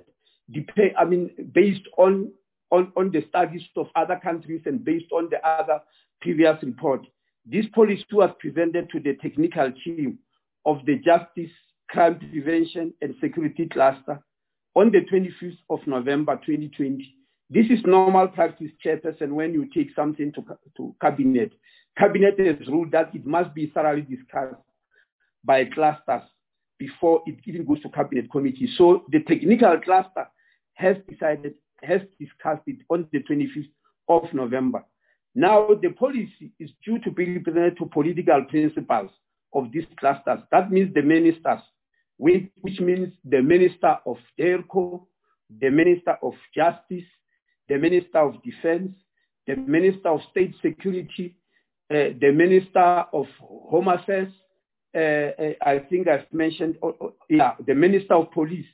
based on the studies of other countries and based on the other previous report, this policy was presented to the technical team of the Justice, Crime Prevention and Security Cluster on the 25th of November 2020. This is normal practice, Chairperson, when you take something to Cabinet. Cabinet has ruled that it must be thoroughly discussed by clusters before it even goes to Cabinet Committee. So the technical cluster has discussed it on the 25th of November. Now the policy is due to be presented to political principals of these clusters. That means the ministers, which means the Minister of DIRCO, the Minister of Justice, the Minister of Defense, the Minister of State Security, the Minister of Home Affairs, I think I've mentioned, the Minister of Police.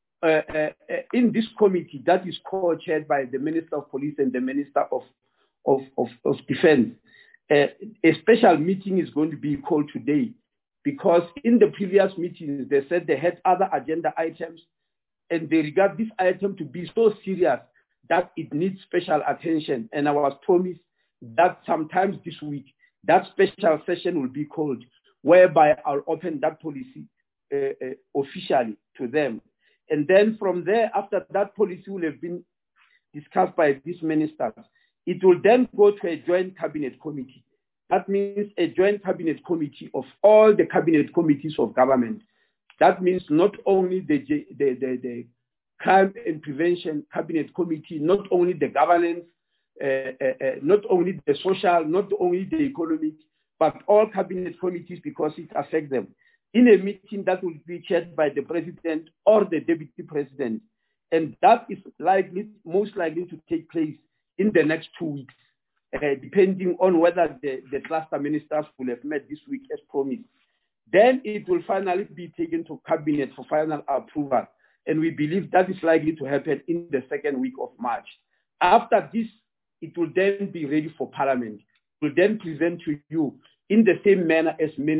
In this committee that is co-chaired by the Minister of Police and the Minister of Defense, a special meeting is going to be called today, because in the previous meetings they said they had other agenda items and they regard this item to be so serious that it needs special attention. And I was promised that sometimes this week that special session will be called, whereby I'll open that policy officially to them. And then from there, after that policy will have been discussed by these ministers, it will then go to a joint cabinet committee. That means a joint cabinet committee of all the cabinet committees of government. That means not only the crime and prevention cabinet committee, not only the governance, not only the social, not only the economic, but all cabinet committees, because it affects them, in a meeting that will be chaired by the president or the deputy president. And that is most likely to take place in the next 2 weeks, depending on whether the cluster ministers will have met this week as promised. Then it will finally be taken to cabinet for final approval. And we believe that is likely to happen in the second week of March. After this, it will then be ready for Parliament. It will then present to you in the same manner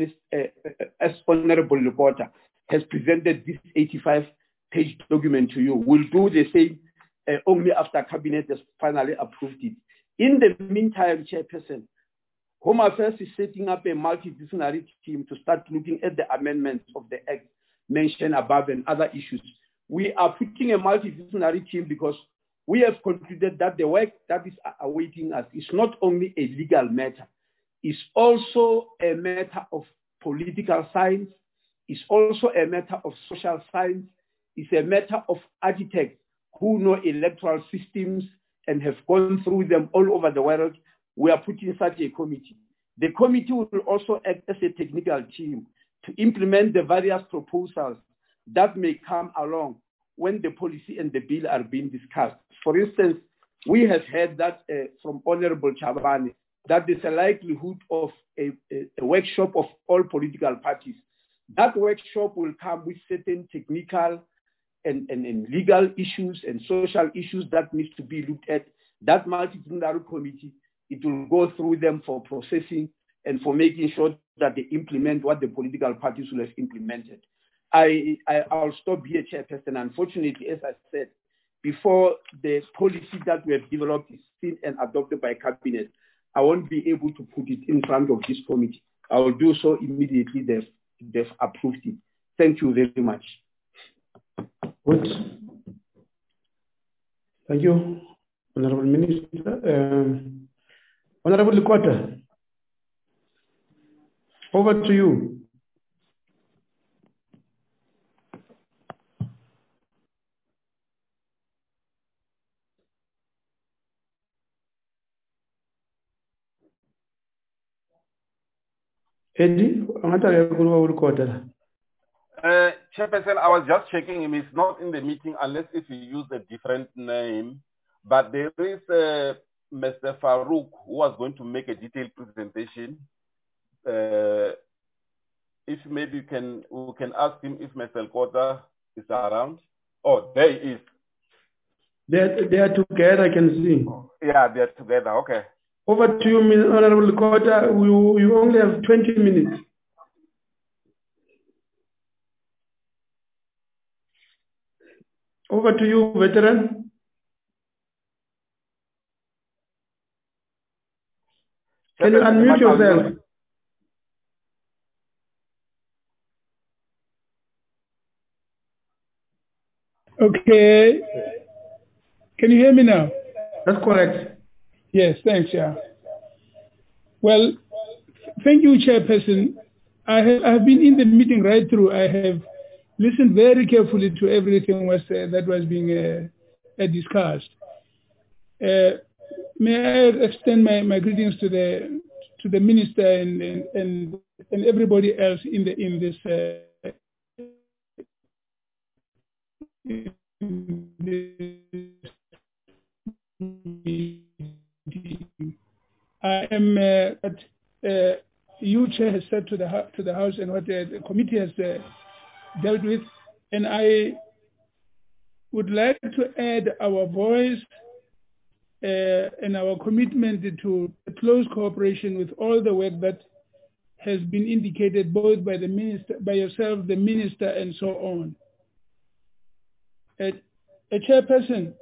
as Honorable Lekota has presented this 85-page document to you. We'll do the same only after Cabinet has finally approved it. In the meantime, Chairperson, Home Affairs is setting up a multidisciplinary team to start looking at the amendments of the Act mentioned above and other issues. We are putting a multidisciplinary team because we have concluded that the work that is awaiting us is not only a legal matter, it's also a matter of political science, it's also a matter of social science, it's a matter of architects who know electoral systems and have gone through them all over the world. We are putting such a committee. The committee will also act as a technical team to implement the various proposals that may come along when the policy and the bill are being discussed. For instance, we have heard that from Honorable Chabane, that there's a likelihood of a workshop of all political parties. That workshop will come with certain technical and legal issues and social issues that needs to be looked at. That multidisciplinary committee, it will go through them for processing and for making sure that they implement what the political parties will have implemented. I'll stop here, Chairperson. Unfortunately, as I said, before the policy that we have developed is seen and adopted by Cabinet, I won't be able to put it in front of this committee. I will do so immediately they've approved it. Thank you very much. Good. Thank you, Honorable Minister. Honorable Lekota, over to you. Eddie, Chairperson, I was just checking him. He's not in the meeting unless if he used a different name. But there is Mr. Farouk who was going to make a detailed presentation. If maybe we can ask him if Mr. Kota is around. Oh, there he is. They are together, I can see. Yeah, they are together. Okay. Over to you, Honorable Kota. You only have 20 minutes. Over to you, veteran. Can you unmute yourself? Okay. Can you hear me now? That's correct. Yes, thanks, yeah. Well, thank you, Chairperson. I have been in the meeting right through. I have listened very carefully to everything that was being discussed. May I extend my greetings to the minister and everybody else in this. I am you, Chair, has said to the House and what the committee has dealt with, and I would like to add our voice and our commitment to close cooperation with all the work that has been indicated both by the minister, by yourself, the minister, and so on. A Chairperson,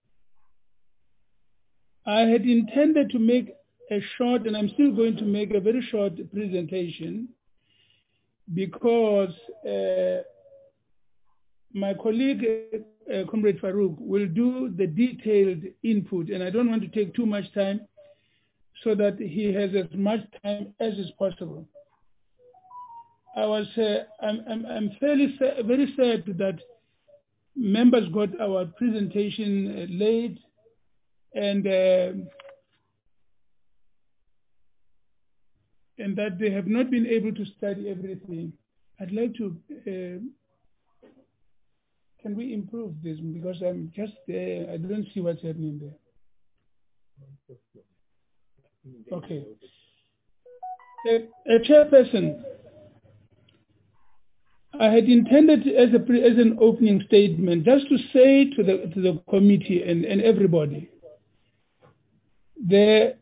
I had intended to make a short, and I'm still going to make a very short presentation because my colleague, Comrade Farouk, will do the detailed input, and I don't want to take too much time so that he has as much time as is possible. I'm very sad that members got our presentation late, and that they have not been able to study everything. I'd like to, can we improve this? Because I'm just there, I don't see what's happening there. Okay. A Chairperson, I had intended as an opening statement just to say to the committee and everybody, this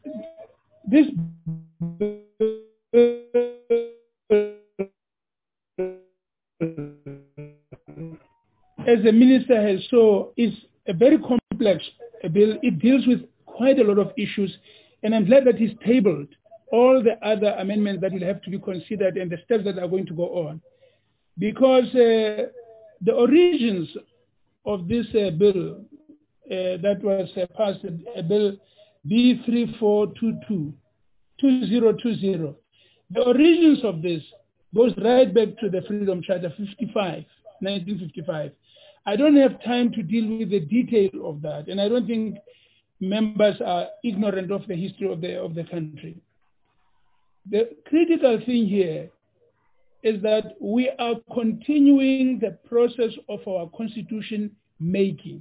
as the minister has shown, is a very complex bill. It deals with quite a lot of issues, and I'm glad that he's tabled all the other amendments that will have to be considered and the steps that are going to go on. Because the origins of this bill that was passed, Bill B3422, 2020, the origins of this goes right back to the Freedom Charter 1955. I don't have time to deal with the detail of that, and I don't think members are ignorant of the history of the country. The critical thing here is that we are continuing the process of our constitution making.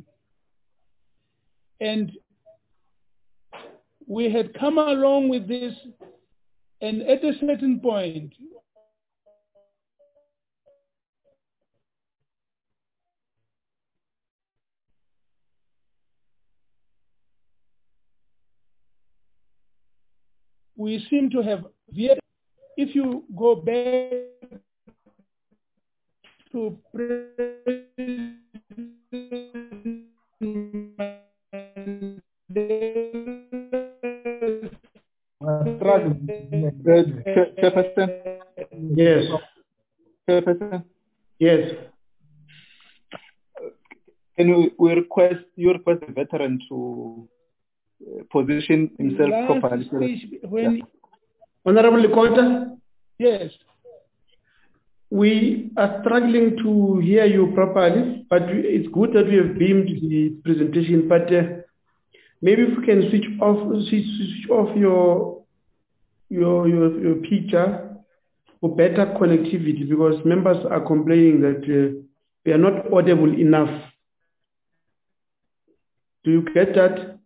And we had come along with this, and at a certain point, we seem to have veered. If you go back to Chairperson? Yes. Chairperson? Yes. Can you request the veteran to position himself properly? Honorable Kota? Yes. We are struggling to hear you properly, but it's good that we have beamed the presentation, but maybe if we can switch off your picture for better connectivity, because members are complaining that we are not audible enough. Do you get that?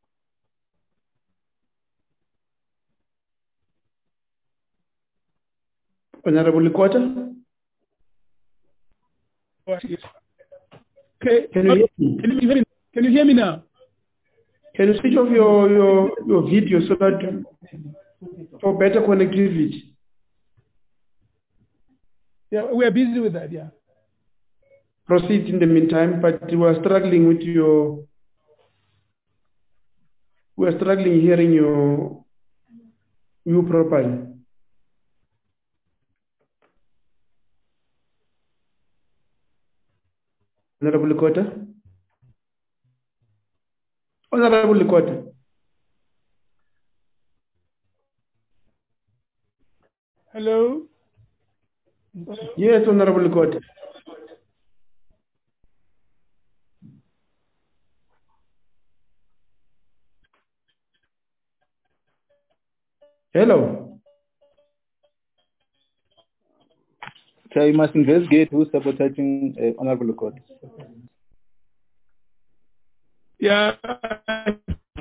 Honorable Likota? Okay. Can you hear me? Can you hear me now? Can you switch off your video so that for better connectivity? Yeah, we are busy with that, yeah. Proceed in the meantime, but we are struggling with you hearing you properly. Honorable Likota? Honorable Likota? Hello? Yes, Honorable Likota. Hello. So you must investigate who's sabotaging Honorable Court. Yeah, I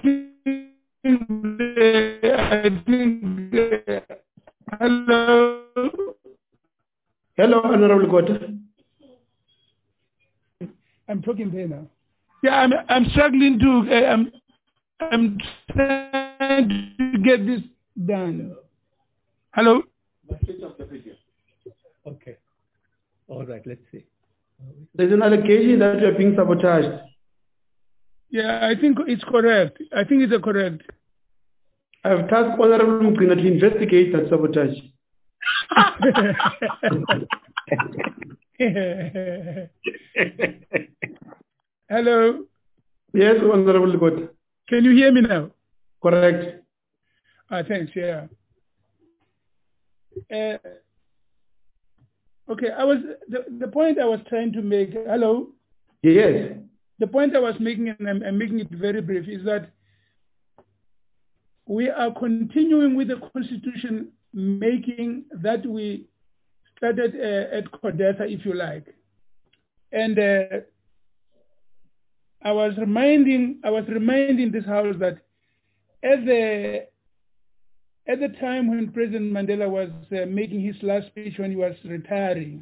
think hello. Hello, Honorable Court. I'm talking there now. Yeah, I'm struggling to. I'm trying to get this done. Hello. Okay. All right. Let's see. There's an allegation that you're being sabotaged. Yeah, I think it's correct. I think it's correct. I've tasked Honorable Mukina to investigate that sabotage. Hello. Yes, Honorable God. Can you hear me now? Correct. Thanks. Yeah. Okay. The point I was trying to make. Hello. Yes. The point I was making, and I'm making it very brief, is that we are continuing with the constitution making that we started at CODESA, if you like. And I was reminding this House that at the time when President Mandela was making his last speech when he was retiring,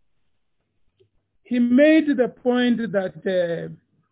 he made the point that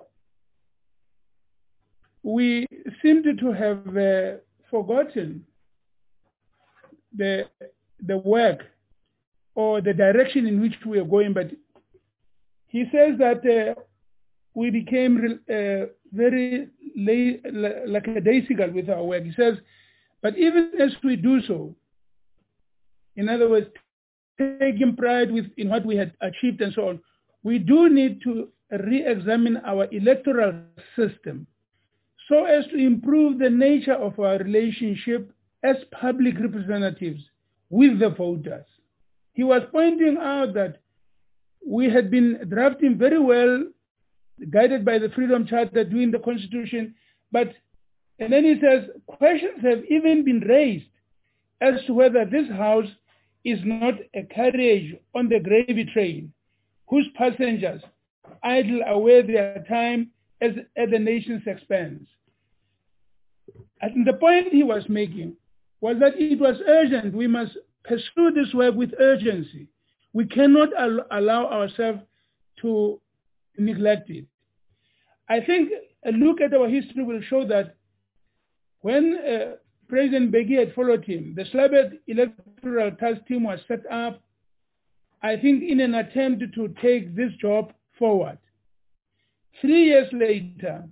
we seemed to have forgotten the work or the direction in which we are going. But he says that we became very lackadaisical with our work. He says, but even as we do so, in other words, taking pride in what we had achieved and so on, we do need to re-examine our electoral system so as to improve the nature of our relationship as public representatives with the voters. He was pointing out that we had been drafting very well, guided by the Freedom Charter, doing the Constitution, and then he says, questions have even been raised as to whether this House is not a carriage on the gravy train, whose passengers idle away their time at the nation's expense. And the point he was making was that it was urgent. We must pursue this work with urgency. We cannot allow ourselves to neglect it. I think a look at our history will show that when President Beki had followed him, the Slabbert Electoral Task Team was set up, I think, in an attempt to take this job forward. 3 years later,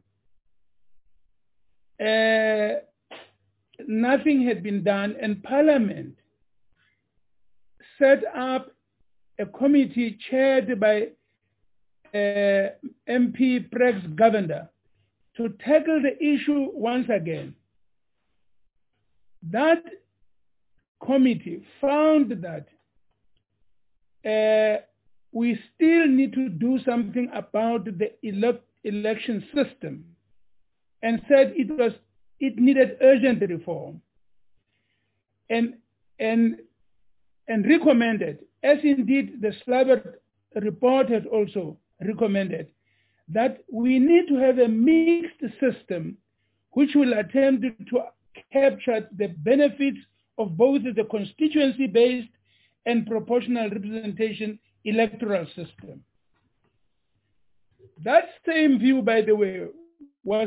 nothing had been done, and Parliament set up a committee chaired by MP Prex Govender to tackle the issue once again. That committee found that we still need to do something about the election system, and said it needed urgent reform. And and recommended, as indeed the Slavert report had also recommended, that we need to have a mixed system which will attempt to capture the benefits of both the constituency-based and proportional representation electoral system. That same view, by the way, was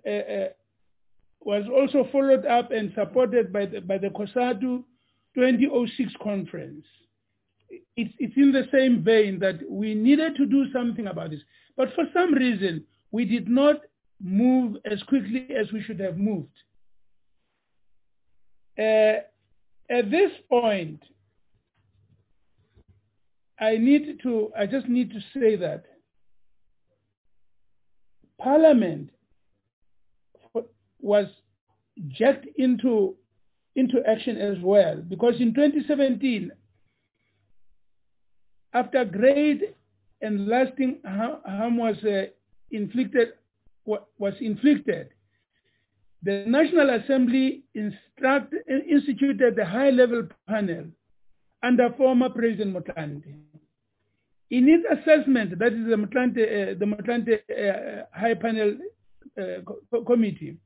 also followed up and supported by the COSATU 2006 conference. It's in the same vein that we needed to do something about this. But for some reason, we did not move as quickly as we should have moved. At this point, I just need to say that Parliament was jacked into action as well, because in 2017, after great and lasting harm was inflicted, the National Assembly instituted the high-level panel under former President Motlanthe. In its assessment, that is the Motlanthe High Panel Committee,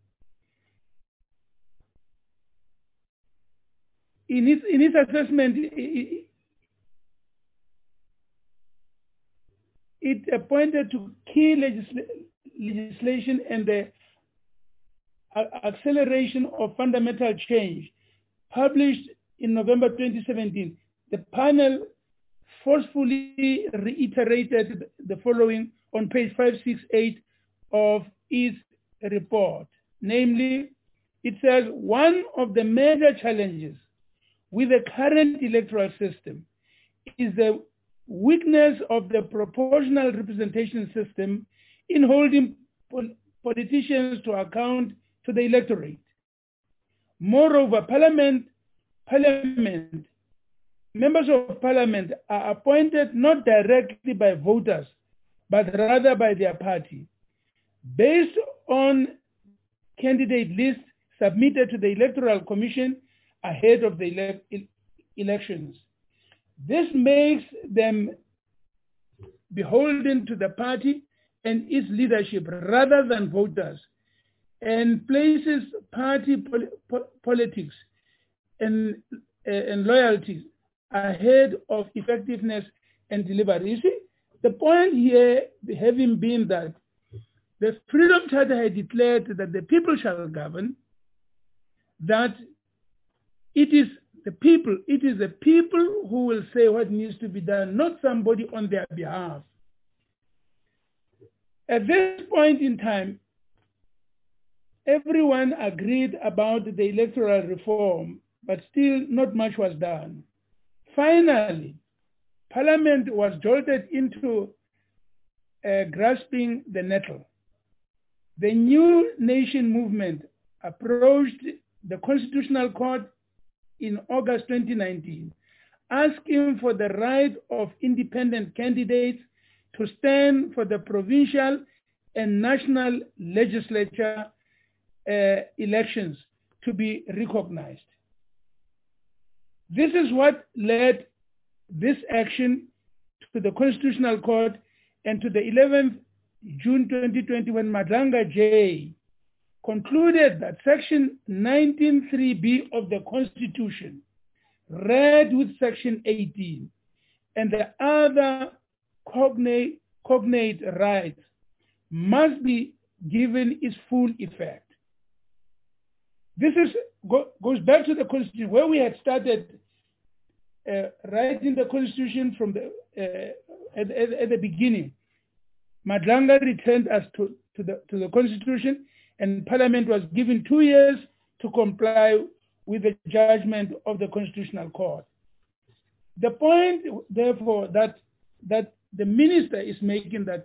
in its assessment, it pointed to key legislation and the acceleration of fundamental change. Published in November 2017, the panel forcefully reiterated the following on page 568 of its report. Namely, it says, one of the major challenges with the current electoral system is the weakness of the proportional representation system in holding politicians to account to the electorate. Moreover, members of parliament are appointed not directly by voters, but rather by their party, based on candidate lists submitted to the Electoral Commission ahead of the elections. This makes them beholden to the party and its leadership rather than voters, and places party politics and loyalties ahead of effectiveness and delivery. You see, the point here having been that the Freedom Charter had declared that the people shall govern, that it is the people who will say what needs to be done, not somebody on their behalf. At this point in time, everyone agreed about the electoral reform, but still not much was done. Finally, Parliament was jolted into grasping the nettle. The New Nation movement approached the Constitutional Court in August 2019, asking for the right of independent candidates to stand for the provincial and national legislature elections to be recognized. This is what led this action to the Constitutional Court and to the 11th June 2020, when Madlanga J concluded that Section 19(3)(b) of the Constitution, read with Section 18, and the other cognate rights must be given its full effect. This goes back to the Constitution, where we had started writing the Constitution from at the beginning. Madlanga returned us to the Constitution, and Parliament was given 2 years to comply with the judgment of the Constitutional Court. The point, therefore, that the minister is making, that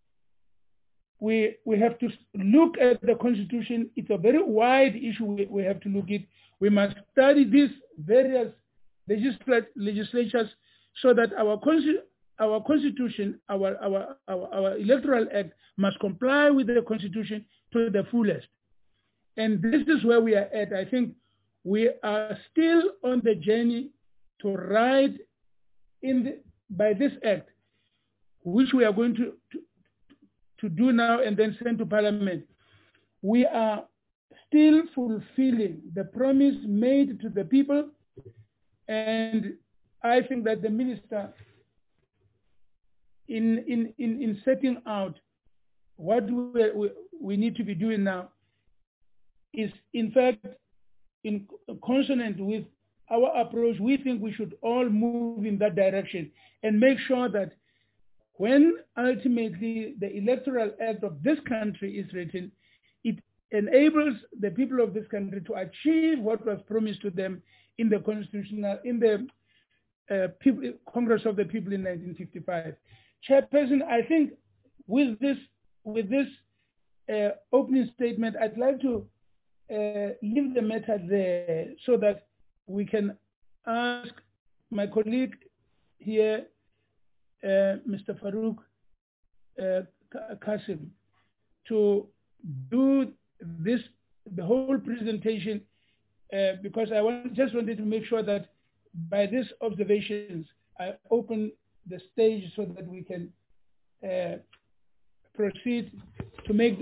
we have to look at the Constitution. It's a very wide issue we have to look at. We must study these various legislatures so that our Constitution, our Electoral Act must comply with the Constitution to the fullest. And this is where we are at. I think we are still on the journey to write by this act, which we are going to do now and then send to Parliament, we are still fulfilling the promise made to the people. And I think that the minister, in setting out what we need to be doing now, is in fact in consonant with our approach. We think we should all move in that direction and make sure that when ultimately the Electoral Act of this country is written, it enables the people of this country to achieve what was promised to them in the Congress of the People in 1955. Chairperson, I think with this opening statement, I'd like to leave the matter there so that we can ask my colleague here, Mr. Farouk Kassim, to do the whole presentation, because I just wanted to make sure that by these observations, I open the stage so that we can proceed to make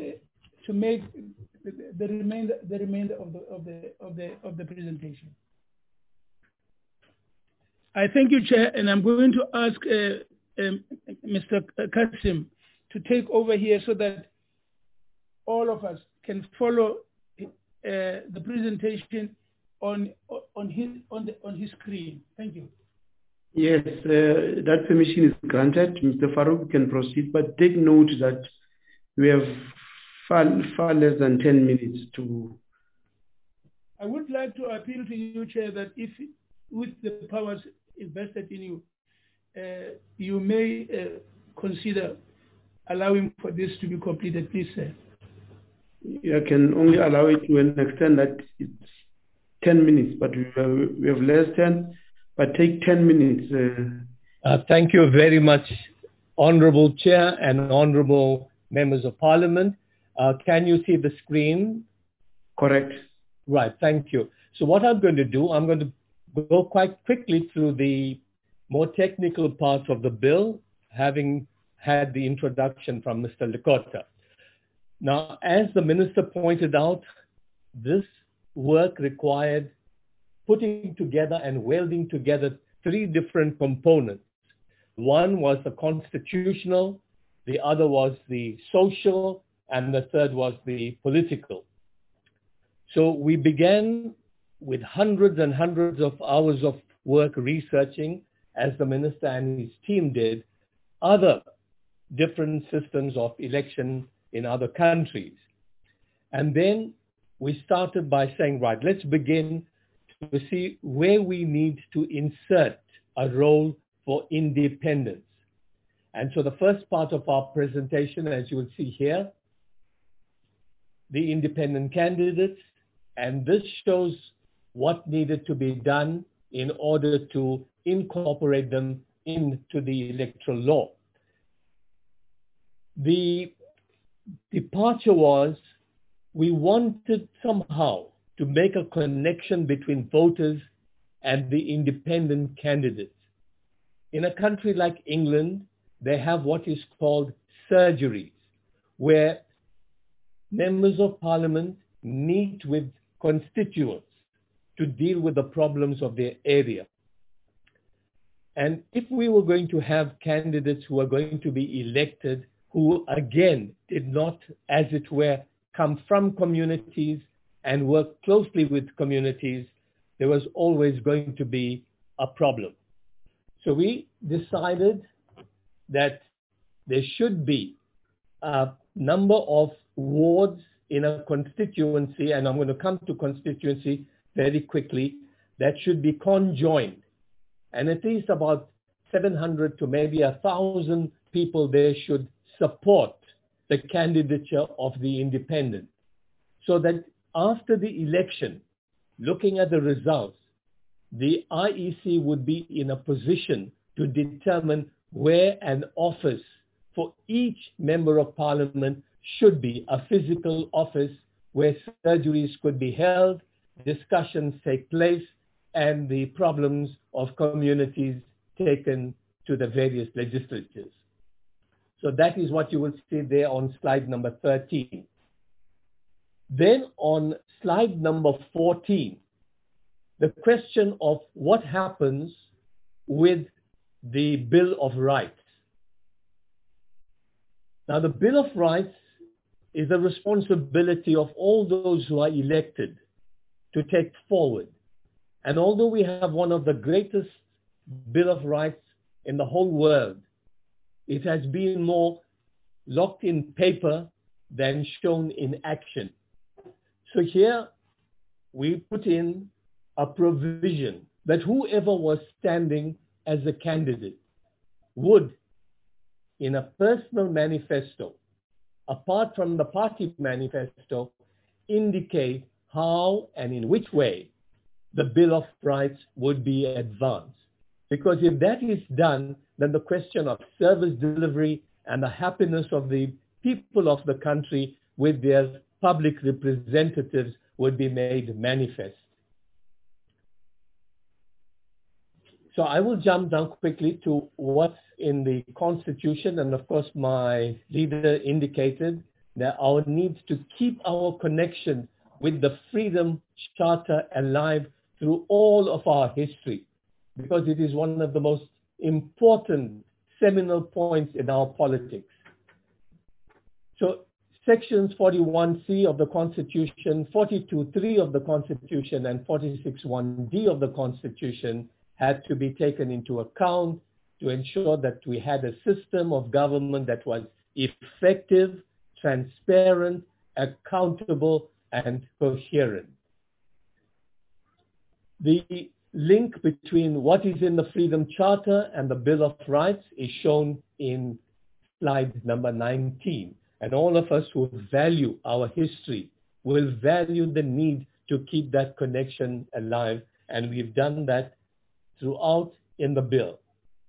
the remainder of the presentation. I thank you, Chair, and I'm going to ask Mr. Kassim to take over here so that all of us can follow the presentation on his screen. Thank you. Yes, that permission is granted. Mr. Farouk can proceed, but take note that we have far less than 10 minutes to... I would like to appeal to you, Chair, that if with the powers invested in you, you may consider allowing for this to be completed, please, sir. I can only allow it to an extent that it's 10 minutes, but we have less than, but take 10 minutes. Thank you very much, Honorable Chair and Honorable Members of Parliament. Can you see the screen? Correct. Right, thank you. So what I'm going to do, I'm going to go quite quickly through the more technical parts of the bill, having had the introduction from Mr. Lekota. Now, as the Minister pointed out, this work required putting together and welding together three different components. One was the constitutional, the other was the social, and the third was the political. So we began with hundreds and hundreds of hours of work researching, as the Minister and his team did, other different systems of election in other countries. And then we started by saying, right, let's begin to see where we need to insert a role for independence. And so the first part of our presentation, as you will see here, the independent candidates, and this shows what needed to be done in order to incorporate them into the electoral law. The departure was, we wanted somehow to make a connection between voters and the independent candidates. In a country like England, they have what is called surgeries, where members of parliament meet with constituents to deal with the problems of their area. And if we were going to have candidates who are going to be elected, who again did not, as it were, come from communities and work closely with communities, there was always going to be a problem. So we decided that there should be a number of wards in a constituency, and I'm going to come to constituency very quickly, that should be conjoined. And at least about 700 to maybe 1,000 people there should support the candidature of the independent. So that after the election, looking at the results, the IEC would be in a position to determine where an office for each member of parliament should be, a physical office where surgeries could be held, discussions take place, and the problems of communities taken to the various legislatures. So that is what you will see there on slide number 13. Then on slide number 14, the question of what happens with the Bill of Rights. Now, the Bill of Rights is the responsibility of all those who are elected to take forward. And although we have one of the greatest Bill of Rights in the whole world, it has been more locked in paper than shown in action. So here we put in a provision that whoever was standing as a candidate would, in a personal manifesto, apart from the party manifesto, indicate how and in which way the Bill of Rights would be advanced. Because if that is done, then the question of service delivery and the happiness of the people of the country with their public representatives would be made manifest. So I will jump down quickly to what's in the Constitution. And of course, my leader indicated that our need to keep our connection with the Freedom Charter alive through all of our history, because it is one of the most important seminal points in our politics. So sections 41C of the Constitution, 42.3 of the Constitution, and 46.1D of the Constitution had to be taken into account to ensure that we had a system of government that was effective, transparent, accountable, and coherent. The link between what is in the Freedom Charter and the Bill of Rights is shown in slide number 19. And all of us who value our history will value the need to keep that connection alive. And we've done that throughout in the bill.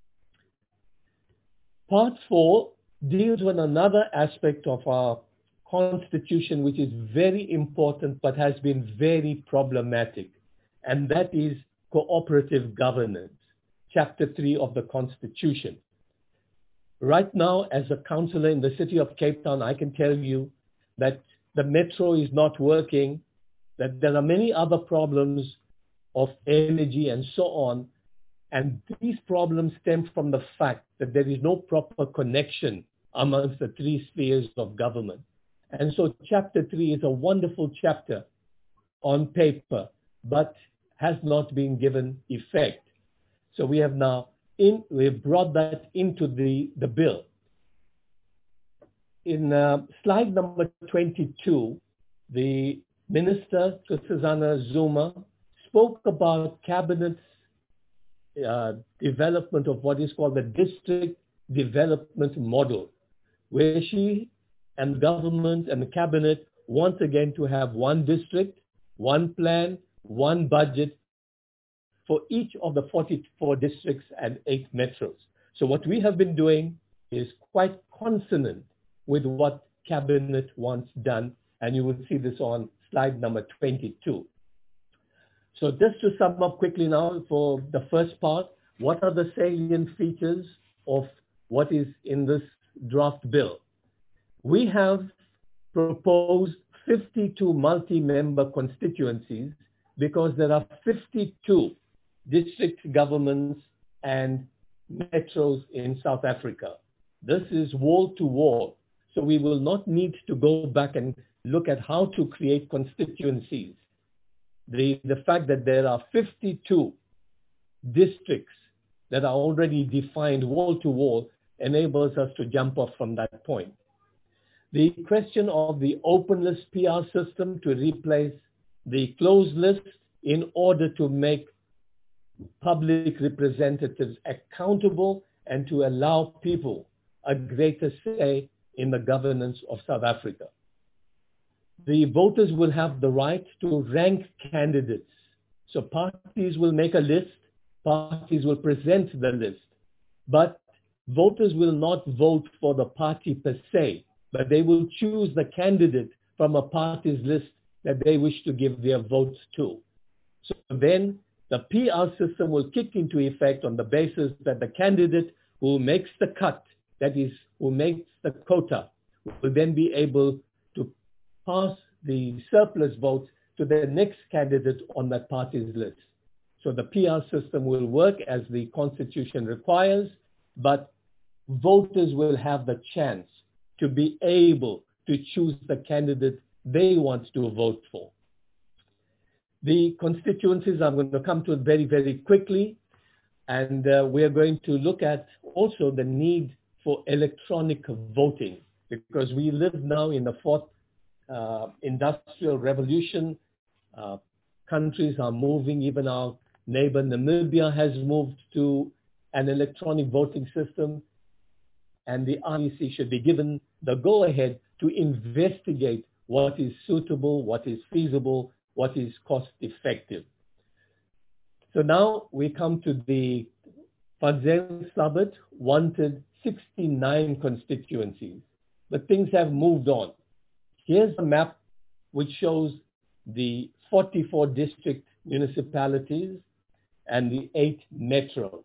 Part 4 deals with another aspect of our Constitution, which is very important but has been very problematic, and that is cooperative governance, Chapter 3 of the Constitution. Right now, as a councillor in the city of Cape Town, I can tell you that the metro is not working, that there are many other problems of energy and so on, and these problems stem from the fact that there is no proper connection amongst the three spheres of government. And so Chapter 3 is a wonderful chapter on paper, but has not been given effect. So we have now we've brought that into the bill. In slide number 22, the Minister, Nkosazana Zuma, spoke about Cabinet's development of what is called the district development model, where she and government and the cabinet want again to have one district, one plan, one budget for each of the 44 districts and 8 metros. So what we have been doing is quite consonant with what cabinet wants done, and you will see this on slide number 22. So just to sum up quickly now for the first part, what are the salient features of what is in this draft bill? We have proposed 52 multi-member constituencies because there are 52 district governments and metros in South Africa. This is wall to wall. So we will not need to go back and look at how to create constituencies. The fact that there are 52 districts that are already defined wall to wall enables us to jump off from that point. The question of the open list PR system to replace the closed list in order to make public representatives accountable and to allow people a greater say in the governance of South Africa. The voters will have the right to rank candidates. So parties will make a list, parties will present the list, but voters will not vote for the party per se, but they will choose the candidate from a party's list that they wish to give their votes to. So then The PR system will kick into effect on the basis that the candidate who makes the cut, that is, who makes the quota, will then be able to pass the surplus votes to the next candidate on that party's list. So the PR system will work as the Constitution requires, but voters will have the chance to be able to choose the candidate they want to vote for. The constituencies I'm going to come to very, very quickly, and we are going to look at also the need for electronic voting, because we live now in the fourth industrial revolution. Countries are moving, even our neighbor Namibia has moved to an electronic voting system, and the IEC should be given the go-ahead to investigate what is suitable, what is feasible, what is cost-effective. So now we come to the Fadzeng Sabbat wanted 69 constituencies, but things have moved on. Here's a map which shows the 44 district municipalities and the 8 metros.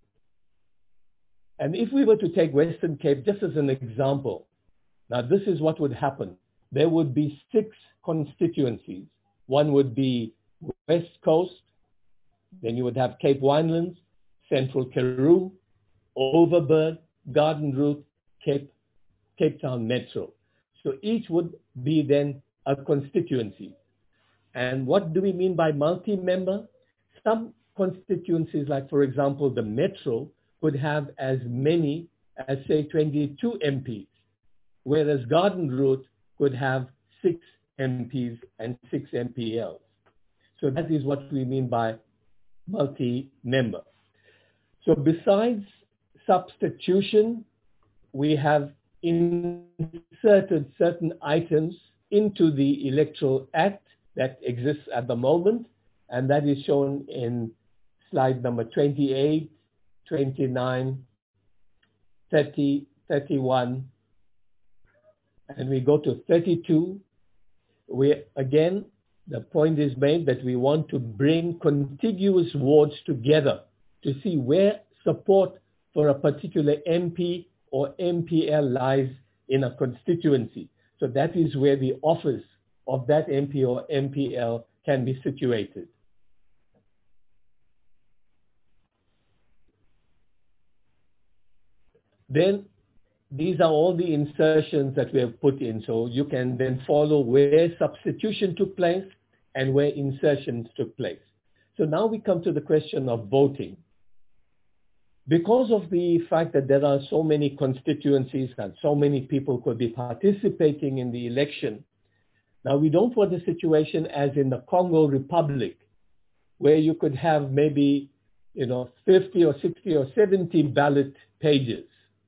And if we were to take Western Cape just as an example, now this is what would happen. There would be 6 constituencies. One would be West Coast, then you would have Cape Winelands, Central Karoo, Overberg, Garden Route, Cape Town Metro. So each would be then a constituency. And what do we mean by multi-member? Some constituencies, like for example, the Metro, could have as many as say 22 MPs, whereas Garden Route could have 6 MPs and 6 MPLs. So that is what we mean by multi-member. So besides substitution, we have inserted certain items into the Electoral Act that exists at the moment, and that is shown in slide number 28, 29, 30, 31, and we go to 32. Again, the point is made that we want to bring contiguous wards together to see where support for a particular MP or MPL lies in a constituency. So that is where the office of that MP or MPL can be situated. Then these are all the insertions that we have put in. So you can then follow where substitution took place and where insertions took place. So now we come to the question of voting. Because of the fact that there are so many constituencies and so many people could be participating in the election, now we don't want a situation as in the Congo Republic, where you could have maybe 50 or 60 or 70 ballot pages.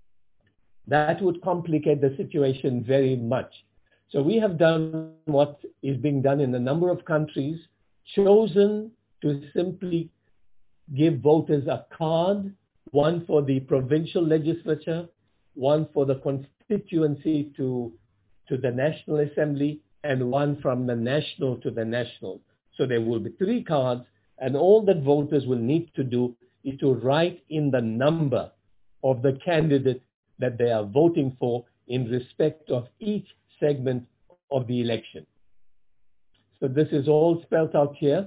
That would complicate the situation very much. So we have done what is being done in a number of countries, chosen to simply give voters a card, one for the provincial legislature, one for the constituency to the National Assembly, and one from the national to the national. So there will be 3 cards, and all that voters will need to do is to write in the number of the candidate that they are voting for in respect of each segment of the election. So this is all spelled out here.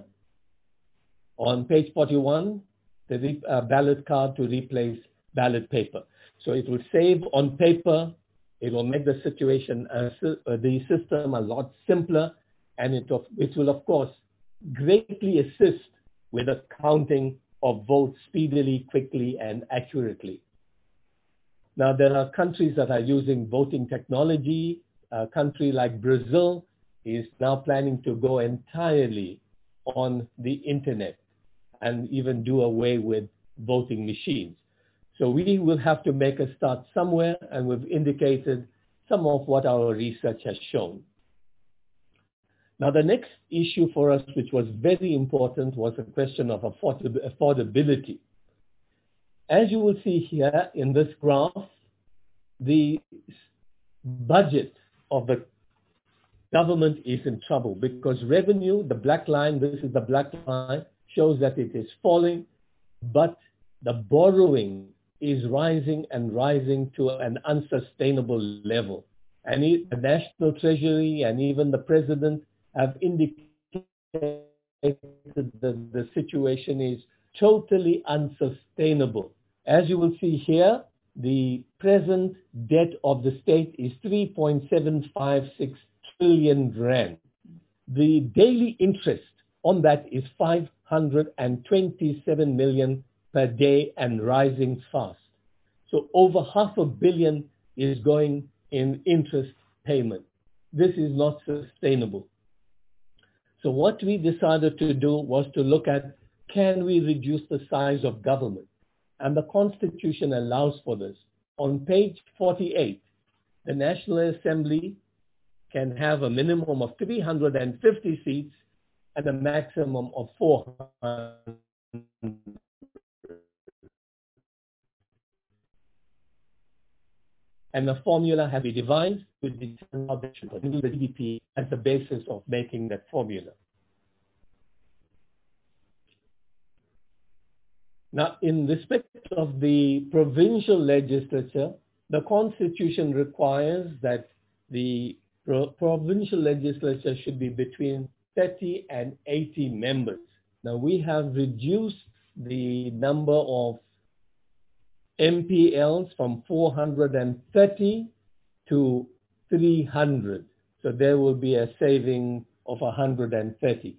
On page 41, the ballot card to replace ballot paper. So it will save on paper, it will make the situation, the system a lot simpler, and it will of course greatly assist with the counting of votes speedily, quickly, and accurately. Now, there are countries that are using voting technology. A country like Brazil is now planning to go entirely on the internet and even do away with voting machines. So we will have to make a start somewhere, and we've indicated some of what our research has shown. Now, the next issue for us, which was very important, was a question of affordability. As you will see here in this graph, the budget of the government is in trouble because revenue, the black line, this is the black line, shows that it is falling, but the borrowing is rising and rising to an unsustainable level. And the National Treasury and even the President have indicated that the situation is totally unsustainable. As you will see here, the present debt of the state is 3.756 trillion rand. The daily interest on that is 527 million per day and rising fast. So over $500 million is going in interest payment. This is not sustainable. So what we decided to do was to look at, can we reduce the size of government? And the Constitution allows for this. On page 48, the National Assembly can have a minimum of 350 seats and a maximum of 400. And the formula has been devised to determine how they should use the GDP as the basis of making that formula. Now, in respect of the provincial legislature, the Constitution requires that the provincial legislature should be between 30 and 80 members. Now, we have reduced the number of MPLs from 430 to 300. So there will be a saving of 130.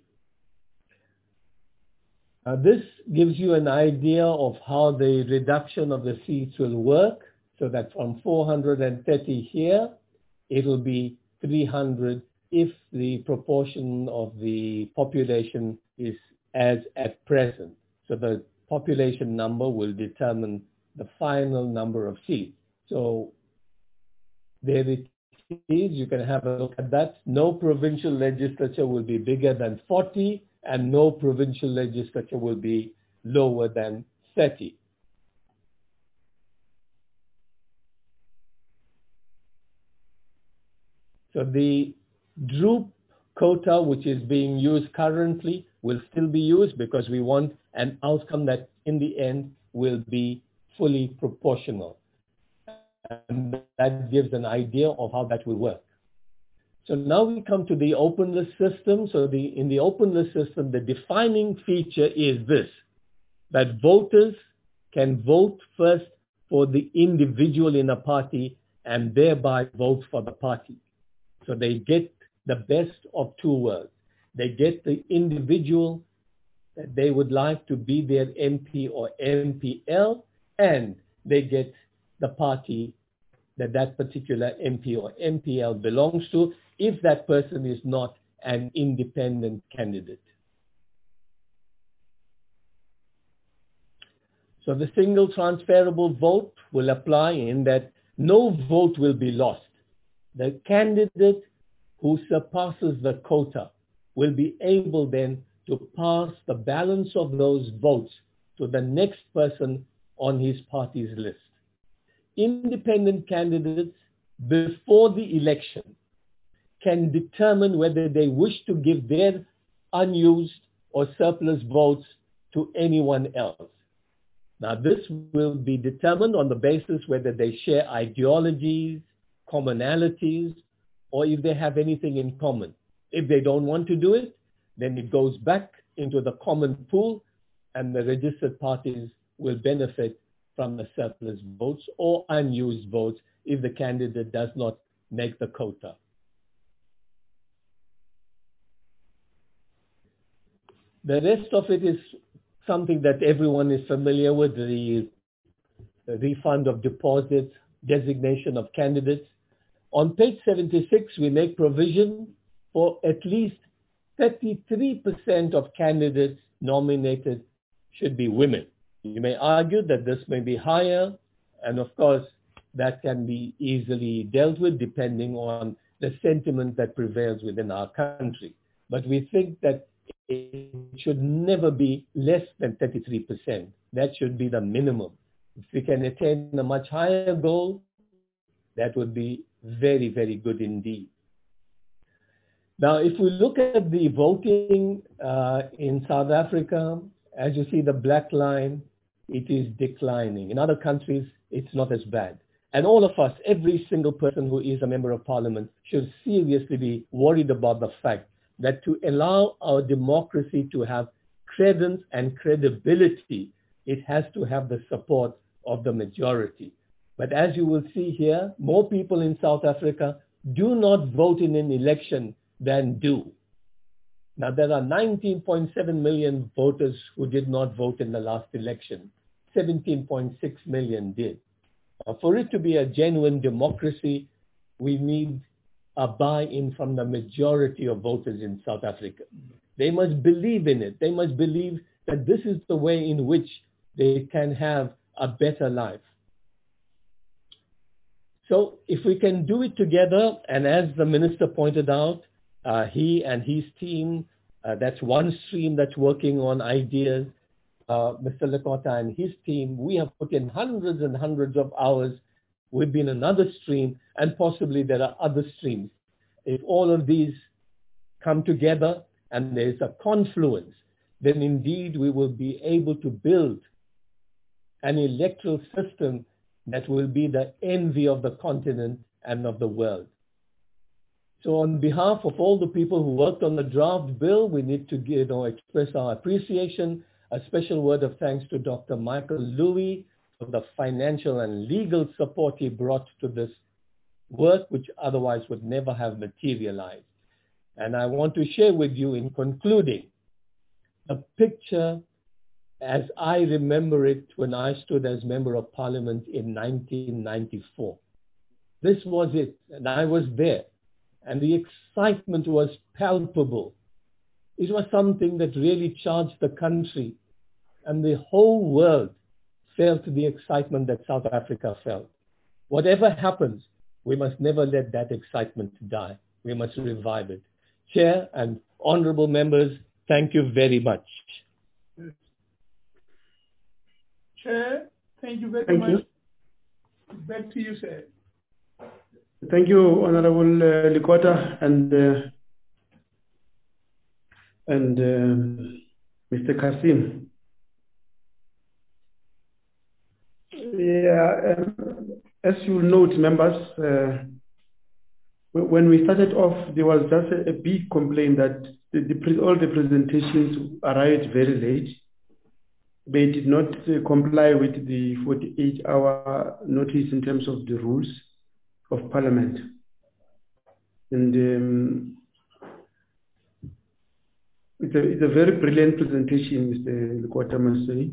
This gives you an idea of how the reduction of the seats will work, so that from 430 here, it will be 300 if the proportion of the population is as at present. So the population number will determine the final number of seats. So there it is. You can have a look at that. No provincial legislature will be bigger than 40, and no provincial legislature will be lower than 30. So the Droop quota, which is being used currently, will still be used because we want an outcome that in the end will be fully proportional. And that gives an idea of how that will work. So now we come to the open list system. So in the open list system, the defining feature is this, that voters can vote first for the individual in a party and thereby vote for the party. So they get the best of two worlds. They get the individual that they would like to be their MP or MPL, and they get the party that that particular MP or MPL belongs to, if that person is not an independent candidate. So the single transferable vote will apply in that no vote will be lost. The candidate who surpasses the quota will be able then to pass the balance of those votes to the next person on his party's list. Independent candidates before the election can determine whether they wish to give their unused or surplus votes to anyone else. Now, this will be determined on the basis whether they share ideologies, commonalities, or if they have anything in common. If they don't want to do it, then it goes back into the common pool, and the registered parties will benefit from the surplus votes or unused votes if the candidate does not make the quota. The rest of it is something that everyone is familiar with, the refund of deposits, designation of candidates. On page 76, we make provision for at least 33% of candidates nominated should be women. You may argue that this may be higher, and of course, that can be easily dealt with depending on the sentiment that prevails within our country. But we think that it should never be less than 33%. That should be the minimum. If we can attain a much higher goal, that would be very, very good indeed. Now, if we look at the voting in South Africa, as you see the black line, it is declining. In other countries, it's not as bad. And all of us, every single person who is a member of parliament, should seriously be worried about the fact that to allow our democracy to have credence and credibility, it has to have the support of the majority. But as you will see here, more people in South Africa do not vote in an election than do. Now, there are 19.7 million voters who did not vote in the last election. 17.6 million did. For it to be a genuine democracy, we need a buy-in from the majority of voters in South Africa. They must believe in it. They must believe that this is the way in which they can have a better life. So if we can do it together, and as the minister pointed out, he and his team, that's one stream that's working on ideas. Mr. Lekota and his team, we have put in hundreds and hundreds of hours. We've been another stream, and possibly there are other streams. If all of these come together and there's a confluence, then indeed we will be able to build an electoral system that will be the envy of the continent and of the world. So on behalf of all the people who worked on the draft bill, we need to express our appreciation. A special word of thanks to Dr. Michael Louis for the financial and legal support he brought to this work, which otherwise would never have materialized. And I want to share with you in concluding a picture as I remember it when I stood as Member of Parliament in 1994. This was it, and I was there, and the excitement was palpable. It was something that really charged the country, and the whole world felt the excitement that South Africa felt. Whatever happens, we must never let that excitement die. We must revive it. Chair and honorable members, thank you very much. Chair, thank you very much. Back to you, sir. Thank you, Honorable Lekota and Mr. Kasim. Yeah, as you note, members, when we started off, there was just a big complaint that all the presentations arrived very late. They did not comply with the 48-hour notice in terms of the rules of Parliament. And it's a very brilliant presentation, Mr. Lekota must say.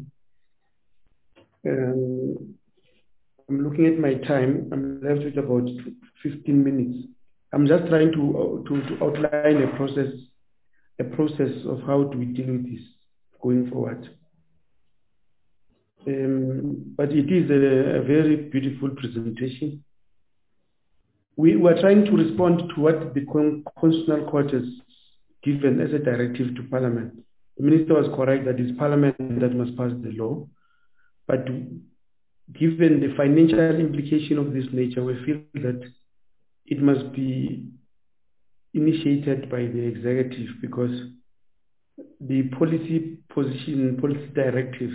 I'm looking at my time. I'm left with about 15 minutes. I'm just trying to outline a process of how do we deal with this going forward. But it is a very beautiful presentation. We were trying to respond to what the Constitutional Court has given as a directive to Parliament. The Minister was correct that it's Parliament that must pass the law. But given the financial implication of this nature, we feel that it must be initiated by the executive, because the policy position, policy directives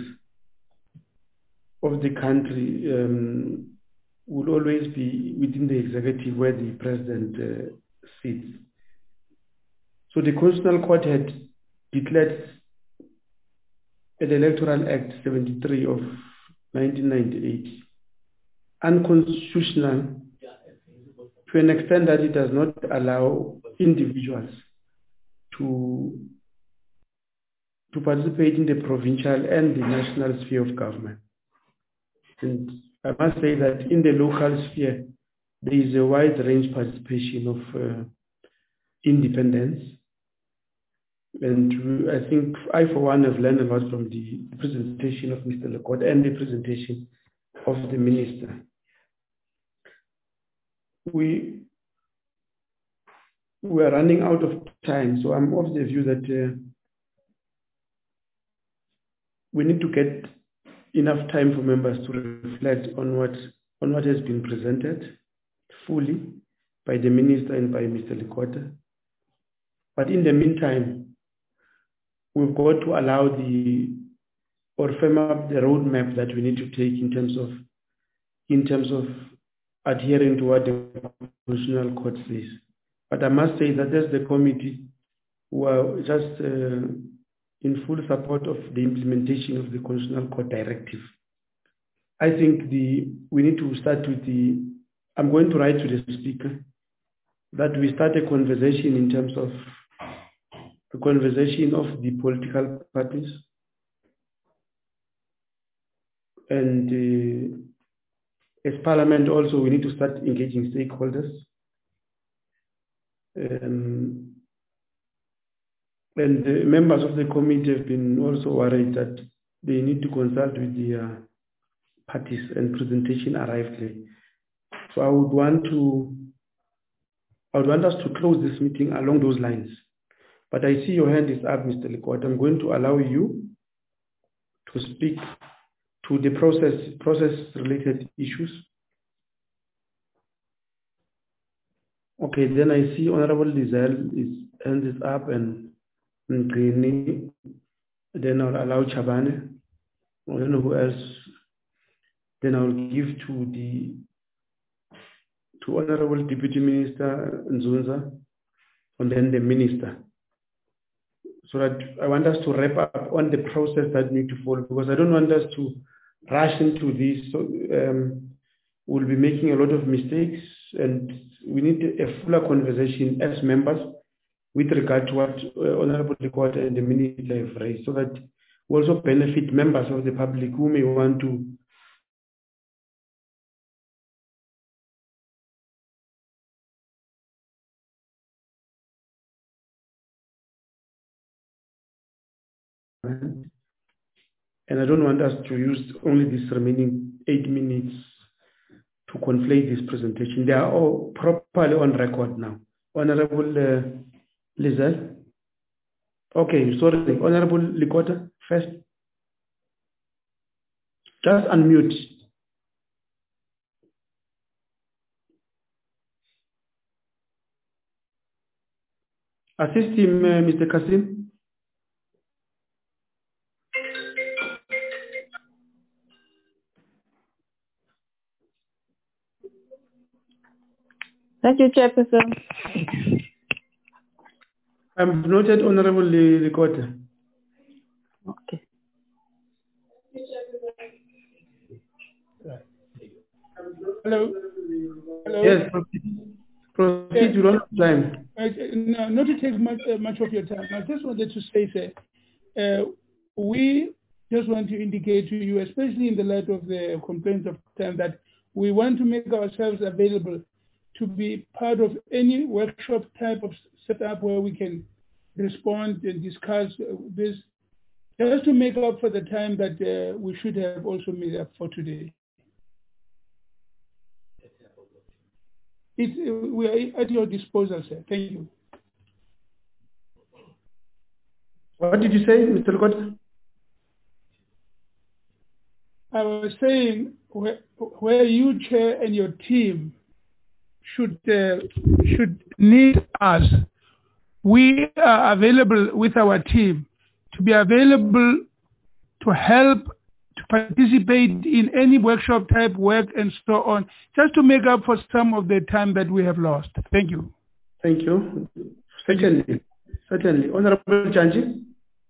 of the country will always be within the executive where the president sits. So the Constitutional Court had declared the Electoral Act 73 of 1998 unconstitutional to an extent that it does not allow individuals to participate in the provincial and the national sphere of government. And I must say that in the local sphere, there is a wide range participation of independence. And I think I, for one, have learned a lot from the presentation of Mr. Lekota and the presentation of the Minister. We are running out of time, so I'm of the view that we need to get enough time for members to reflect on what has been presented fully by the Minister and by Mr. Lekota. But in the meantime, we've got to allow or firm up the roadmap that we need to take in terms of adhering to what the Constitutional Court says. But I must say that as the committee, we are just in full support of the implementation of the Constitutional Court directive. I think we need to start with I'm going to write to the Speaker that we start a conversation in terms of the conversation of the political parties and as Parliament also we need to start engaging stakeholders and the members of the committee have been also worried that they need to consult with the parties and presentation arrived late. So I would want us to close this meeting along those lines. But I see your hand is up, Mr. Likota. I'm going to allow you to speak to the process-related issues. Okay, then I see Honorable Lizelle hand is up and Grini. Then I'll allow Chabane. I don't know who else. Then I'll give to Honorable Deputy Minister Nzunza and then the Minister. So that I want us to wrap up on the process that need to follow because I don't want us to rush into this. So we'll be making a lot of mistakes and we need a fuller conversation as members with regard to what Honorable Likota and the Minister have raised so that we also benefit members of the public who may want to and I don't want us to use only this remaining 8 minutes to conflate this presentation. They are all properly on record now. Honorable Lizelle. Okay, sorry. Honorable Likota first. Just unmute. Assist him, Mr. Kasim. Thank you, Chairperson. I'm noted, Honorable Likota. Okay. Hello. Hello. Yes, proceed. You don't have time. No, not to take much of your time. I just wanted to say, sir, we just want to indicate to you, especially in the light of the complaints of time, that we want to make ourselves available to be part of any workshop type of setup where we can respond and discuss this, just to make up for the time that we should have also made up for today. We are at your disposal, sir. Thank you. What did you say, Mr. Likota? I was saying where you, Chair, and your team should need us. We are available with our team to be available to help to participate in any workshop type work and so on, just to make up for some of the time that we have lost. Thank you. Thank you. Certainly. Honorable Janji.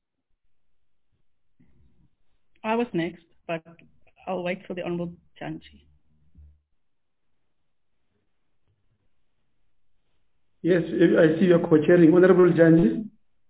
I was next, but I'll wait for the Honorable Janji. Yes, I see you're co-chairing. Honorable Janji.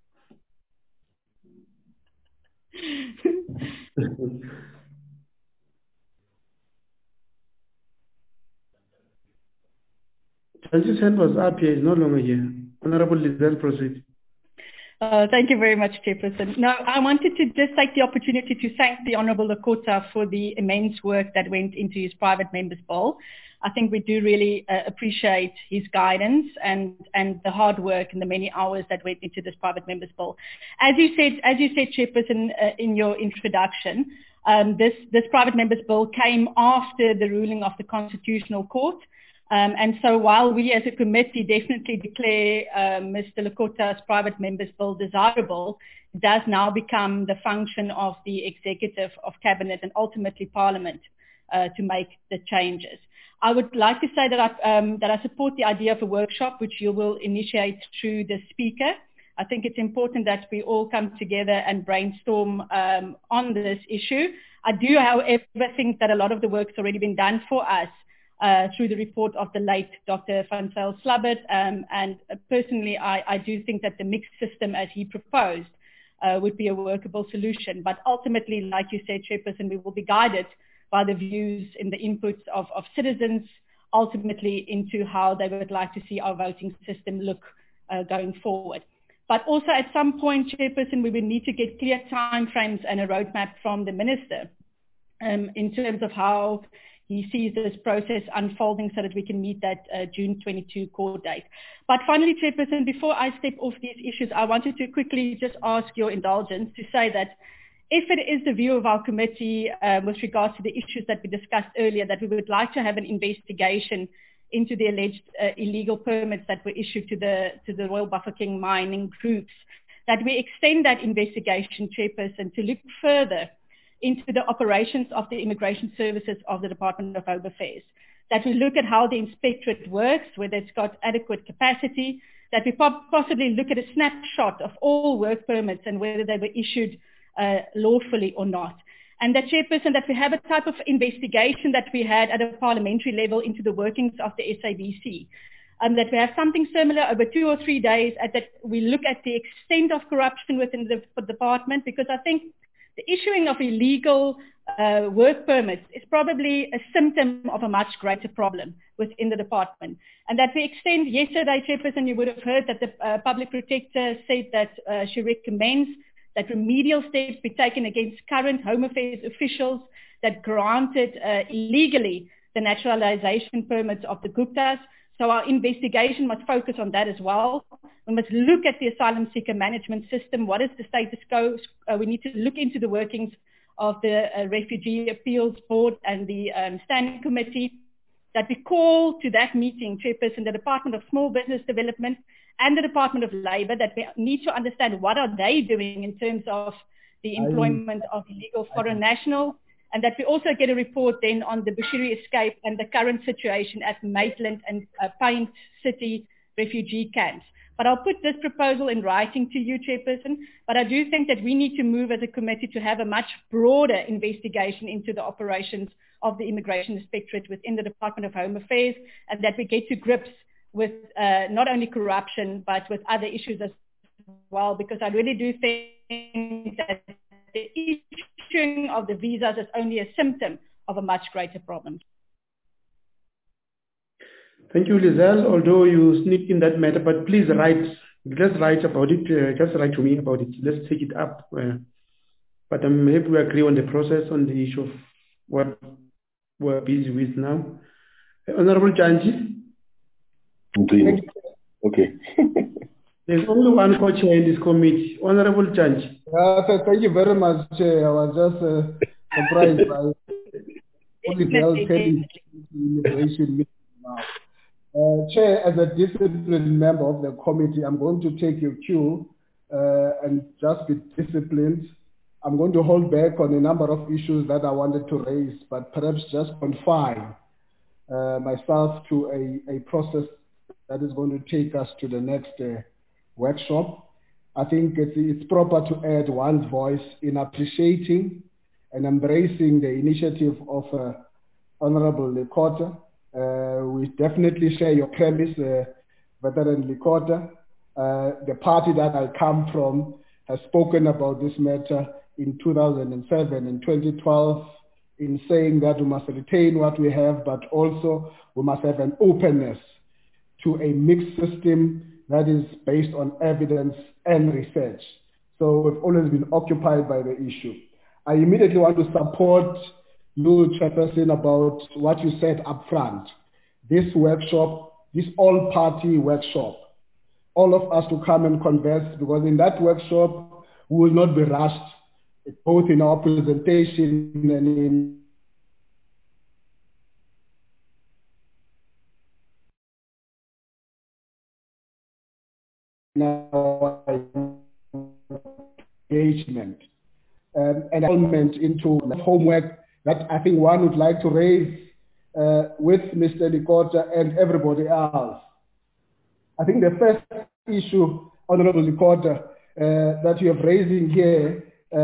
Janji's hand was up here, is no longer here. Honorable Lizelle, proceed. Thank you very much, Chairperson. Now, I wanted to just take the opportunity to thank the Honourable Likota for the immense work that went into his private member's bill. I think we do really appreciate his guidance and the hard work and the many hours that went into this private member's bill. As you said, Chairperson, in your introduction, this private member's bill came after the ruling of the Constitutional Court. And so while we as a committee definitely declare Mr. Lekota's private member's bill desirable, it does now become the function of the executive of cabinet and ultimately parliament to make the changes. I would like to say that I support the idea of a workshop which you will initiate through the speaker. I think it's important that we all come together and brainstorm on this issue. I do, however, think that a lot of the work's already been done for us through the report of the late Dr. Van Zyl Slabbert. And personally, I do think that the mixed system as he proposed would be a workable solution. But ultimately, like you said, Chairperson, we will be guided by the views and the inputs of citizens, ultimately into how they would like to see our voting system look going forward. But also at some point, Chairperson, we will need to get clear timeframes and a roadmap from the Minister in terms of how he sees this process unfolding so that we can meet that June 22 court date. But finally, Chairperson, before I step off these issues, I wanted to quickly just ask your indulgence to say that if it is the view of our committee with regards to the issues that we discussed earlier, that we would like to have an investigation into the alleged illegal permits that were issued to the Royal Bafokeng mining groups, that we extend that investigation, Chairperson, to look further into the operations of the immigration services of the Department of Home Affairs, that we look at how the inspectorate works, whether it's got adequate capacity, that we possibly look at a snapshot of all work permits and whether they were issued lawfully or not. And that, Chairperson, that we have a type of investigation that we had at a parliamentary level into the workings of the SABC. That we have something similar over 2 or 3 days, that we look at the extent of corruption within the department, because I think the issuing of illegal work permits is probably a symptom of a much greater problem within the department. And that we extend, yesterday, Chairperson, you would have heard that the Public Protector said that she recommends that remedial steps be taken against current Home Affairs officials that granted illegally the naturalization permits of the Guptas. So our investigation must focus on that as well. We must look at the asylum seeker management system. What is the status quo? We need to look into the workings of the Refugee Appeals Board and the Standing Committee. That we call to that meeting, Chairperson, the Department of Small Business Development and the Department of Labour, that we need to understand what are they doing in terms of the employment of illegal foreign nationals, and that we also get a report then on the Bushiri escape and the current situation at Maitland and Paint City refugee camps. But I'll put this proposal in writing to you, Chairperson, but I do think that we need to move as a committee to have a much broader investigation into the operations of the Immigration Inspectorate within the Department of Home Affairs, and that we get to grips with not only corruption, but with other issues as well, because I really do think that the issuing of the visas is only a symptom of a much greater problem. Thank you, Lizelle, although you sneaked in that matter, but please let's write about it, just write to me about it. Let's take it up. But I'm happy we agree on the process, on the issue of what we're busy with now. Honorable Janji. Okay. There's only one co-chair in this committee. Honorable Janji. Thank you very much, Chair. I was just surprised by only the immigration meeting now. Chair, as a disciplined member of the committee, I'm going to take your cue and just be disciplined. I'm going to hold back on a number of issues that I wanted to raise, but perhaps just confine myself to a process that is going to take us to the next workshop. I think it's proper to add one's voice in appreciating and embracing the initiative of Honorable Lekota. We definitely share your premise, Veteran Lekota. The party that I come from has spoken about this matter in 2007 and 2012 in saying that we must retain what we have, but also we must have an openness to a mixed system that is based on evidence and research. So we've always been occupied by the issue. I immediately want to support you, Chairperson, about what you said up front. This workshop, this all-party workshop, all of us to come and converse, because in that workshop, we will not be rushed, both in our presentation and in our engagement and involvement into homework that I think one would like to raise with Mr. Likota and everybody else. I think the first issue, Honorable Likota, that you have raising here,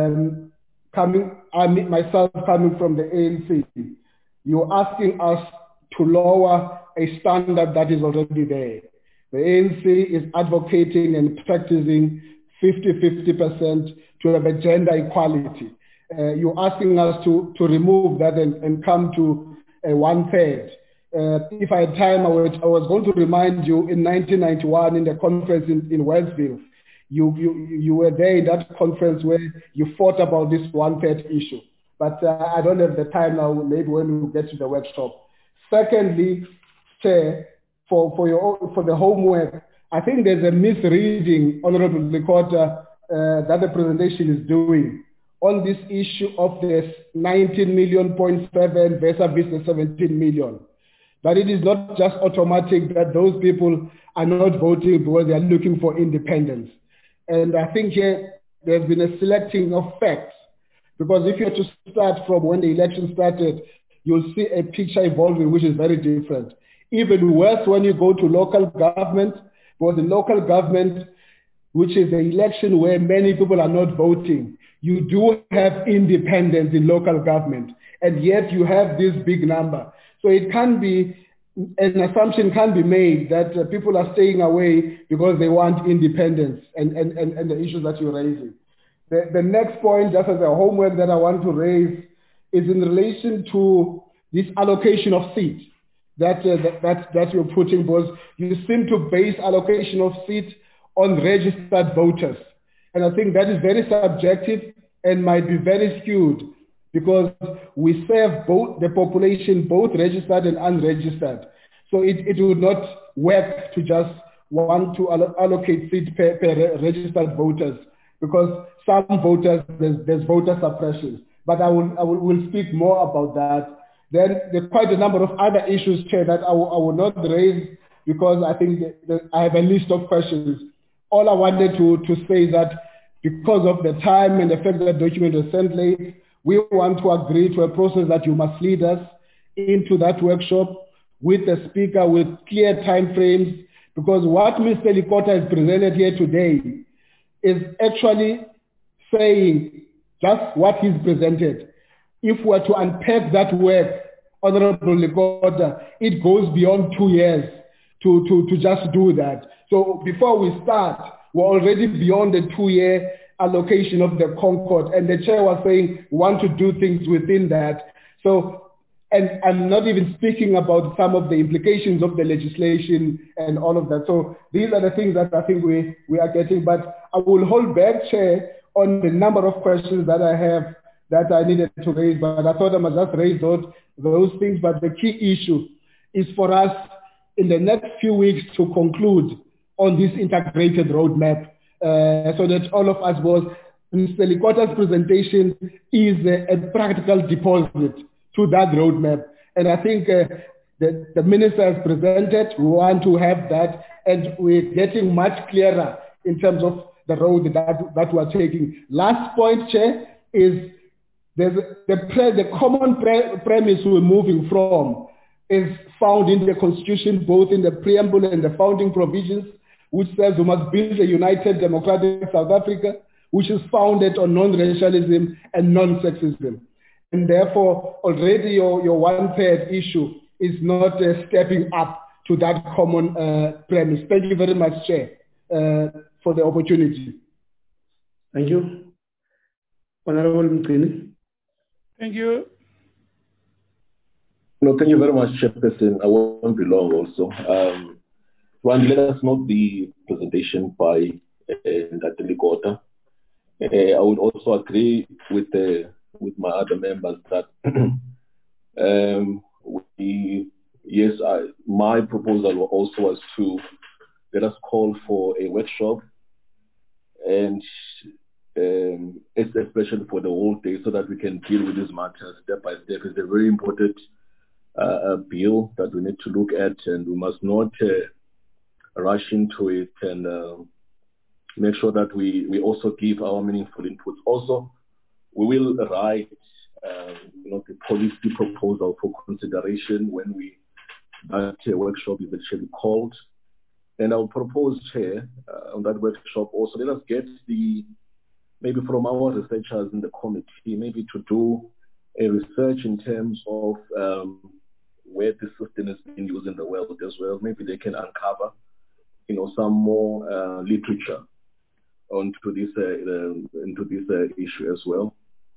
myself coming from the ANC, you're asking us to lower a standard that is already there. The ANC is advocating and practicing 50-50% to have a gender equality. You're asking us to remove that and come to a 1/3. If I had time, I was going to remind you in 1991 in the conference in Westville, you were there in that conference where you fought about this 1/3 issue. But I don't have the time now, maybe when we get to the workshop. Secondly, Chair, for the homework, I think there's a misreading, Honorable Likota, that the presentation is doing on this issue of this 19.7 million versus the 17 million. That it is not just automatic that those people are not voting because they are looking for independence. And I think here there's been a selecting of facts, because if you were to start from when the election started, you'll see a picture evolving which is very different. Even worse when you go to local government, because in local government, which is an election where many people are not voting, you do have independence in local government, and yet you have this big number. So it can be, an assumption can be made that people are staying away because they want independence and the issues that you're raising. The next point, just as a homework that I want to raise, is in relation to this allocation of seats that you're putting, because you seem to base allocation of seats on registered voters. And I think that is very subjective and might be very skewed, because we serve both the population, both registered and unregistered. So it would not work to just want to allocate seats per registered voters, because some voters, there's voter suppression. But I will speak more about that. Then there's quite a number of other issues, Chair, that I will not raise, because I think I have a list of questions. All I wanted to say is that because of the time and the fact that the document was sent late, we want to agree to a process that you must lead us into that workshop with the speaker, with clear time frames, because what Mr. Likota has presented here today is actually saying just what he's presented. If we're to unpack that work, Honorable Likota, it goes beyond 2 years to just do that. So before we start, we're already beyond the 2-year allocation of the Concord, and the chair was saying we want to do things within that. So, and I'm not even speaking about some of the implications of the legislation and all of that. So these are the things that I think we are getting, but I will hold back, Chair, on the number of questions that I have that I needed to raise, but I thought I must just raise those things. But the key issue is for us in the next few weeks to conclude on this integrated roadmap, so that all of us Mr. Likota's presentation is a practical deposit to that roadmap. And I think the minister has presented, we want to have that, and we're getting much clearer in terms of the road that we're taking. Last point, Chair, is the common premise we're moving from is found in the Constitution, both in the preamble and the founding provisions, which says we must build a united democratic South Africa, which is founded on non-racialism and non-sexism. And therefore, already your 1/3 issue is not stepping up to that common premise. Thank you very much, Chair, for the opportunity. Thank you. Honorable Mqini. Thank you. No, thank you very much, Chairperson. I won't be long also. One, let us note the presentation by Dr. Likota. I would also agree with my other members that my proposal also was to let us call for a workshop, and especially for the whole day, so that we can deal with these matters step by step. It's a very important bill that we need to look at, and we must not rush into it and make sure that we also give our meaningful inputs. Also, we will write the policy proposal for consideration when that workshop is actually called. And I'll propose, Chair, on that workshop also, let us get maybe from our researchers in the committee, maybe to do a research in terms of where the system is being used in the world as well. Maybe they can uncover, some more literature into this issue as well.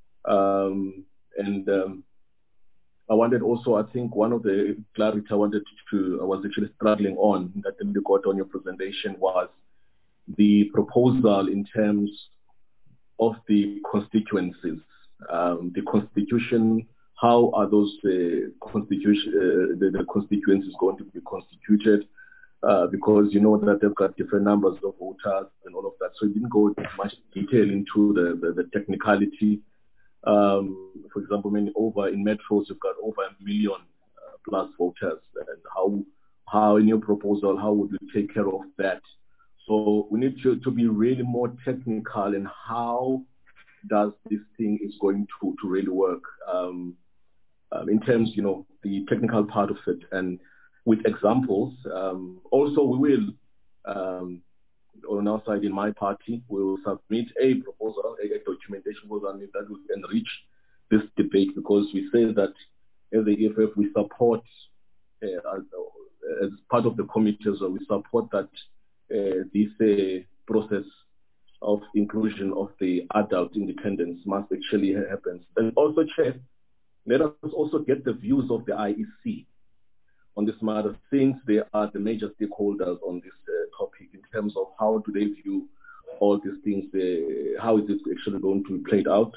I wanted also, I think one of the clarity I was actually struggling on that you got on your presentation was the proposal in terms of the constituencies, the constitution. How are those the constituencies going to be constituted? Because you know that they've got different numbers of voters and all of that. So it didn't go much detail into the technicality. For example, in metros, you've got over 1 million plus voters. And how in your proposal, how would you take care of that? So we need to be really more technical in how does this thing is going to really work in terms, the technical part of it, and with examples. Also, we will, on our side in my party, we will submit a proposal, a documentation proposal that will enrich this debate, because we say that as the EFF, we support, as part of the committee, so we support that this process of inclusion of the adult independence must actually happen. And also, Chair, let us also get the views of the IEC on this matter, since they are the major stakeholders on this topic in terms of how do they view all these things, how is it actually going to be played out.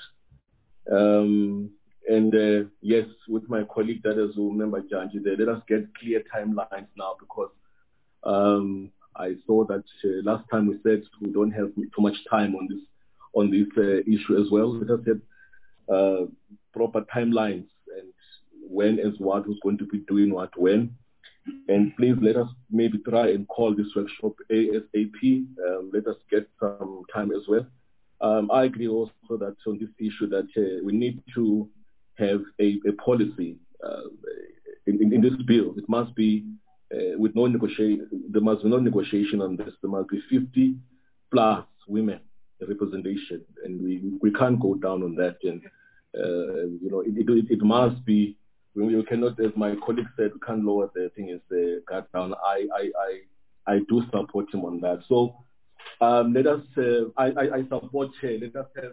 Yes, with my colleague that is member Janji there, let us get clear timelines now, because I saw that last time we said we don't have too much time on this issue as well. Let us get proper timelines and when as what who's going to be doing what when. And please let us maybe try and call this workshop ASAP. Let us get some time as well. I agree also that on this issue that we need to have a policy in this bill. It must be with no negotiation. There must be no negotiation on this. There must be 50 plus women representation, and we can't go down on that. And it must be. We cannot, as my colleague said, we can't lower the thing as the guard down. I do support him on that. So let us. I support. Let us have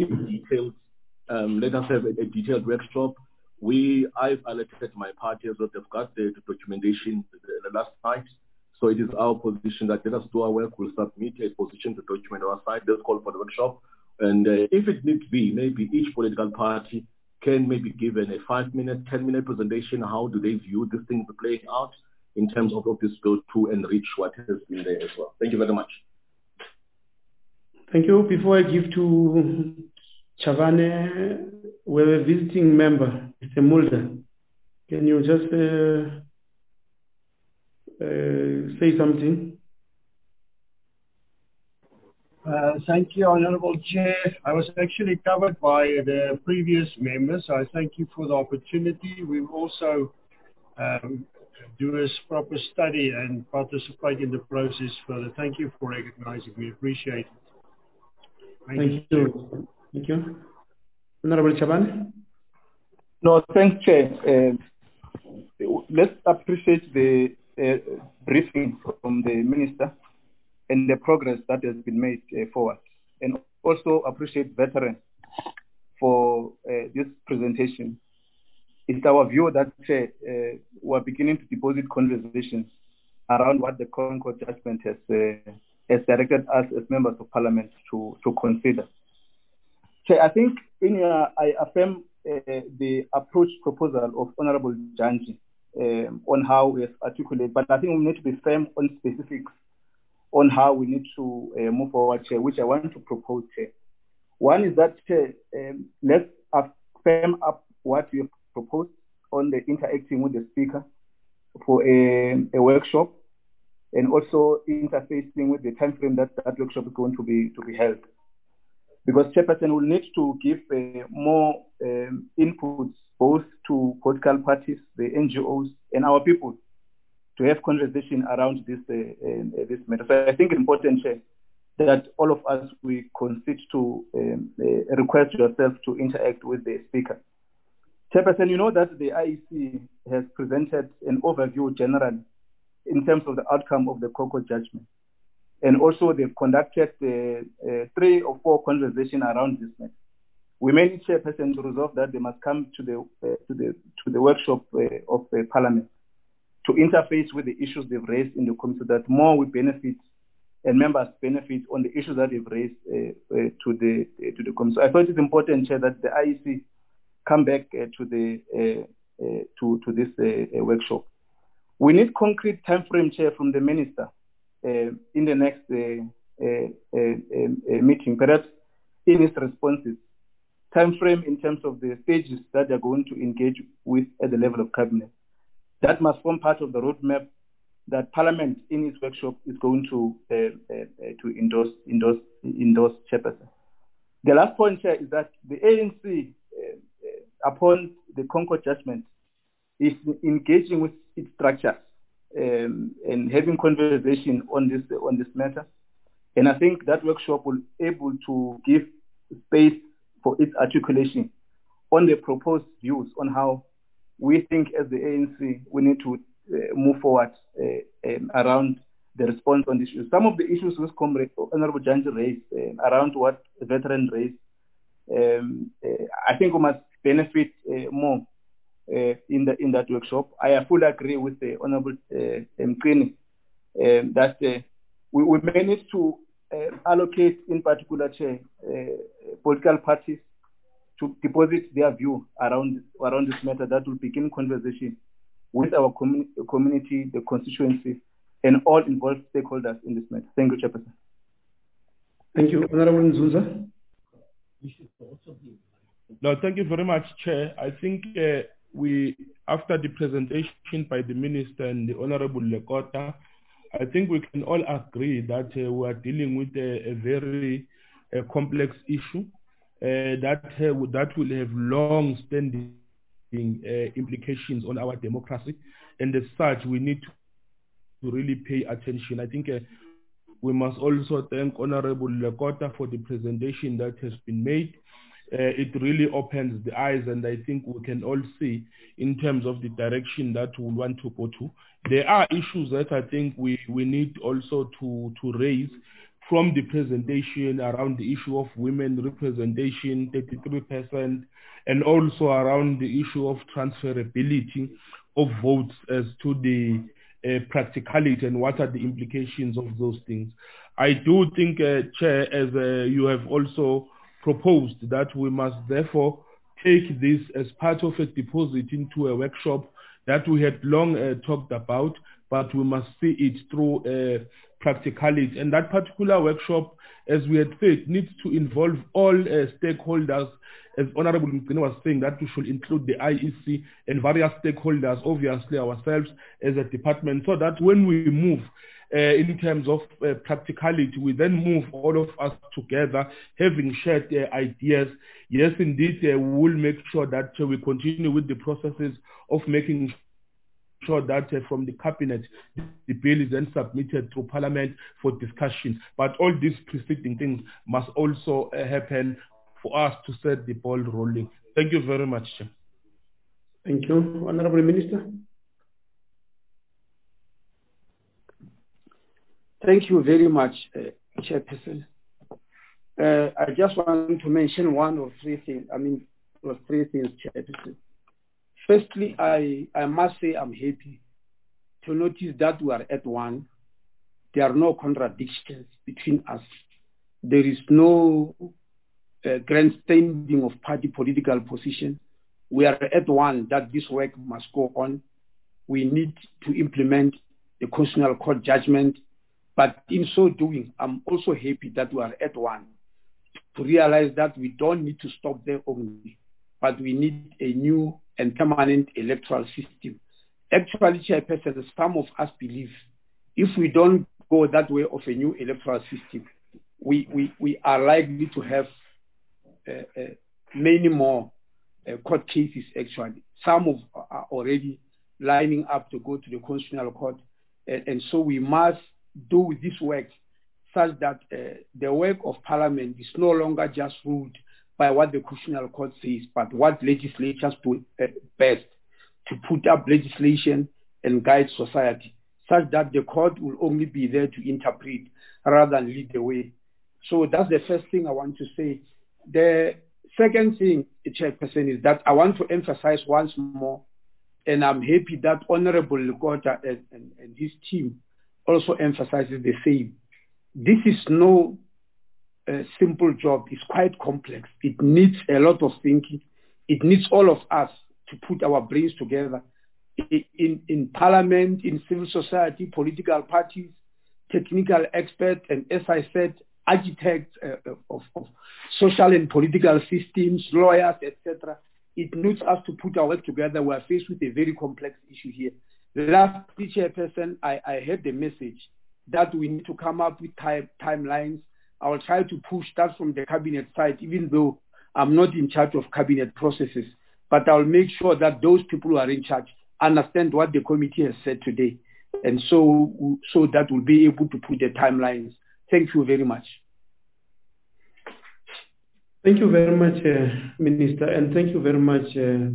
a detailed workshop. I've elected my party as well. They've got the documentation the last night. So it is our position that let us do our work. We'll submit a position to document our side. Let's call for the workshop. And if it needs be, maybe each political party can maybe give a 5-minute, 10-minute presentation. How do they view this thing playing out in terms of this bill to enrich what has been there as well? Thank you very much. Thank you. Before I give to Chavane, we have a visiting member, Mr. Mulder. Can you just say something? Thank you, Honourable Chair. I was actually covered by the previous members. I thank you for the opportunity. We will also do a proper study and participate in the process further. Thank you for recognizing me. Appreciate it. Thank you. Thank you. Honourable Chaban? No, thanks, Chair. Let's appreciate the briefing from the Minister and the progress that has been made forward. And also appreciate veterans for this presentation. It's our view that we're beginning to deposit conversations around what the Concord judgment has directed us as members of Parliament to consider. So I think I affirm the approach proposal of Honourable Janji on how we articulate, but I think we need to be firm on specifics on how we need to move forward, which I want to propose. One is that let's firm up what we have proposed on the interacting with the speaker for a workshop. and also interfacing with the time frame that workshop is going to be held. Because Chairperson will need to give more inputs both to political parties, the NGOs, and our people to have conversation around this matter. So I think it's important, Chair, that all of us, we concede to request yourself to interact with the speaker. Chairperson, you know that the IEC has presented an overview generally in terms of the outcome of the COCO judgment. And also they've conducted 3 or 4 conversations around this matter. We may need Chairperson to resolve that they must come to the workshop of the Parliament to interface with the issues they've raised in the committee, so that more we benefit and members benefit on the issues that they've raised to the committee. So I thought it's important, Chair, that the IEC come back to this workshop. We need concrete time frame, Chair, from the Minister in the next meeting, perhaps in his responses. Time frame in terms of the stages that they're going to engage with at the level of Cabinet. That must form part of the roadmap that Parliament in its workshop is going to endorse, Chairperson. The last point, Chair, is that the ANC, upon the Concord judgment, is engaging with its structures and having conversation on this matter. And I think that workshop will be able to give space for its articulation on the proposed views on how we think as the ANC we need to move forward around the response on this issue. Some of the issues which Honorable Janji raised around what the veteran raised, I think we must benefit more in that workshop. I fully agree with the Honorable Mqini that we may need to allocate, in particular, Chair, political parties to deposit their view around this matter. That will begin conversation with our community, the constituency, and all involved stakeholders in this matter. Thank you, Chairperson. Thank you. Honorable Nzuza. No, thank you very much, Chair. I think after the presentation by the Minister and the Honorable Lekota, I think we can all agree that we are dealing with a very complex issue that will have long-standing implications on our democracy, and as such, we need to really pay attention. I think we must also thank Honorable Lekota for the presentation that has been made. It really opens the eyes, and I think we can all see in terms of the direction that we want to go to. There are issues that I think we need also to raise from the presentation around the issue of women representation, 33%, and also around the issue of transferability of votes as to the practicality and what are the implications of those things. I do think, Chair, as you have also proposed, that we must therefore take this as part of a deposit into a workshop that we had long talked about, but we must see it through practicality. And that particular workshop, as we had said, needs to involve all stakeholders. As Honorable Mqini was saying, that we should include the IEC and various stakeholders, obviously ourselves as a department, so that when we move in terms of practicality, we then move all of us together, having shared ideas. Yes, indeed, we will make sure that we continue with the processes of making sure that from the cabinet, the bill is then submitted to Parliament for discussion. But all these preceding things must also happen for us to set the ball rolling. Thank you very much, Chair. Thank you. Honorable Minister. Thank you very much, Chairperson. I just want to mention one or three things. Chairperson. Firstly, I must say I'm happy to notice that we are at one. There are no contradictions between us. There is no grandstanding of party political position. We are at one that this work must go on. We need to implement the Constitutional Court judgment. But in so doing, I'm also happy that we are at one to realize that we don't need to stop there only, but we need a new and permanent electoral system. Actually, Chairperson, some of us believe if we don't go that way of a new electoral system, we are likely to have many more court cases actually. Some are already lining up to go to the Constitutional Court. And so we must do this work such that the work of Parliament is no longer just ruled by what the Constitutional Court says, but what legislatures do best to put up legislation and guide society, such that the court will only be there to interpret rather than lead the way. So that's the first thing I want to say. The second thing, Chairperson, is that I want to emphasize once more, and I'm happy that Honorable Lekota and his team also emphasizes the same. This is no simple job. It's quite complex. It needs a lot of thinking. It needs all of us to put our brains together in Parliament, in civil society, political parties, technical experts, and as I said, architects of social and political systems, lawyers, etc. It needs us to put our work together. We are faced with a very complex issue here. Lastly, Chairperson, I heard the message that we need to come up with timelines. I will try to push that from the cabinet side, even though I'm not in charge of cabinet processes. But I'll make sure that those people who are in charge understand what the committee has said today. And so that we'll be able to put the timelines. Thank you very much. Thank you very much, Minister, and thank you very much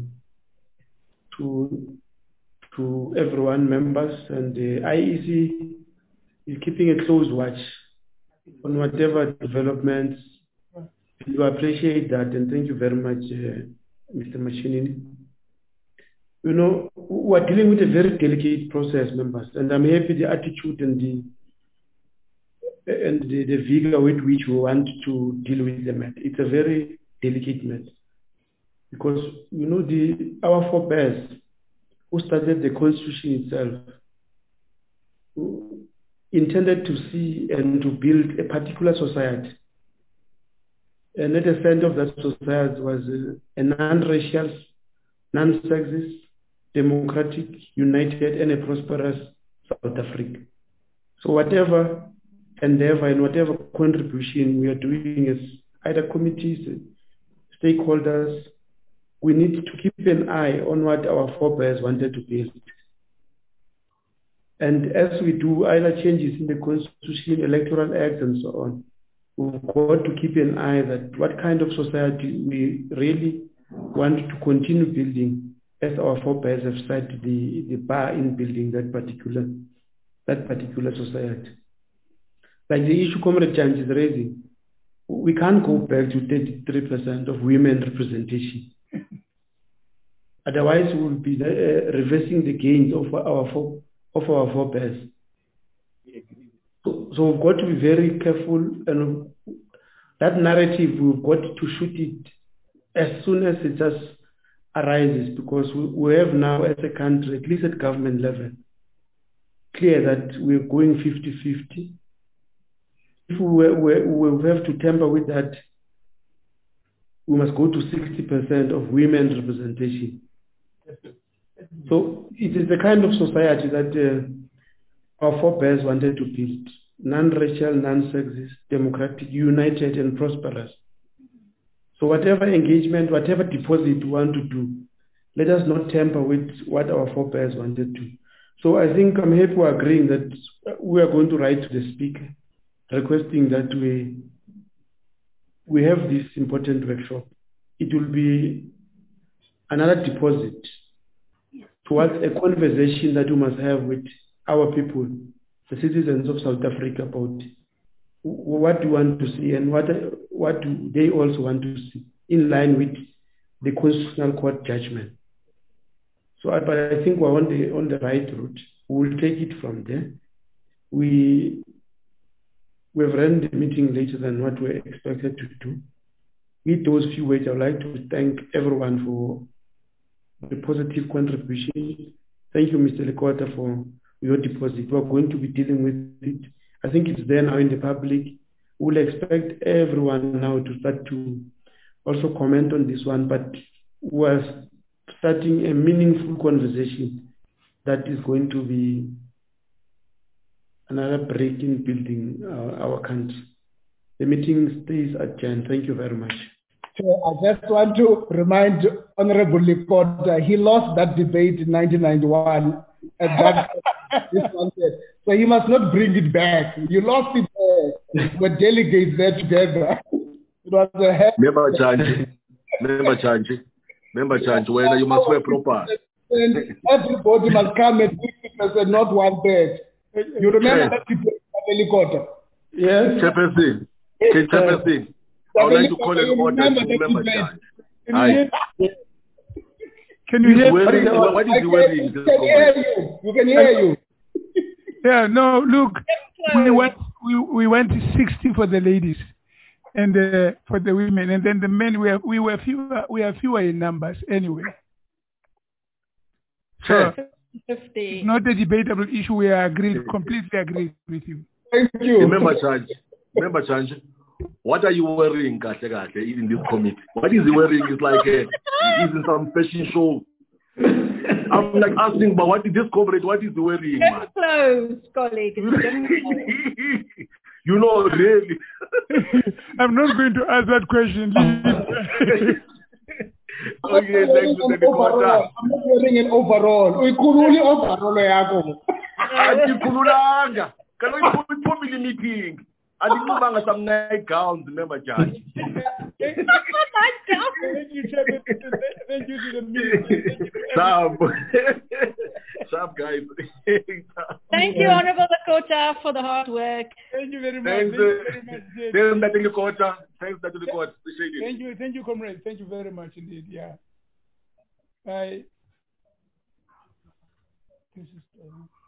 to everyone, members, and the IEC is keeping a close watch on whatever developments. You appreciate that, and thank you very much, Mr. Mashinini. You know, we're dealing with a very delicate process, members, and I'm happy the attitude and the vigor with which we want to deal with the matter. It's a very delicate matter because, you know, our forebears who started the Constitution itself intended to see and to build a particular society. And at the center of that society was a non-racial, non-sexist, democratic, united, and a prosperous South Africa. So whatever endeavor and whatever contribution we are doing as either committees, stakeholders, we need to keep an eye on what our forebears wanted to build. And as we do either changes in the Constitution, Electoral Act, and so on, we've got to keep an eye that what kind of society we really want to continue building as our forebears have set the bar in building that particular society. Like the issue Comrade Janji is raising, we can't go back to 33% of women representation. Otherwise, we will be reversing the gains of our forebears. So we've got to be very careful, and that narrative, we've got to shoot it as soon as it just arises, because we have now as a country, at least at government level, clear that we're going 50-50. If we have to tamper with that, we must go to 60% of women's representation. So it is the kind of society that our forebears wanted to build. Non-racial, non-sexist, democratic, united, and prosperous. So whatever engagement, whatever deposit we want to do, let us not tamper with what our forebears wanted to. So I think I'm happy we're agreeing that we are going to write to the Speaker, requesting that we have this important workshop. It will be another deposit towards a conversation that we must have with our people, the citizens of South Africa, about what do we want to see and what do they also want to see in line with the Constitutional Court judgment. So, but I think we're on the right route. We will take it from there. We've run the meeting later than what we expected to do. With those few words, I would like to thank everyone for the positive contribution. Thank you, Mr. Lekota, for your deposit. We're going to be dealing with it. I think it's there now in the public. We'll expect everyone now to start to also comment on this one, but we're starting a meaningful conversation that is going to be another break in building our country. The meeting stays adjourned. Thank you very much. I just want to remind Honorable Lekota, he lost that debate in 1991 and that this one said. So he must not bring it back. You lost it there. We're delegates there together. It was a Member Chanji, when you must wear proper. And everybody must come and 50%, not 1/3. You remember that debate, Lekota? Yes. Chairperson, I would like to call an order to Member Chanji. Can you hear me? What is he wearing? You can hear you. Yeah, no, look, we went 60 for the ladies and for the women, and then the men we are fewer in numbers anyway. So it's not a debatable issue. We are completely agreed with you. Thank you. Remember, Chanji, what are you wearing, in this committee? What is he wearing? It's like he's in some fashion show. I'm like asking, but what is this comrade? What is he wearing, man? Clothes, colleague. You know, really. I'm not going to ask that question. Okay, thank you, Lekota. I'm not wearing an overall. Antikululanga. Can we put family meeting? And you know, some night gowns, remember, Judge. Thank you, Chairman. Thank you to the meeting. Sharp guys. Thank you, Honorable Lekota, for the hard work. Thank you very much. Thanks, Lekota. Appreciate it. Thank you, comrade. Thank you very much indeed. Yeah. Bye. This is